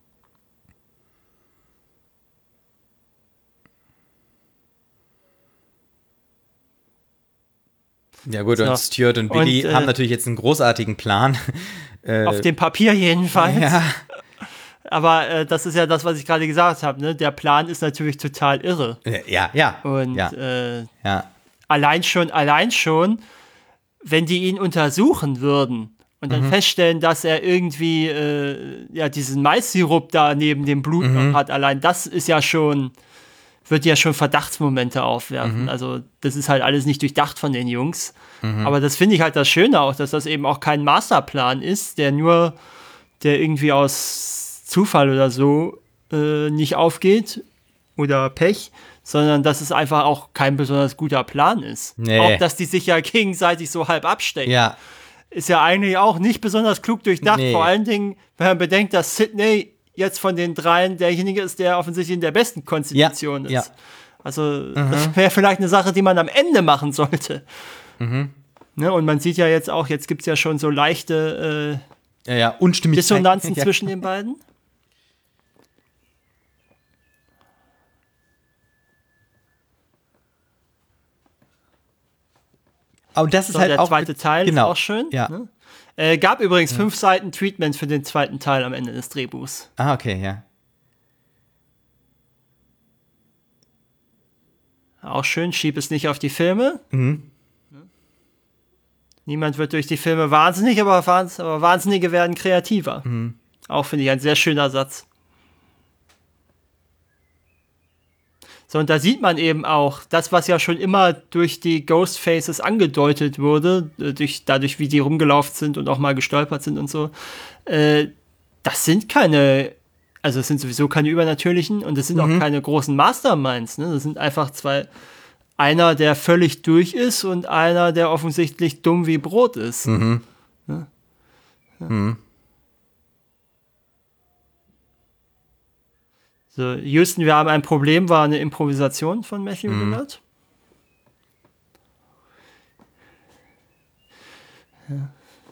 Ja gut, so. Und Stuart und Billy und, äh, haben natürlich jetzt einen großartigen Plan. Auf dem Papier jedenfalls. Ja. Aber äh, das ist ja das, was ich gerade gesagt habe. Ne? Der Plan ist natürlich total irre. Ja, ja. Und ja. Äh, ja. allein schon, allein schon, wenn die ihn untersuchen würden und dann mhm. feststellen, dass er irgendwie äh, ja diesen Mais-Sirup da neben dem Blut mhm. noch hat, allein das ist ja schon, wird ja schon Verdachtsmomente aufwerfen. Mhm. Also das ist halt alles nicht durchdacht von den Jungs. Mhm. Aber das finde ich halt das Schöne auch, dass das eben auch kein Masterplan ist, der nur, der irgendwie aus Zufall oder so äh, nicht aufgeht oder Pech, sondern dass es einfach auch kein besonders guter Plan ist. Nee. Auch, dass die sich ja gegenseitig so halb abstecken. Ja. Ist ja eigentlich auch nicht besonders klug durchdacht. Nee. Vor allen Dingen, wenn man bedenkt, dass Sidney jetzt von den dreien derjenige ist, der offensichtlich in der besten Konstitution ja. ist. Ja. Also mhm. das wäre vielleicht eine Sache, die man am Ende machen sollte. Mhm. Ne? Und man sieht ja jetzt auch, jetzt gibt es ja schon so leichte äh, ja, ja. Unstimmigkeit. Dissonanzen ja. zwischen den beiden. Und das ist so, halt der auch zweite Teil genau. ist auch schön. Ja. Ne? Äh, gab übrigens ja. fünf Seiten Treatment für den zweiten Teil am Ende des Drehbuchs. Ah, okay, ja. Auch schön, schieb es nicht auf die Filme. Mhm. Niemand wird durch die Filme wahnsinnig, aber, Wahns- aber Wahnsinnige werden kreativer. Mhm. Auch finde ich ein sehr schöner Satz. So, und da sieht man eben auch, das, was ja schon immer durch die Ghostfaces angedeutet wurde, durch, dadurch, wie die rumgelaufen sind und auch mal gestolpert sind und so, äh, das sind keine, also es sind sowieso keine übernatürlichen und es sind mhm. auch keine großen Masterminds, ne? Das sind einfach zwei, einer, der völlig durch ist und einer, der offensichtlich dumm wie Brot ist. Mhm. Ne? Ja. Mhm. So, Houston, wir haben ein Problem, war eine Improvisation von Matthew mhm. Lillard. Ja.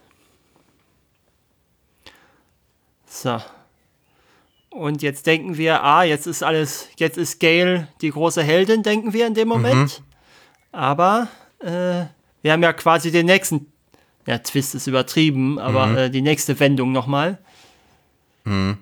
So. Und jetzt denken wir, ah, jetzt ist alles, jetzt ist Gail die große Heldin, denken wir in dem Moment. Mhm. Aber äh, wir haben ja quasi den nächsten, ja, Twist ist übertrieben, aber mhm. äh, die nächste Wendung nochmal. Mhm.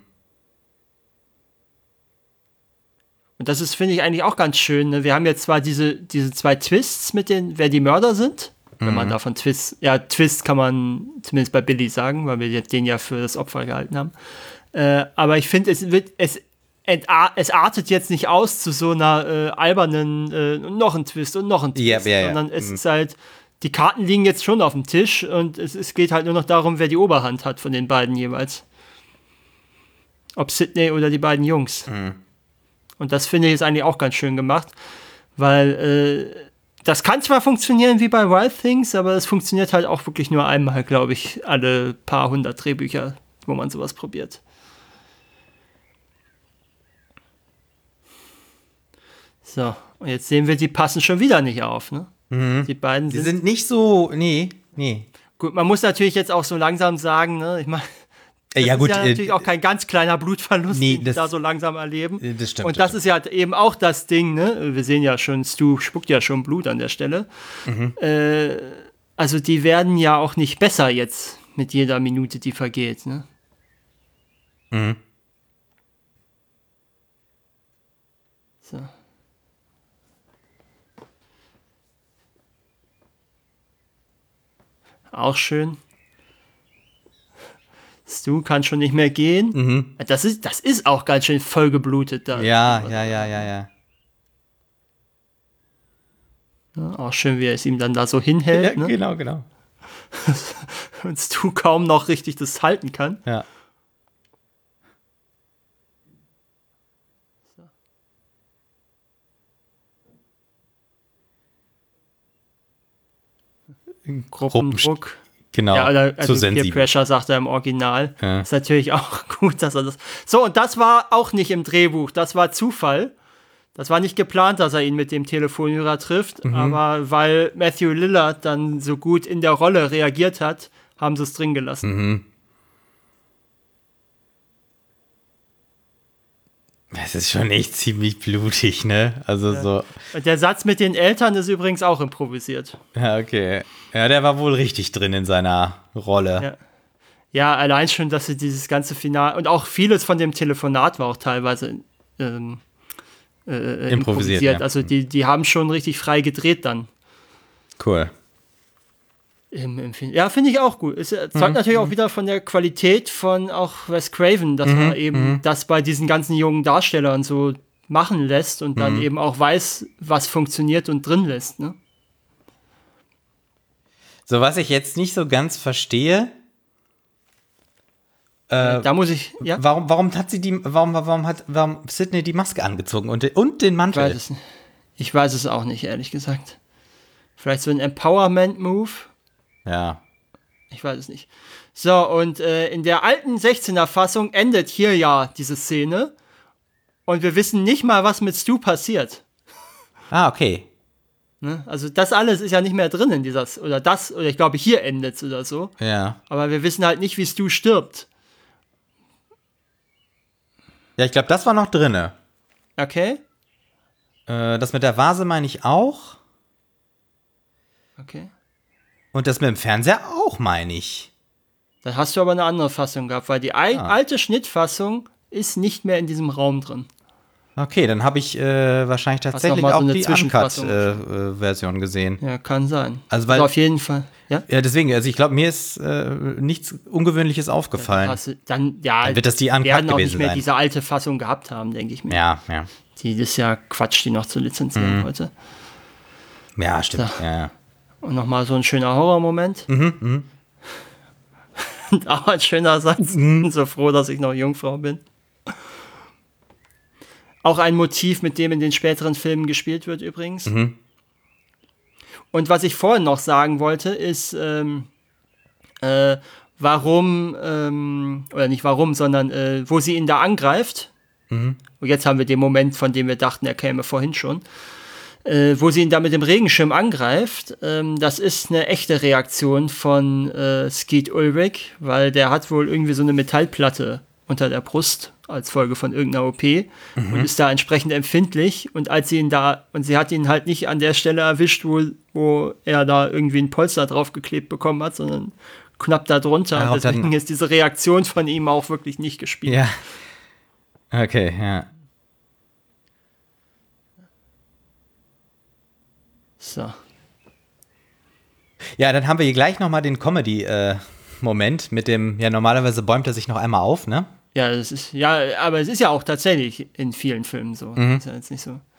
Und das ist, finde ich, eigentlich auch ganz schön. Ne? Wir haben jetzt zwar diese, diese zwei Twists mit den, wer die Mörder sind. Mhm. Wenn man davon Twist, ja, Twist kann man zumindest bei Billy sagen, weil wir den ja für das Opfer gehalten haben. Äh, aber ich finde, es wird, es, es artet jetzt nicht aus zu so einer äh, albernen, äh, noch ein Twist und noch ein Twist, ja, ja, ja. sondern es mhm. ist halt, die Karten liegen jetzt schon auf dem Tisch und es, es geht halt nur noch darum, wer die Oberhand hat von den beiden jeweils. Ob Sidney oder die beiden Jungs. Mhm. Und das finde ich ist eigentlich auch ganz schön gemacht, weil äh, das kann zwar funktionieren wie bei Wild Things, aber es funktioniert halt auch wirklich nur einmal, glaube ich, alle paar hundert Drehbücher, wo man sowas probiert. So, und jetzt sehen wir, die passen schon wieder nicht auf, ne? Mhm. Die beiden sind, die sind nicht so, nee, nee. Gut, man muss natürlich jetzt auch so langsam sagen, ne, ich meine, das ja, gut, ist ja äh, natürlich auch kein ganz kleiner Blutverlust, nee, den das, wir da so langsam erleben. Das stimmt. Und das, das ist ja eben auch das Ding, ne? Wir sehen ja schon, Stu spuckt ja schon Blut an der Stelle. Mhm. Äh, also die werden ja auch nicht besser jetzt mit jeder Minute, die vergeht, ne? Mhm. So. Auch schön. Stu kann schon nicht mehr gehen. Mhm. Das ist, das ist auch ganz schön vollgeblutet da. Ja, ja, ja, ja, ja. Ja, auch schön, wie er es ihm dann da so hinhält. Ja, ne? genau, genau. Und Stu kaum noch richtig das halten kann. Ja. Gruppendruck. Genau, Ja, oder, also zu Peer sensibel. Pressure sagt er im Original. Ja. Ist natürlich auch gut, dass er das. So, und das war auch nicht im Drehbuch, das war Zufall. Das war nicht geplant, dass er ihn mit dem Telefonhörer trifft, Mhm. aber weil Matthew Lillard dann so gut in der Rolle reagiert hat, haben sie es drin gelassen. Mhm. Das ist schon echt ziemlich blutig, ne? Also Ja. so. Und der Satz mit den Eltern ist übrigens auch improvisiert. Ja, okay. Ja, der war wohl richtig drin in seiner Rolle. Ja. Ja, allein schon, dass sie dieses ganze Final und auch vieles von dem Telefonat war auch teilweise ähm, äh, improvisiert. Improvisiert, ja. Also die, die haben schon richtig frei gedreht dann. Cool. Im, im Film. Ja, finde ich auch gut. Es äh, zeugt Mhm. natürlich auch wieder von der Qualität von auch Wes Craven, dass er eben das bei diesen ganzen jungen Darstellern so machen lässt und dann eben auch weiß, was funktioniert und drin lässt. Ne? So, was ich jetzt nicht so ganz verstehe, äh, Da muss ich, ja, warum, warum hat sie die, warum, warum hat, warum Sydney die Maske angezogen und, den- und den ich Mantel? weiß es nicht. Ich weiß es auch nicht, ehrlich gesagt. Vielleicht so ein Empowerment-Move. Ja. Ich weiß es nicht. So, und äh, in der alten sechzehner-Fassung endet hier ja diese Szene. Und wir wissen nicht mal, was mit Stu passiert. Ah, okay. Ne? Also das alles ist ja nicht mehr drin in dieser, oder das, oder ich glaube, hier endet es oder so. Ja. Aber wir wissen halt nicht, wie Stu stirbt. Ja, ich glaube, das war noch drinne. Okay? Äh, das mit der Vase meine ich auch. Okay. Und das mit dem Fernseher auch, meine ich. Dann hast du aber eine andere Fassung gehabt, weil die ei- Ah. alte Schnittfassung ist nicht mehr in diesem Raum drin. Okay, dann habe ich äh, wahrscheinlich tatsächlich noch mal so auch eine die Zwischenfassung. Uncut-Version gesehen. Ja, kann sein. Also, weil- auf jeden Fall. Ja? Ja, deswegen, also ich glaube, mir ist äh, nichts Ungewöhnliches aufgefallen. Hast du, dann, ja, Dann wird das die Uncut werden auch nicht gewesen mehr sein. diese alte Fassung gehabt haben, denke ich mir. Ja, ja. Die das ist ja Quatsch, die noch zu lizenzieren Mhm. heute. Ja, stimmt. So. Ja, ja. Und nochmal so ein schöner Horrormoment. Mhm, Und auch ein schöner Satz. Mhm. So froh, dass ich noch Jungfrau bin. Auch ein Motiv, mit dem in den späteren Filmen gespielt wird übrigens. Mhm. Und was ich vorhin noch sagen wollte, ist, ähm, äh, warum, ähm, oder nicht warum, sondern äh, wo sie ihn da angreift. Mhm. Und jetzt haben wir den Moment, von dem wir dachten, er käme vorhin schon. Äh, wo sie ihn da mit dem Regenschirm angreift, ähm, das ist eine echte Reaktion von äh, Skeet Ulrich, weil der hat wohl irgendwie so eine Metallplatte unter der Brust als Folge von irgendeiner O P Mhm. und ist da entsprechend empfindlich. Und als sie ihn da, und sie hat ihn halt nicht an der Stelle erwischt, wo, wo er da irgendwie ein Polster draufgeklebt bekommen hat, sondern knapp da drunter. Ah, Und deswegen dann- ist diese Reaktion von ihm auch wirklich nicht gespielt. Ja. Okay, ja. So. Ja, dann haben wir hier gleich nochmal den Comedy-Moment mit dem, ja, normalerweise bäumt er sich noch einmal auf, ne? Ja, das ist, ja, aber es ist ja auch tatsächlich in vielen Filmen so. Mhm. Ist ja jetzt nicht so.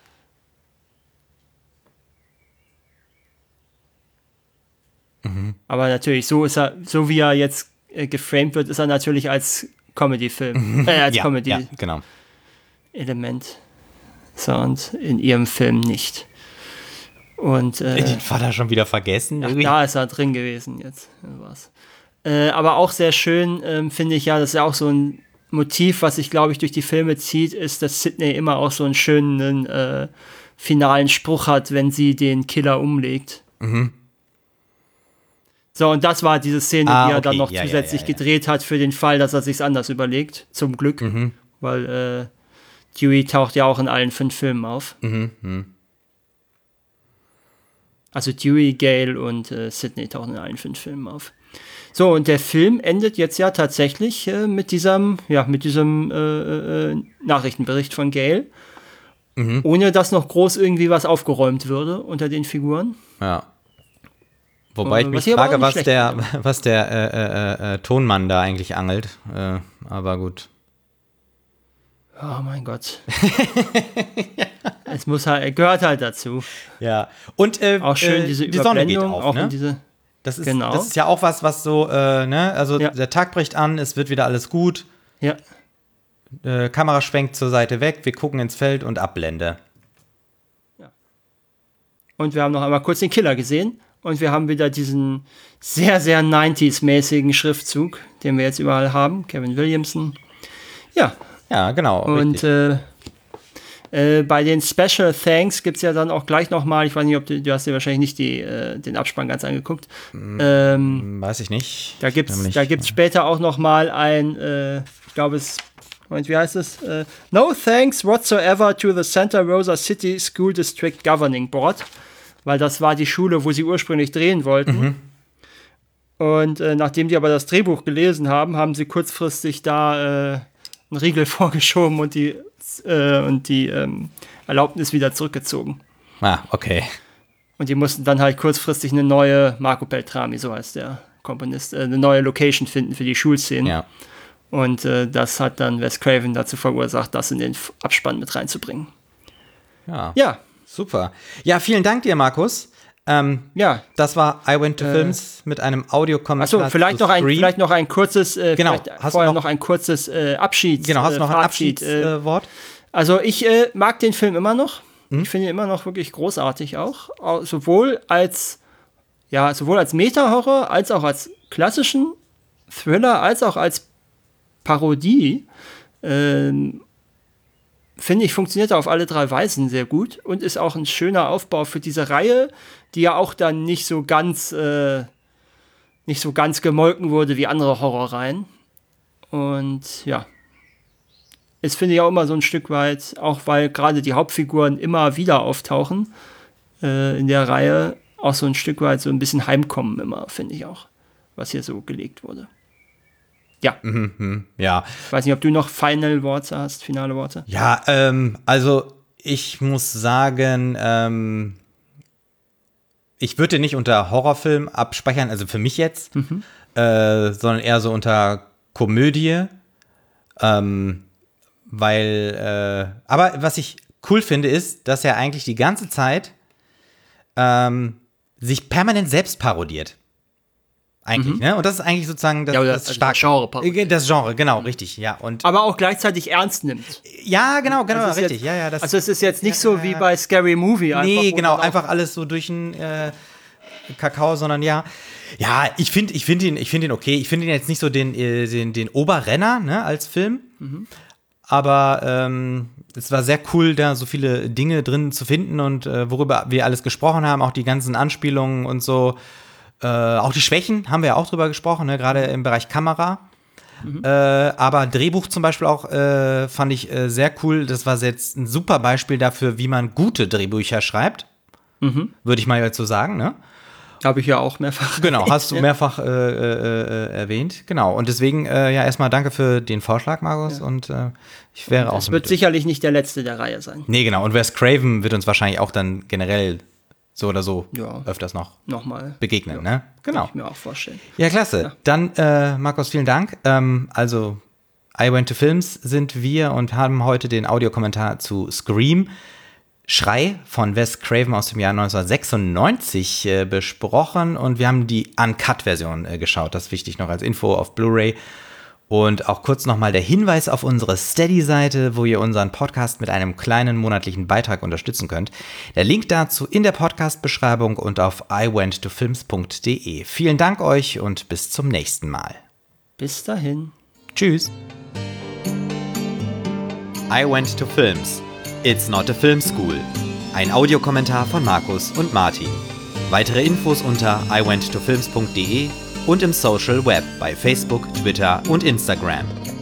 Mhm. Aber natürlich, so ist er, so wie er jetzt äh, geframed wird, ist er natürlich als Comedy-Film, äh, als ja, ja, genau. Comedy-Element. So, und in ihrem Film nicht. Und äh, Den Vater schon wieder vergessen. ach, irgendwie. da ist er drin gewesen jetzt. Das war's. Äh, aber auch sehr schön, ähm, finde ich ja, das ist ja auch so ein Motiv, was sich, glaube ich, durch die Filme zieht, ist, dass Sydney immer auch so einen schönen äh, finalen Spruch hat, wenn sie den Killer umlegt. Mhm. So, und das war diese Szene, Ah, die er okay. dann noch Ja, ja, zusätzlich ja, ja. gedreht hat für den Fall, dass er sich's anders überlegt. Zum Glück. Mhm. Weil äh, Dewey taucht ja auch in allen fünf Filmen auf. Mhm. Mhm. Also Dewey, Gale und äh, Sidney tauchen in allen fünf Filmen auf. So, und der Film endet jetzt ja tatsächlich äh, mit diesem, ja, mit diesem äh, äh, Nachrichtenbericht von Gale. Mhm. Ohne dass noch groß irgendwie was aufgeräumt würde unter den Figuren. Ja. Wobei ich mich frage, was der, was der äh, äh, äh, Tonmann da eigentlich angelt. Äh, aber gut. Oh mein Gott. ja. Es muss halt, gehört halt dazu. Ja. Und äh, auch schön diese äh, die Sonne geht auf, auch ne? in diese, das, ist, genau. das ist ja auch was, was so, äh, ne? Also ja. der Tag bricht an, es wird wieder alles gut. Ja. Äh, Kamera schwenkt zur Seite weg, wir gucken ins Feld und Abblende. Ja. Und wir haben noch einmal kurz den Killer gesehen. Und wir haben wieder diesen sehr, sehr neunziger-mäßigen Schriftzug, den wir jetzt überall haben. Kevin Williamson. Ja. Ja, genau. Und äh, äh, bei den Special Thanks gibt es ja dann auch gleich nochmal, ich weiß nicht, ob du, du hast dir wahrscheinlich nicht die, äh, den Abspann ganz angeguckt. Ähm, weiß ich nicht. Da gibt es da gibt's später auch nochmal ein, äh, ich glaube es, Moment, wie heißt es? Uh, no thanks whatsoever to the Santa Rosa City School District Governing Board. Weil das war die Schule, wo sie ursprünglich drehen wollten. Mhm. Und äh, nachdem die aber das Drehbuch gelesen haben, haben sie kurzfristig da äh, einen Riegel vorgeschoben und die, äh, und die ähm, Erlaubnis wieder zurückgezogen. Ah, okay. Und die mussten dann halt kurzfristig eine neue, Marco Beltrami, so heißt der Komponist, äh, eine neue Location finden für die Schulszenen. Ja. Und äh, das hat dann Wes Craven dazu verursacht, das in den Abspann mit reinzubringen. Ja. Ja. Super. Ja, vielen Dank dir, Markus. Ähm, ja. Das war I Went to äh, Films mit einem Audiokommentar. Achso, vielleicht, noch ein, vielleicht noch ein kurzes, äh, genau. Hast vorher noch, noch ein kurzes äh, Abschieds. Genau, hast du noch ein Fazit, Abschiedswort? Äh, also ich äh, mag den Film immer noch. Hm? Ich finde ihn immer noch wirklich großartig auch. auch sowohl als ja, sowohl als Meta-Horror, als auch als klassischen Thriller, als auch als Parodie. Ähm, finde ich, funktioniert er auf alle drei Weisen sehr gut und ist auch ein schöner Aufbau für diese Reihe, die ja auch dann nicht so ganz äh, nicht so ganz gemolken wurde wie andere Horrorreihen. Und ja, es finde ich auch immer so ein Stück weit, auch weil gerade die Hauptfiguren immer wieder auftauchen äh, in der Reihe, auch so ein Stück weit so ein bisschen heimkommen immer, finde ich auch, was hier so gelegt wurde. Ja. Mhm, ja. Ich weiß nicht, ob du noch Final Worte hast, finale Worte? Ja, ähm, also ich muss sagen, ähm, ich würde den nicht unter Horrorfilm abspeichern, also für mich jetzt, mhm. äh, sondern eher so unter Komödie. Ähm, weil, äh, aber was ich cool finde, ist, dass er eigentlich die ganze Zeit ähm, sich permanent selbst parodiert. Eigentlich, mhm. ne? Und das ist eigentlich sozusagen das, ja, das, das stark. Genre. Das Genre, genau, richtig, ja. Und aber auch gleichzeitig ernst nimmt. Ja, genau, genau, also richtig. Jetzt, ja, ja, das, also es ist jetzt nicht ja, so wie bei Scary Movie. Einfach, nee, genau, einfach alles so durch den äh, Kakao, sondern ja. Ja, ich finde ich find ihn, ich find ihn okay. Ich finde ihn jetzt nicht so den, äh, den, den Oberrenner, ne, als Film. Mhm. Aber ähm, es war sehr cool, da so viele Dinge drin zu finden und äh, worüber wir alles gesprochen haben, auch die ganzen Anspielungen und so. Äh, auch die Schwächen haben wir ja auch drüber gesprochen, ne? Gerade im Bereich Kamera. Mhm. Äh, aber Drehbuch zum Beispiel auch äh, fand ich äh, sehr cool. Das war jetzt ein super Beispiel dafür, wie man gute Drehbücher schreibt. Mhm. Würde ich mal jetzt so sagen, ne? Habe ich ja auch mehrfach Genau, erwähnt, hast du mehrfach äh, äh, erwähnt. Genau, und deswegen, äh, ja, erstmal danke für den Vorschlag, Markus. Ja. Und äh, ich wäre und auch. Es wird sicherlich nicht der letzte der Reihe sein. Nee, genau. Und Wes Craven wird uns wahrscheinlich auch dann generell so oder so ja. öfters noch Nochmal. begegnen, ja. ne? Genau. Kann ich mir auch vorstellen. Ja, klasse. Ja. Dann, äh, Markus, vielen Dank. Ähm, also, I Went to Films sind wir und haben heute den Audiokommentar zu Scream, Schrei von Wes Craven aus dem Jahr neunzehnhundertsechsundneunzig äh, besprochen und wir haben die Uncut-Version äh, geschaut. Das ist wichtig noch als Info auf Blu-ray. Und auch kurz nochmal der Hinweis auf unsere Steady-Seite, wo ihr unseren Podcast mit einem kleinen monatlichen Beitrag unterstützen könnt. Der Link dazu in der Podcast-Beschreibung und auf i went to films punkt de. Vielen Dank euch und bis zum nächsten Mal. Bis dahin. Tschüss. I Went to Films. It's not a film school. Ein Audiokommentar von Markus und Martin. Weitere Infos unter i went to films punkt de und im Social Web bei Facebook, Twitter und Instagram.